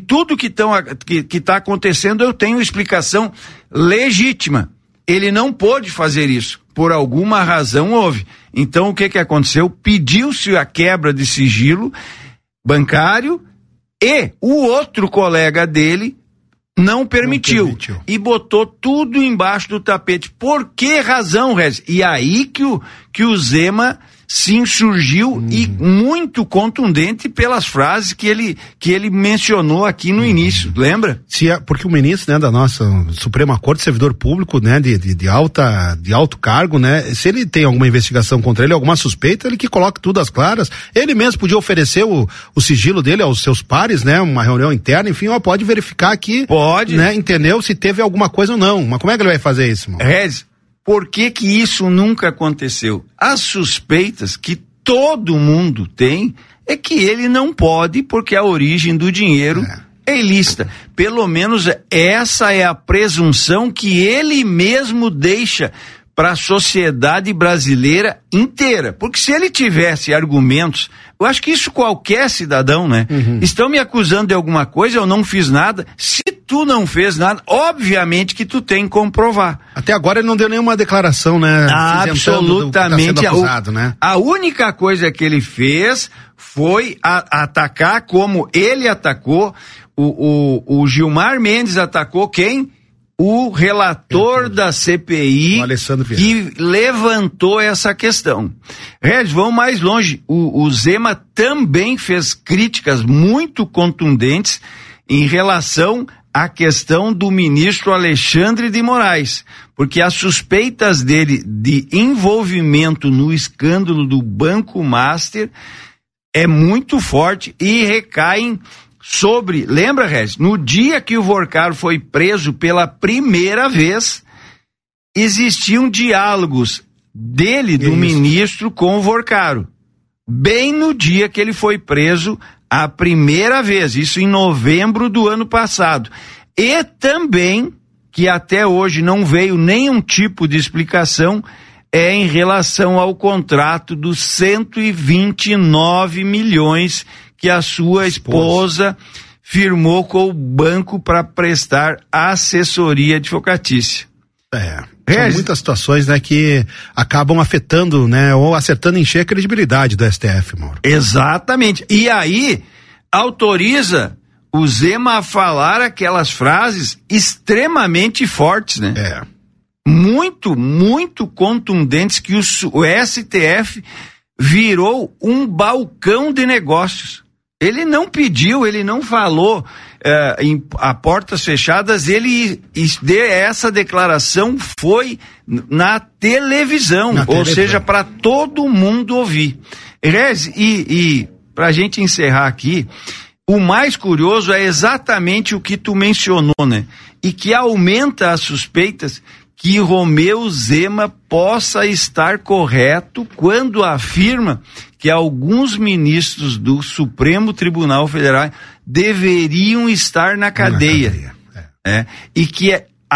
que está acontecendo, eu tenho explicação legítima. Ele não pôde fazer isso, por alguma razão houve. Então o que aconteceu? Pediu-se a quebra de sigilo bancário e o outro colega dele Não permitiu. E botou tudo embaixo do tapete. Por que razão, Regis? E aí que o Zema se insurgiu e muito contundente pelas frases que ele mencionou aqui no início, lembra? Porque o ministro, né, da nossa Suprema Corte, servidor público, né, de alto cargo, né, se ele tem alguma investigação contra ele, alguma suspeita, ele que coloque tudo às claras. Ele mesmo podia oferecer o sigilo dele aos seus pares, né, uma reunião interna, enfim, pode verificar aqui. Pode. Né, entendeu? Se teve alguma coisa ou não. Mas como é que ele vai fazer isso, mano? Regis, por que isso nunca aconteceu? As suspeitas que todo mundo tem é que ele não pode, porque a origem do dinheiro é ilícita. Pelo menos essa é a presunção que ele mesmo deixa para a sociedade brasileira inteira. Porque se ele tivesse argumentos, eu acho que isso qualquer cidadão, né? Estão me acusando de alguma coisa, eu não fiz nada. Se tu não fez nada, obviamente que tu tem que comprovar. Até agora ele não deu nenhuma declaração, né? Absolutamente. Acusado, né? A única coisa que ele fez foi atacar como ele atacou. O Gilmar Mendes atacou quem? O relator da CPI que levantou essa questão. Regis, vamos mais longe. O Zema também fez críticas muito contundentes em relação à questão do ministro Alexandre de Moraes, porque as suspeitas dele de envolvimento no escândalo do Banco Master é muito forte e recaem sobre, lembra, Regis, no dia que o Vorcaro foi preso pela primeira vez, existiam diálogos dele, do ministro, com o Vorcaro. Bem no dia que ele foi preso a primeira vez, isso em novembro do ano passado. E também, que até hoje não veio nenhum tipo de explicação, é em relação ao contrato dos 129 milhões que a sua esposa firmou com o banco para prestar assessoria advocatícia. São muitas situações, né, que acabam afetando, né, ou acertando em cheio a credibilidade do STF, Mauro. Exatamente. E aí autoriza o Zema a falar aquelas frases extremamente fortes, né? Muito, muito contundentes, que o STF virou um balcão de negócios. Ele não pediu, ele não falou a portas fechadas, essa declaração foi na televisão, ou seja, para todo mundo ouvir. E pra gente encerrar aqui, o mais curioso é exatamente o que tu mencionou, né? E que aumenta as suspeitas que Romeu Zema possa estar correto quando afirma que alguns ministros do Supremo Tribunal Federal deveriam estar na cadeia. E que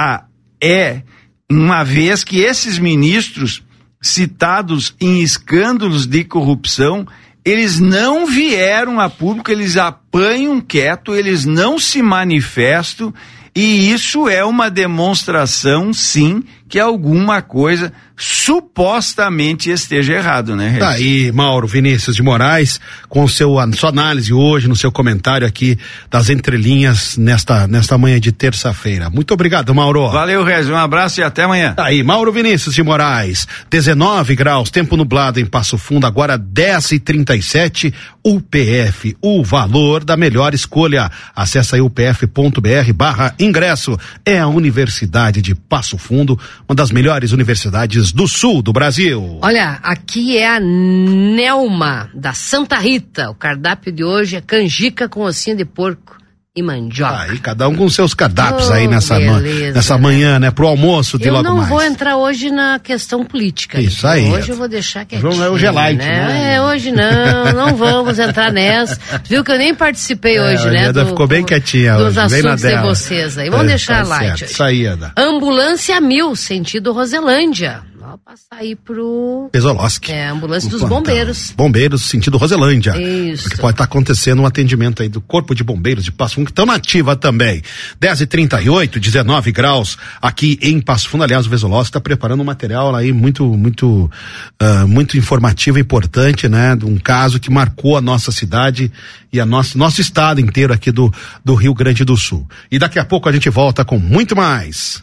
uma vez que esses ministros citados em escândalos de corrupção, eles não vieram a público, eles apanham quieto, eles não se manifestam, e isso é uma demonstração, sim, que alguma coisa supostamente esteja errado, né, Regis? Tá aí, Mauro Vinícius de Moraes, com a sua análise hoje, no seu comentário aqui das entrelinhas nesta manhã de terça-feira. Muito obrigado, Mauro. Valeu, Regis, um abraço e até amanhã. Tá aí, Mauro Vinícius de Moraes, 19 graus, tempo nublado em Passo Fundo, agora 10h37, UPF, o valor da melhor escolha. Acesse aí upf.br/ingresso. É a Universidade de Passo Fundo, uma das melhores universidades do sul do Brasil. Olha, aqui é a Nelma da Santa Rita. O cardápio de hoje é canjica com ossinho de porco e mandioca. Aí, cada um com seus cardápios aí nessa manhã, né? Pro almoço de logo mais. Eu não vou entrar hoje na questão política. Isso aí. Hoje eu vou deixar quietinho. Hoje é light, né? Hoje não vamos entrar nessa. Viu que eu nem participei hoje, né? Ficou bem quietinha dos hoje. Assuntos de vocês aí. Vamos deixar light. Isso aí, Ada. Ambulância 1000, sentido Roselândia. só passar aí pro... Pesolosky. Ambulância dos bombeiros. Bombeiros, sentido Roselândia. Isso. Porque pode estar acontecendo um atendimento aí do Corpo de Bombeiros de Passo Fundo, que estão na ativa também. 10h38, 19 graus aqui em Passo Fundo. Aliás, o Vesolosky está preparando um material aí muito informativo e importante, né? De um caso que marcou a nossa cidade e a nosso estado inteiro aqui do Rio Grande do Sul. E daqui a pouco a gente volta com muito mais.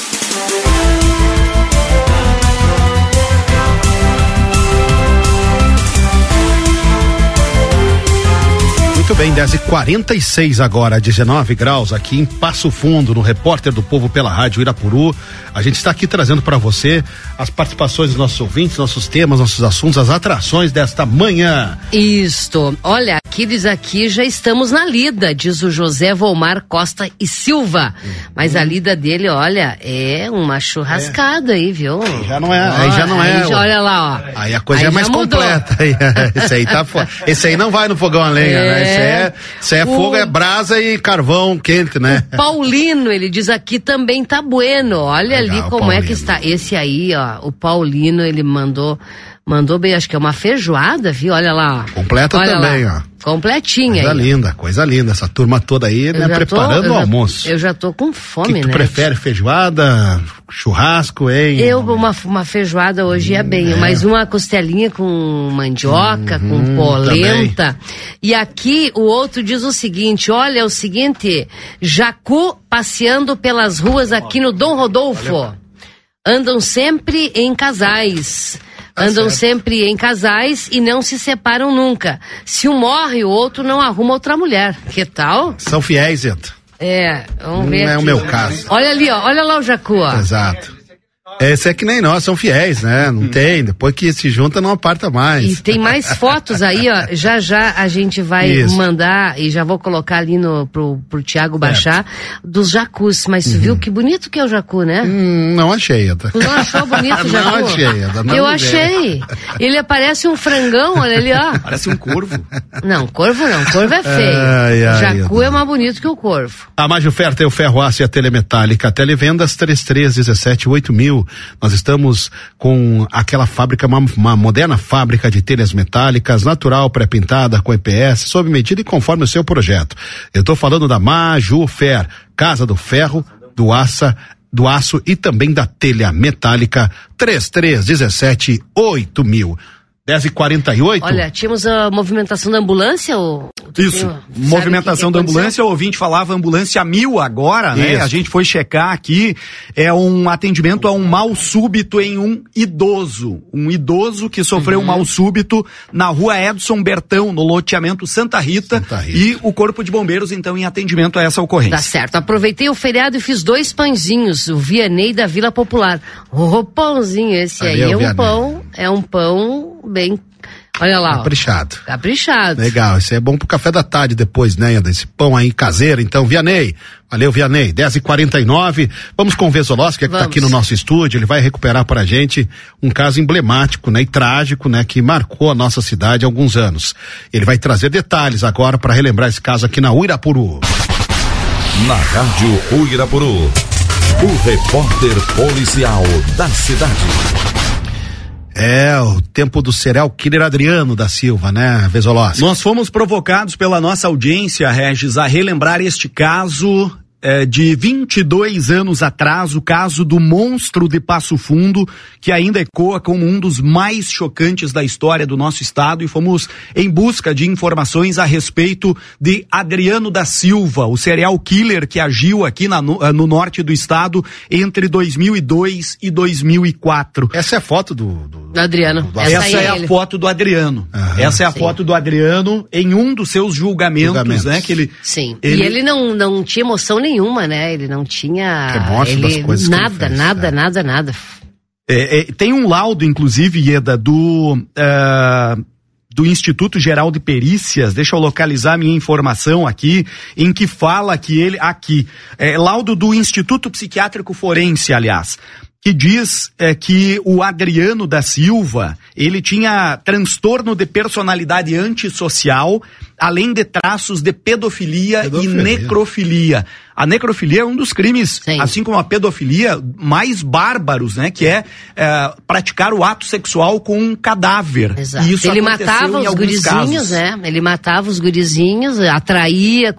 Muito bem, 10h46 agora, 19 graus aqui em Passo Fundo, no Repórter do Povo pela Rádio Irapuru. A gente está aqui trazendo para você as participações dos nossos ouvintes, nossos temas, nossos assuntos, as atrações desta manhã. Isto, olha, aqui já estamos na lida, diz o José Volmar Costa e Silva. Mas a lida dele, olha, é uma churrascada aí, viu? Aí já não é. Olha lá, ó. Aí a coisa é mais completa. Esse aí tá fora. Esse aí não vai no fogão a lenha, né? Esse aí é fogo, é brasa e carvão quente, né? O Paulino, ele diz aqui também tá bueno. Olha legal, ali como Paulino. É que está. Esse aí, ó, o Paulino, ele mandou bem, acho que é uma feijoada, viu? Olha lá, ó. Completa olha também, lá. Ó. Completinha aí. Coisa linda. Essa turma toda aí, né? Preparando o almoço. Eu já tô com fome, né? Tu prefere feijoada, churrasco, hein? Uma feijoada hoje é bem, mas uma costelinha com mandioca, com polenta. Também. E aqui o outro diz o seguinte, olha, o seguinte, Jacu passeando pelas ruas aqui no Dom Rodolfo. Andam sempre em casais. Andam sempre em casais e não se separam nunca. Se um morre, o outro não arruma outra mulher. Que tal? São fiéis, Zeta. Vamos ver. Não é aqui. O meu caso. Olha ali, ó. Olha lá o Jacu, ó. Exato. Esse é que nem nós, são fiéis, né? Não tem, depois que se junta não aparta mais. E tem mais fotos aí, ó, já a gente vai mandar, e já vou colocar ali pro Thiago baixar, dos jacus, mas tu viu que bonito que é o jacu, né? Não achei. Tu não achou bonito o jacu? Não achei. Eu achei. Ele parece um frangão, olha ali, ó. Parece um corvo. Não, corvo é feio. Jacu é mais bonito que o corvo. A mais oferta é o ferro aço e a telemetálica, televendas 33178000. Nós estamos com aquela fábrica, uma moderna fábrica de telhas metálicas, natural, pré-pintada, com EPS, sob medida e conforme o seu projeto. Eu estou falando da Majufer, Casa do Ferro, do aço e também da telha metálica, 33178000. 10h48. Olha, tínhamos a movimentação da ambulância? Isso, movimentação da ambulância, o ouvinte falava ambulância 1000 agora, né? A gente foi checar aqui, é um atendimento a um mal súbito em um idoso que sofreu um mal súbito na rua Edson Bertão, no loteamento Santa Rita, e o Corpo de Bombeiros, então, em atendimento a essa ocorrência. Tá certo, aproveitei o feriado e fiz 2 pãezinhos, o Vianney da Vila Popular. O pãozinho, esse aí é um pão bem, olha lá, caprichado. Legal, esse é bom pro café da tarde depois, né? Esse pão aí caseiro, então, Vianney, valeu, Vianney. 10h49, vamos com o Vesolosky, que tá aqui no nosso estúdio, ele vai recuperar pra gente um caso emblemático, né? E trágico, né? Que marcou a nossa cidade há alguns anos. Ele vai trazer detalhes agora para relembrar esse caso aqui na Uirapuru. Na Rádio Uirapuru, o repórter policial da cidade. É, o tempo do serial killer Adriano da Silva, né, Vesolosky? Nós fomos provocados pela nossa audiência, Regis, a relembrar este caso de 22 anos atrás, o caso do monstro de Passo Fundo, que ainda ecoa como um dos mais chocantes da história do nosso estado, e fomos em busca de informações a respeito de Adriano da Silva, o serial killer que agiu aqui no norte do estado entre 2002 e 2004. Essa é a foto do Adriano. Essa é a foto do Adriano. Essa é a foto do Adriano em um dos seus julgamentos, né? Que ele, sim. E ele não tinha emoção nenhuma, né? Ele não tinha nada. Tem um laudo, inclusive, Ieda, do Instituto Geral de Perícias, deixa eu localizar minha informação aqui, em que fala que ele, laudo do Instituto Psiquiátrico Forense, aliás, que diz que o Adriano da Silva, ele tinha transtorno de personalidade antissocial, além de traços de pedofilia e necrofilia. A necrofilia é um dos crimes, assim como a pedofilia, mais bárbaros, né? Que é praticar o ato sexual com um cadáver. Exato. E isso ele matava os gurizinhos, né? Ele matava os gurizinhos, atraía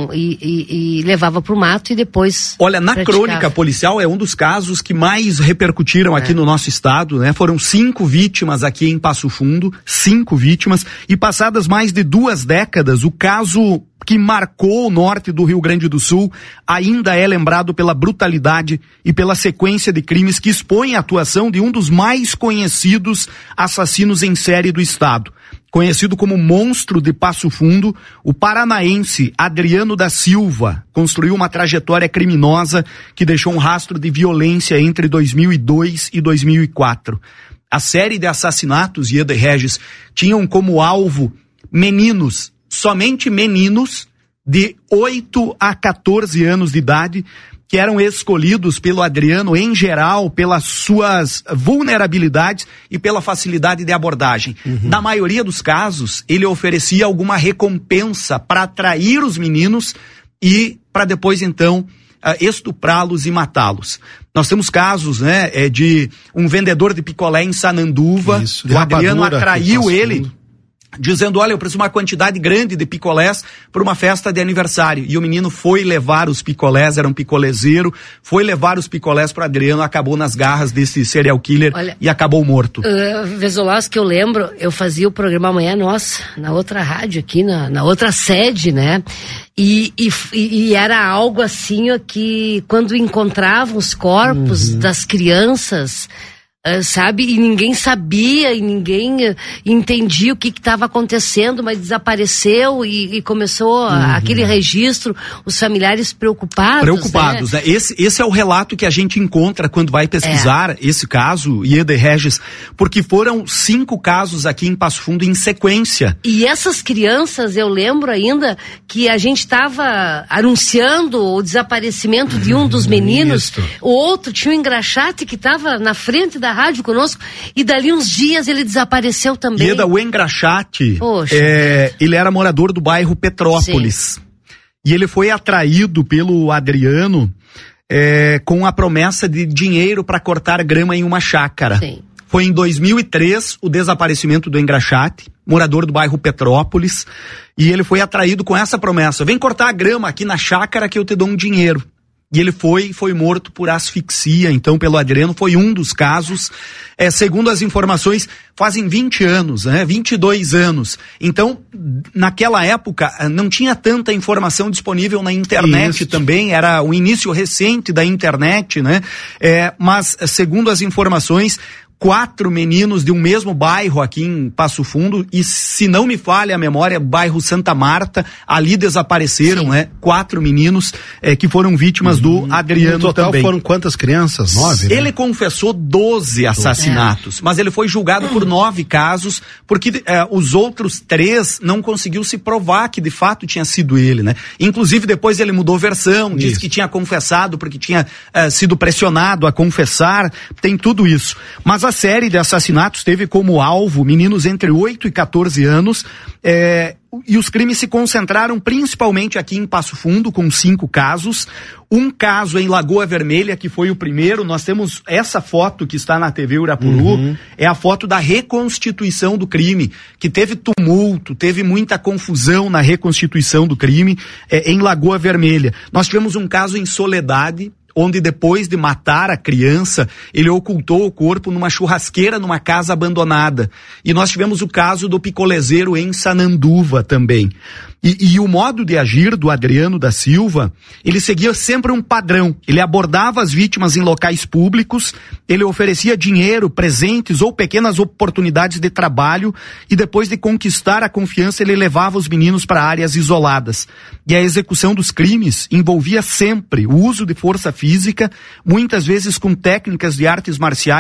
e levava pro mato e depois Olha, na crônica policial é um dos casos que mais repercutiram aqui no nosso estado, né? Foram 5 vítimas aqui em Passo Fundo, 5 vítimas, e passadas mais de 2 décadas, o caso que marcou o norte do Rio Grande do Sul ainda é lembrado pela brutalidade e pela sequência de crimes que expõe a atuação de um dos mais conhecidos assassinos em série do estado. Conhecido como Monstro de Passo Fundo, o paranaense Adriano da Silva construiu uma trajetória criminosa que deixou um rastro de violência entre 2002 e 2004. A série de assassinatos, Ieda e Regis, tinham como alvo meninos, somente meninos de 8 a 14 anos de idade, que eram escolhidos pelo Adriano, em geral, pelas suas vulnerabilidades e pela facilidade de abordagem. Na maioria dos casos, ele oferecia alguma recompensa para atrair os meninos e para depois, então, estuprá-los e matá-los. Nós temos casos, né, de um vendedor de picolé em Sananduva. O Adriano atraiu ele, dizendo, olha, eu preciso de uma quantidade grande de picolés para uma festa de aniversário. E o menino foi levar os picolés, era um picolezeiro, foi levar os picolés para Adriano, acabou nas garras desse serial killer. Olha, e acabou morto. Vesolás, que eu lembro, eu fazia o programa Amanhã Nossa, na outra rádio aqui, na outra sede, né? E era algo assim, ó, que quando encontravam os corpos das crianças, sabe, e ninguém sabia e ninguém entendia o que estava acontecendo, mas desapareceu e começou aquele registro, os familiares preocupados, né? Esse é o relato que a gente encontra quando vai pesquisar esse caso, Ieda e Regis, porque foram 5 casos aqui em Passo Fundo em sequência. E essas crianças, eu lembro ainda que a gente estava anunciando o desaparecimento de um dos meninos, o outro tinha um engraxate que estava na frente da rádio conosco, e dali uns dias ele desapareceu também. Ieda, o engraxate, ele era morador do bairro Petrópolis. Sim. E ele foi atraído pelo Adriano com a promessa de dinheiro para cortar grama em uma chácara. Sim. Foi em 2003 o desaparecimento do engraxate, morador do bairro Petrópolis, e ele foi atraído com essa promessa: vem cortar a grama aqui na chácara que eu te dou um dinheiro. E ele foi morto por asfixia, então, pelo Adriano. Foi um dos casos. Segundo as informações, fazem 20 anos, né? 22 anos. Então, naquela época, não tinha tanta informação disponível na internet também. Era o início recente da internet, né? Mas, segundo as informações, 4 meninos de um mesmo bairro aqui em Passo Fundo, e se não me falha a memória, bairro Santa Marta, ali desapareceram, né? 4 meninos que foram vítimas do Adriano. No total também. Foram quantas crianças? 9? Ele confessou 12 assassinatos, mas ele foi julgado por 9 casos, porque os outros 3 não conseguiu se provar que de fato tinha sido ele, né? Inclusive depois ele mudou versão, disse que tinha confessado porque tinha sido pressionado a confessar, tem tudo isso. Mas a série de assassinatos teve como alvo meninos entre 8 e 14 anos, e os crimes se concentraram principalmente aqui em Passo Fundo, com 5 casos. Um caso em Lagoa Vermelha, que foi o primeiro. Nós temos essa foto que está na TV Urapuru, é a foto da reconstituição do crime, que teve tumulto, teve muita confusão na reconstituição do crime em Lagoa Vermelha. Nós tivemos um caso em Soledade, onde depois de matar a criança, ele ocultou o corpo numa churrasqueira numa casa abandonada. E nós tivemos o caso do picolezeiro em Sananduva também. E o modo de agir do Adriano da Silva, ele seguia sempre um padrão. Ele abordava as vítimas em locais públicos, ele oferecia dinheiro, presentes ou pequenas oportunidades de trabalho, e depois de conquistar a confiança, ele levava os meninos para áreas isoladas. E a execução dos crimes envolvia sempre o uso de força física, muitas vezes com técnicas de artes marciais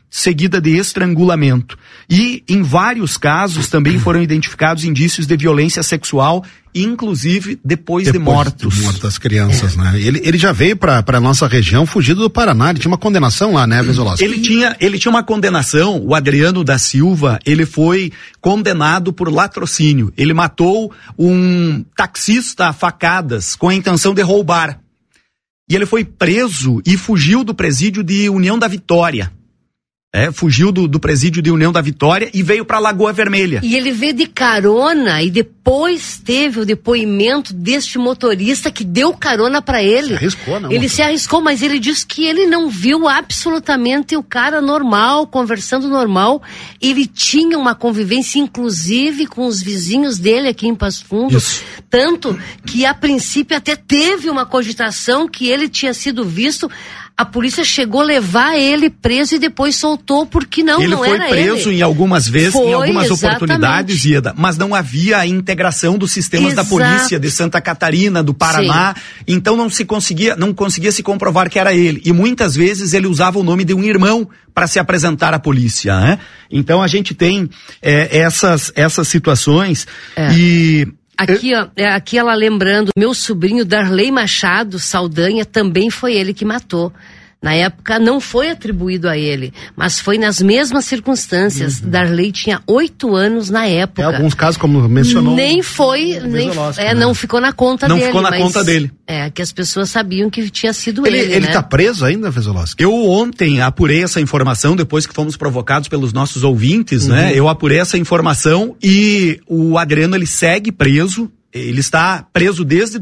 seguida de estrangulamento. E em vários casos também foram identificados indícios de violência sexual, inclusive depois de mortos. Mortas crianças, né? Ele já veio pra nossa região fugido do Paraná, ele tinha uma condenação lá, né, Vesolosky? Ele tinha uma condenação, o Adriano da Silva, ele foi condenado por latrocínio. Ele matou um taxista a facadas com a intenção de roubar. E ele foi preso e fugiu do presídio de União da Vitória. Fugiu do presídio de União da Vitória e veio para Lagoa Vermelha. E ele veio de carona e depois teve o depoimento deste motorista que deu carona para ele. Se arriscou, não? Ele se arriscou, mas ele disse que ele não viu absolutamente o cara normal, conversando normal. Ele tinha uma convivência, inclusive, com os vizinhos dele aqui em Passo Fundo. Isso. Tanto que, a princípio, até teve uma cogitação que ele tinha sido visto. A polícia chegou a levar ele preso e depois soltou porque não era ele. Ele foi preso em algumas vezes, em algumas oportunidades, Ieda, mas não havia a integração dos sistemas da polícia de Santa Catarina, do Paraná, então não conseguia se comprovar que era ele. E muitas vezes ele usava o nome de um irmão para se apresentar à polícia, né? Então a gente tem essas situações e... Aqui ela lembrando, meu sobrinho Darley Machado Saldanha também foi ele que matou. Na época não foi atribuído a ele, mas foi nas mesmas circunstâncias. Darley tinha 8 anos na época. Alguns casos, como mencionou. Nem foi, não ficou na conta dele. Não ficou na conta dele. Que as pessoas sabiam que tinha sido ele. Ele tá preso ainda, Vesolosky? Eu ontem apurei essa informação, depois que fomos provocados pelos nossos ouvintes, né? Eu apurei essa informação e o Adriano, ele segue preso. Ele está preso desde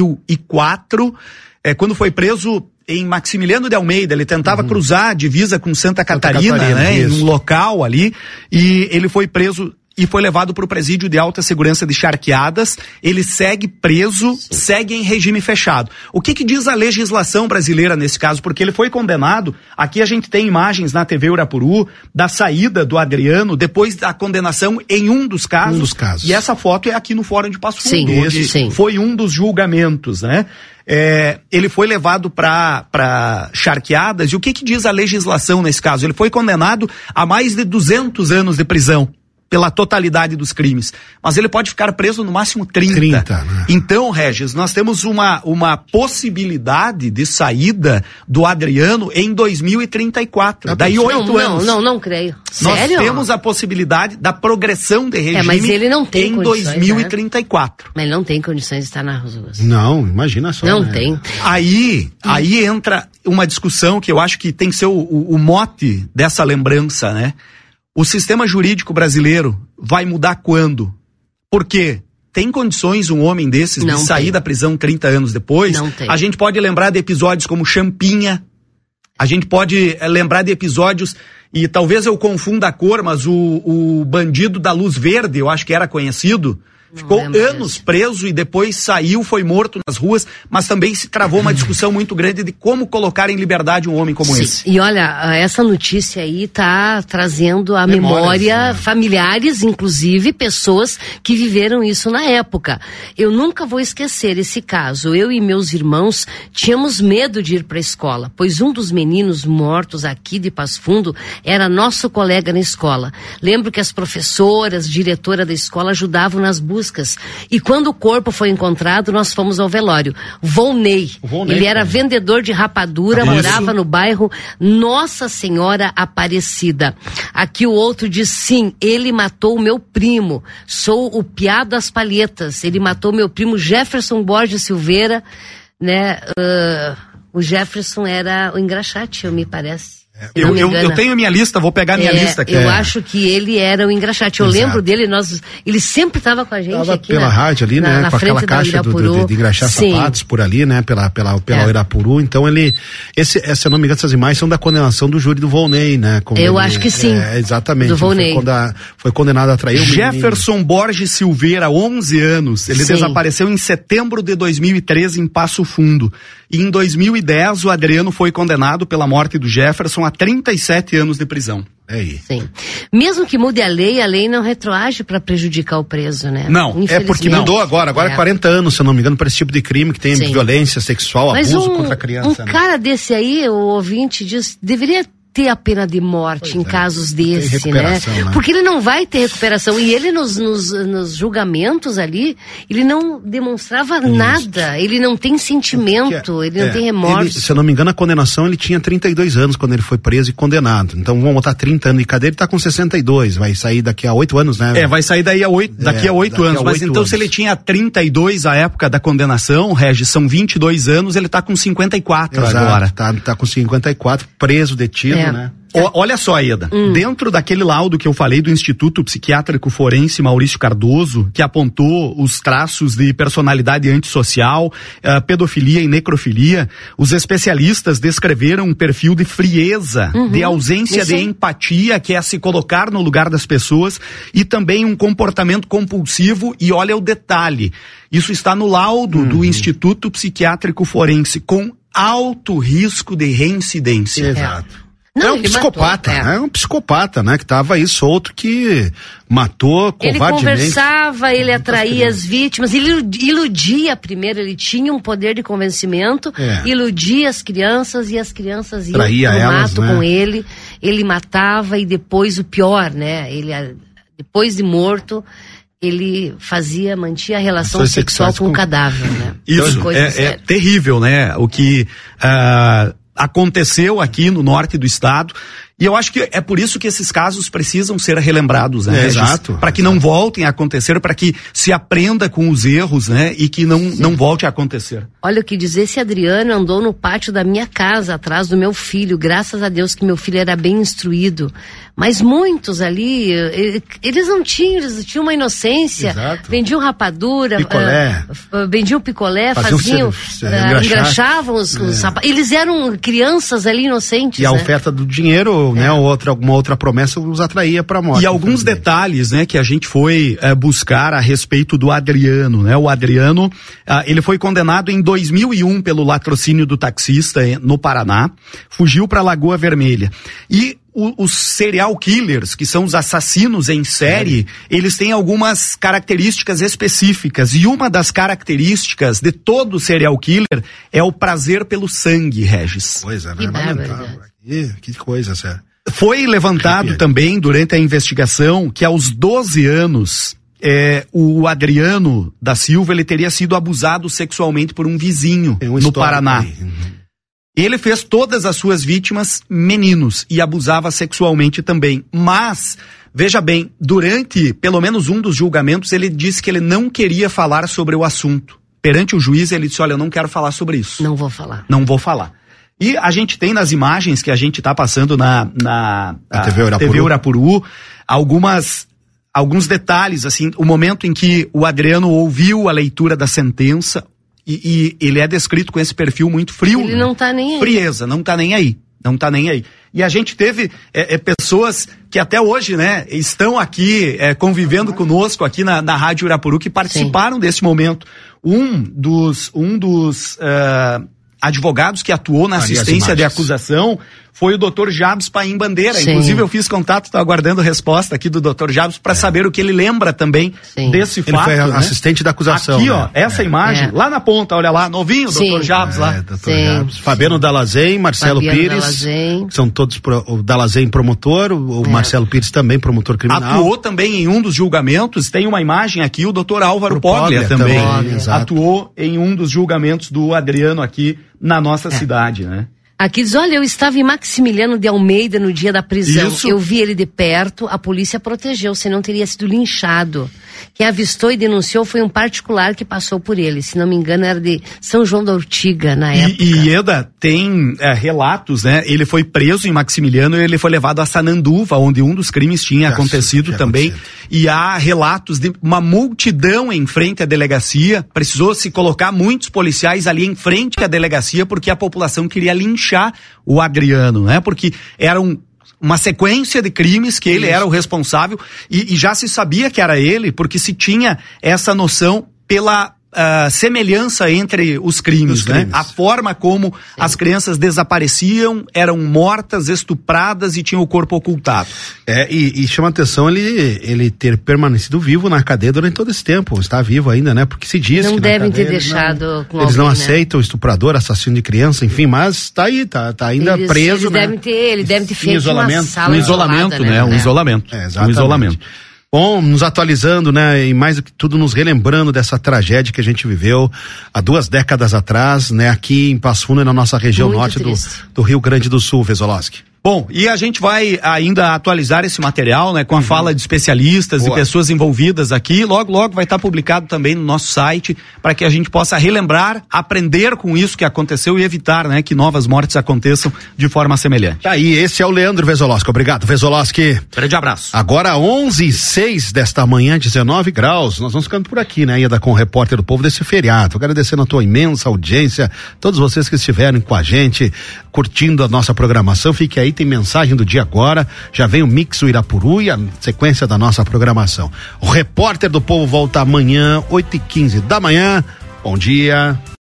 2004. Quando foi preso em Maximiliano de Almeida, ele tentava cruzar a divisa com Santa Catarina, né? Em um local ali, e ele foi preso e foi levado para o presídio de alta segurança de Charqueadas. Ele segue preso, segue em regime fechado. O que diz a legislação brasileira nesse caso? Porque ele foi condenado, aqui a gente tem imagens na TV Uirapuru da saída do Adriano depois da condenação em um dos casos. E essa foto é aqui no Fórum de Passo Fundo, onde foi um dos julgamentos, né? Ele foi levado para Charqueadas, e o que diz a legislação nesse caso? Ele foi condenado a mais de 200 anos de prisão pela totalidade dos crimes, mas ele pode ficar preso no máximo 30. Né? Então, Regis, nós temos uma possibilidade de saída do Adriano em 2034, daí 8 anos. Não creio. Nós Sério? temos a possibilidade da progressão de regime mas ele não tem em 2034. Né? Mas ele não tem condições de estar nas ruas. Não, imagina só. Não tem. Aí entra uma discussão que eu acho que tem que ser o mote dessa lembrança, né? O sistema jurídico brasileiro vai mudar quando? Porque tem condições um homem desses de sair da prisão 30 anos depois? Não tem. A gente pode lembrar de episódios como Champinha, a gente pode lembrar de episódios, e talvez eu confunda a cor, mas o bandido da Luz Verde, eu acho que era conhecido, ficou anos preso e depois saiu, foi morto nas ruas, mas também se travou uma discussão muito grande de como colocar em liberdade um homem como esse. E olha, essa notícia aí tá trazendo à memória familiares, inclusive pessoas que viveram isso na época. Eu nunca vou esquecer esse caso. Eu e meus irmãos tínhamos medo de ir para a escola, pois um dos meninos mortos aqui de Passo Fundo era nosso colega na escola. Lembro que as professoras, diretora da escola ajudavam nas buscas. E quando o corpo foi encontrado, nós fomos ao velório. Volney, ele era vendedor de rapadura, morava no bairro Nossa Senhora Aparecida. Aqui o outro diz, sim, ele matou o meu primo, sou o Piá das Palhetas, ele matou meu primo Jefferson Borges Silveira, né? O Jefferson era o engraxate, me parece. Eu tenho a minha lista, vou pegar a minha lista aqui. Eu acho que ele era o engraxate. Eu lembro dele, ele sempre estava com a gente aqui pela rádio ali, né? Com aquela caixa de engraxar sapatos por ali, né? Pela Uirapuru. Então se eu não me engano, essas imagens são da condenação do júri do Volney, né? Eu acho que sim. Exatamente. Do Volney. Foi condenado a trair o Jefferson Borges Silveira, 11 anos. Ele desapareceu em setembro de 2013 em Passo Fundo. E em 2010 o Adriano foi condenado pela morte do Jefferson a 37 anos de prisão. Sim. Mesmo que mude a lei não retroage para prejudicar o preso, né? Não, porque mudou agora é 40 anos, se eu não me engano, para esse tipo de crime que tem violência sexual, abuso contra a criança. Cara desse aí, o ouvinte diz, deveria ter a pena de morte em casos desse, né? Porque ele não vai ter recuperação. E ele nos julgamentos ali, ele não demonstrava nada. Ele não tem sentimento, ele não tem remorso. Se eu não me engano, a condenação, ele tinha 32 anos quando ele foi preso e condenado. Então vamos botar 30 anos de cadeia, ele tá com 62. Vai sair daqui a 8 anos, né? Vai sair daqui a 8 anos. Mas então, se ele tinha 32 à época da condenação, Regis, são 22 anos, ele tá com 54 agora. Tá com 54, preso, detido, né? Olha só, Ieda, dentro daquele laudo que eu falei do Instituto Psiquiátrico Forense Maurício Cardoso, que apontou os traços de personalidade antissocial, pedofilia e necrofilia, os especialistas descreveram um perfil de frieza, de ausência de empatia, que é se colocar no lugar das pessoas, e também um comportamento compulsivo. E olha o detalhe, isso está no laudo do Instituto Psiquiátrico Forense, com alto risco de reincidência. Exato. Não, é um psicopata, é um psicopata, né? Que tava aí solto, que matou covardemente. Ele conversava, ele atraía as vítimas, ele iludia primeiro, ele tinha um poder de convencimento, iludia as crianças e as crianças iam pro mato com ele matava e depois o pior, né? Ele, depois de morto, ele mantinha a relação sexual com o cadáver, né? Isso, é terrível, né? O que aconteceu aqui no norte do estado, e eu acho que é por isso que esses casos precisam ser relembrados, né? Exato. Para que não voltem a acontecer, para que se aprenda com os erros, né? E que não volte a acontecer. Olha, o que dizer, esse Adriano andou no pátio da minha casa, atrás do meu filho, graças a Deus que meu filho era bem instruído, mas muitos ali, eles tinham uma inocência. Exato. Vendiam rapadura, vendiam picolé, faziam, engraxavam os sapatos. Eles eram crianças ali inocentes. E a oferta do dinheiro, né, alguma outra promessa os atraía para a morte. E alguns detalhes, né, que a gente foi buscar a respeito do Adriano, né? O Adriano, ele foi condenado em 2001 pelo latrocínio do taxista no Paraná, fugiu para Lagoa Vermelha. E os serial killers, que são os assassinos em série, eles têm algumas características específicas, e uma das características de todo serial killer é o prazer pelo sangue, Regis. Coisa, né? Que coisa, sério. Foi levantado também durante a investigação que aos 12 anos o Adriano da Silva, ele teria sido abusado sexualmente por um vizinho no Paraná. Ele fez todas as suas vítimas meninos e abusava sexualmente também. Mas, veja bem, durante pelo menos um dos julgamentos, ele disse que ele não queria falar sobre o assunto. Perante o juiz, ele disse, olha, eu não quero falar sobre isso. Não vou falar. Não vou falar. E a gente tem nas imagens que a gente está passando na TV Urapuru, alguns detalhes, assim, o momento em que o Adriano ouviu a leitura da sentença, e ele é descrito com esse perfil muito frio. Ele não tá nem aí. Frieza, não tá nem aí. Não tá nem aí. E a gente teve pessoas que até hoje, né, estão aqui convivendo conosco aqui na Rádio Urapuru, que participaram desse momento. Um dos advogados que atuou na assistência de acusação foi o Dr. Jabs Paim Bandeira. Sim. Inclusive eu fiz contato, estou aguardando resposta aqui do Dr. Jabs para saber o que ele lembra também desse fato. Ele foi assistente da acusação. Aqui, ó, essa imagem, lá na ponta, olha lá, novinho, Dr. Jabs lá. Dr. Jabs. Fabiano Dalazen, Marcelo Pires, são todos, o Dalazen promotor, o Marcelo Pires também promotor criminal. Atuou também em um dos julgamentos, tem uma imagem aqui, o Dr. Álvaro Poglia também atuou em um dos julgamentos do Adriano aqui na nossa cidade, né? Aqui diz, olha, eu estava em Maximiliano de Almeida no dia da prisão. Isso. Eu vi ele de perto, a polícia protegeu, senão teria sido linchado. Quem avistou e denunciou foi um particular que passou por ele. Se não me engano, era de São João da Ortiga, na época. E Ieda, tem relatos, né? Ele foi preso em Maximiliano e ele foi levado a Sananduva, onde um dos crimes tinha acontecido também. E há relatos de uma multidão em frente à delegacia. Precisou se colocar muitos policiais ali em frente à delegacia porque a população queria linchar o Adriano, né? Porque era uma sequência de crimes que ele era o responsável e já se sabia que era ele, porque se tinha essa noção pela semelhança entre os crimes, né? A forma como as crianças desapareciam, eram mortas, estupradas e tinham o corpo ocultado. E chama atenção ele ter permanecido vivo na cadeia durante todo esse tempo, está vivo ainda, né? Porque se diz não que devem ter deixado com eles não alguém, aceitam o estuprador, assassino de criança, enfim, mas tá aí, tá ainda preso, né? Eles devem ter feito isolamento, uma sala isolada, né? Um isolamento. Exatamente. Um isolamento. Bom, nos atualizando, né, e mais do que tudo nos relembrando dessa tragédia que a gente viveu há 2 décadas atrás, né, aqui em Passo Fundo, na nossa região norte do Rio Grande do Sul, Vesolowski. Bom, e a gente vai ainda atualizar esse material, né, com a fala de especialistas e pessoas envolvidas aqui. Logo, logo vai estar publicado também no nosso site para que a gente possa relembrar, aprender com isso que aconteceu e evitar, né, que novas mortes aconteçam de forma semelhante. Tá aí, esse é o Leandro Vesolowski. Obrigado, Vesolowski. Grande abraço. Agora 11:06 desta manhã, 19 graus. Nós vamos ficando por aqui, né, Ieda, com o Repórter do Povo desse feriado. Agradecendo a tua imensa audiência, todos vocês que estiveram com a gente, curtindo a nossa programação. Fique aí, tem mensagem do dia agora, já vem o Mix do Irapuru e a sequência da nossa programação. O Repórter do Povo volta amanhã, 8:15 da manhã. Bom dia.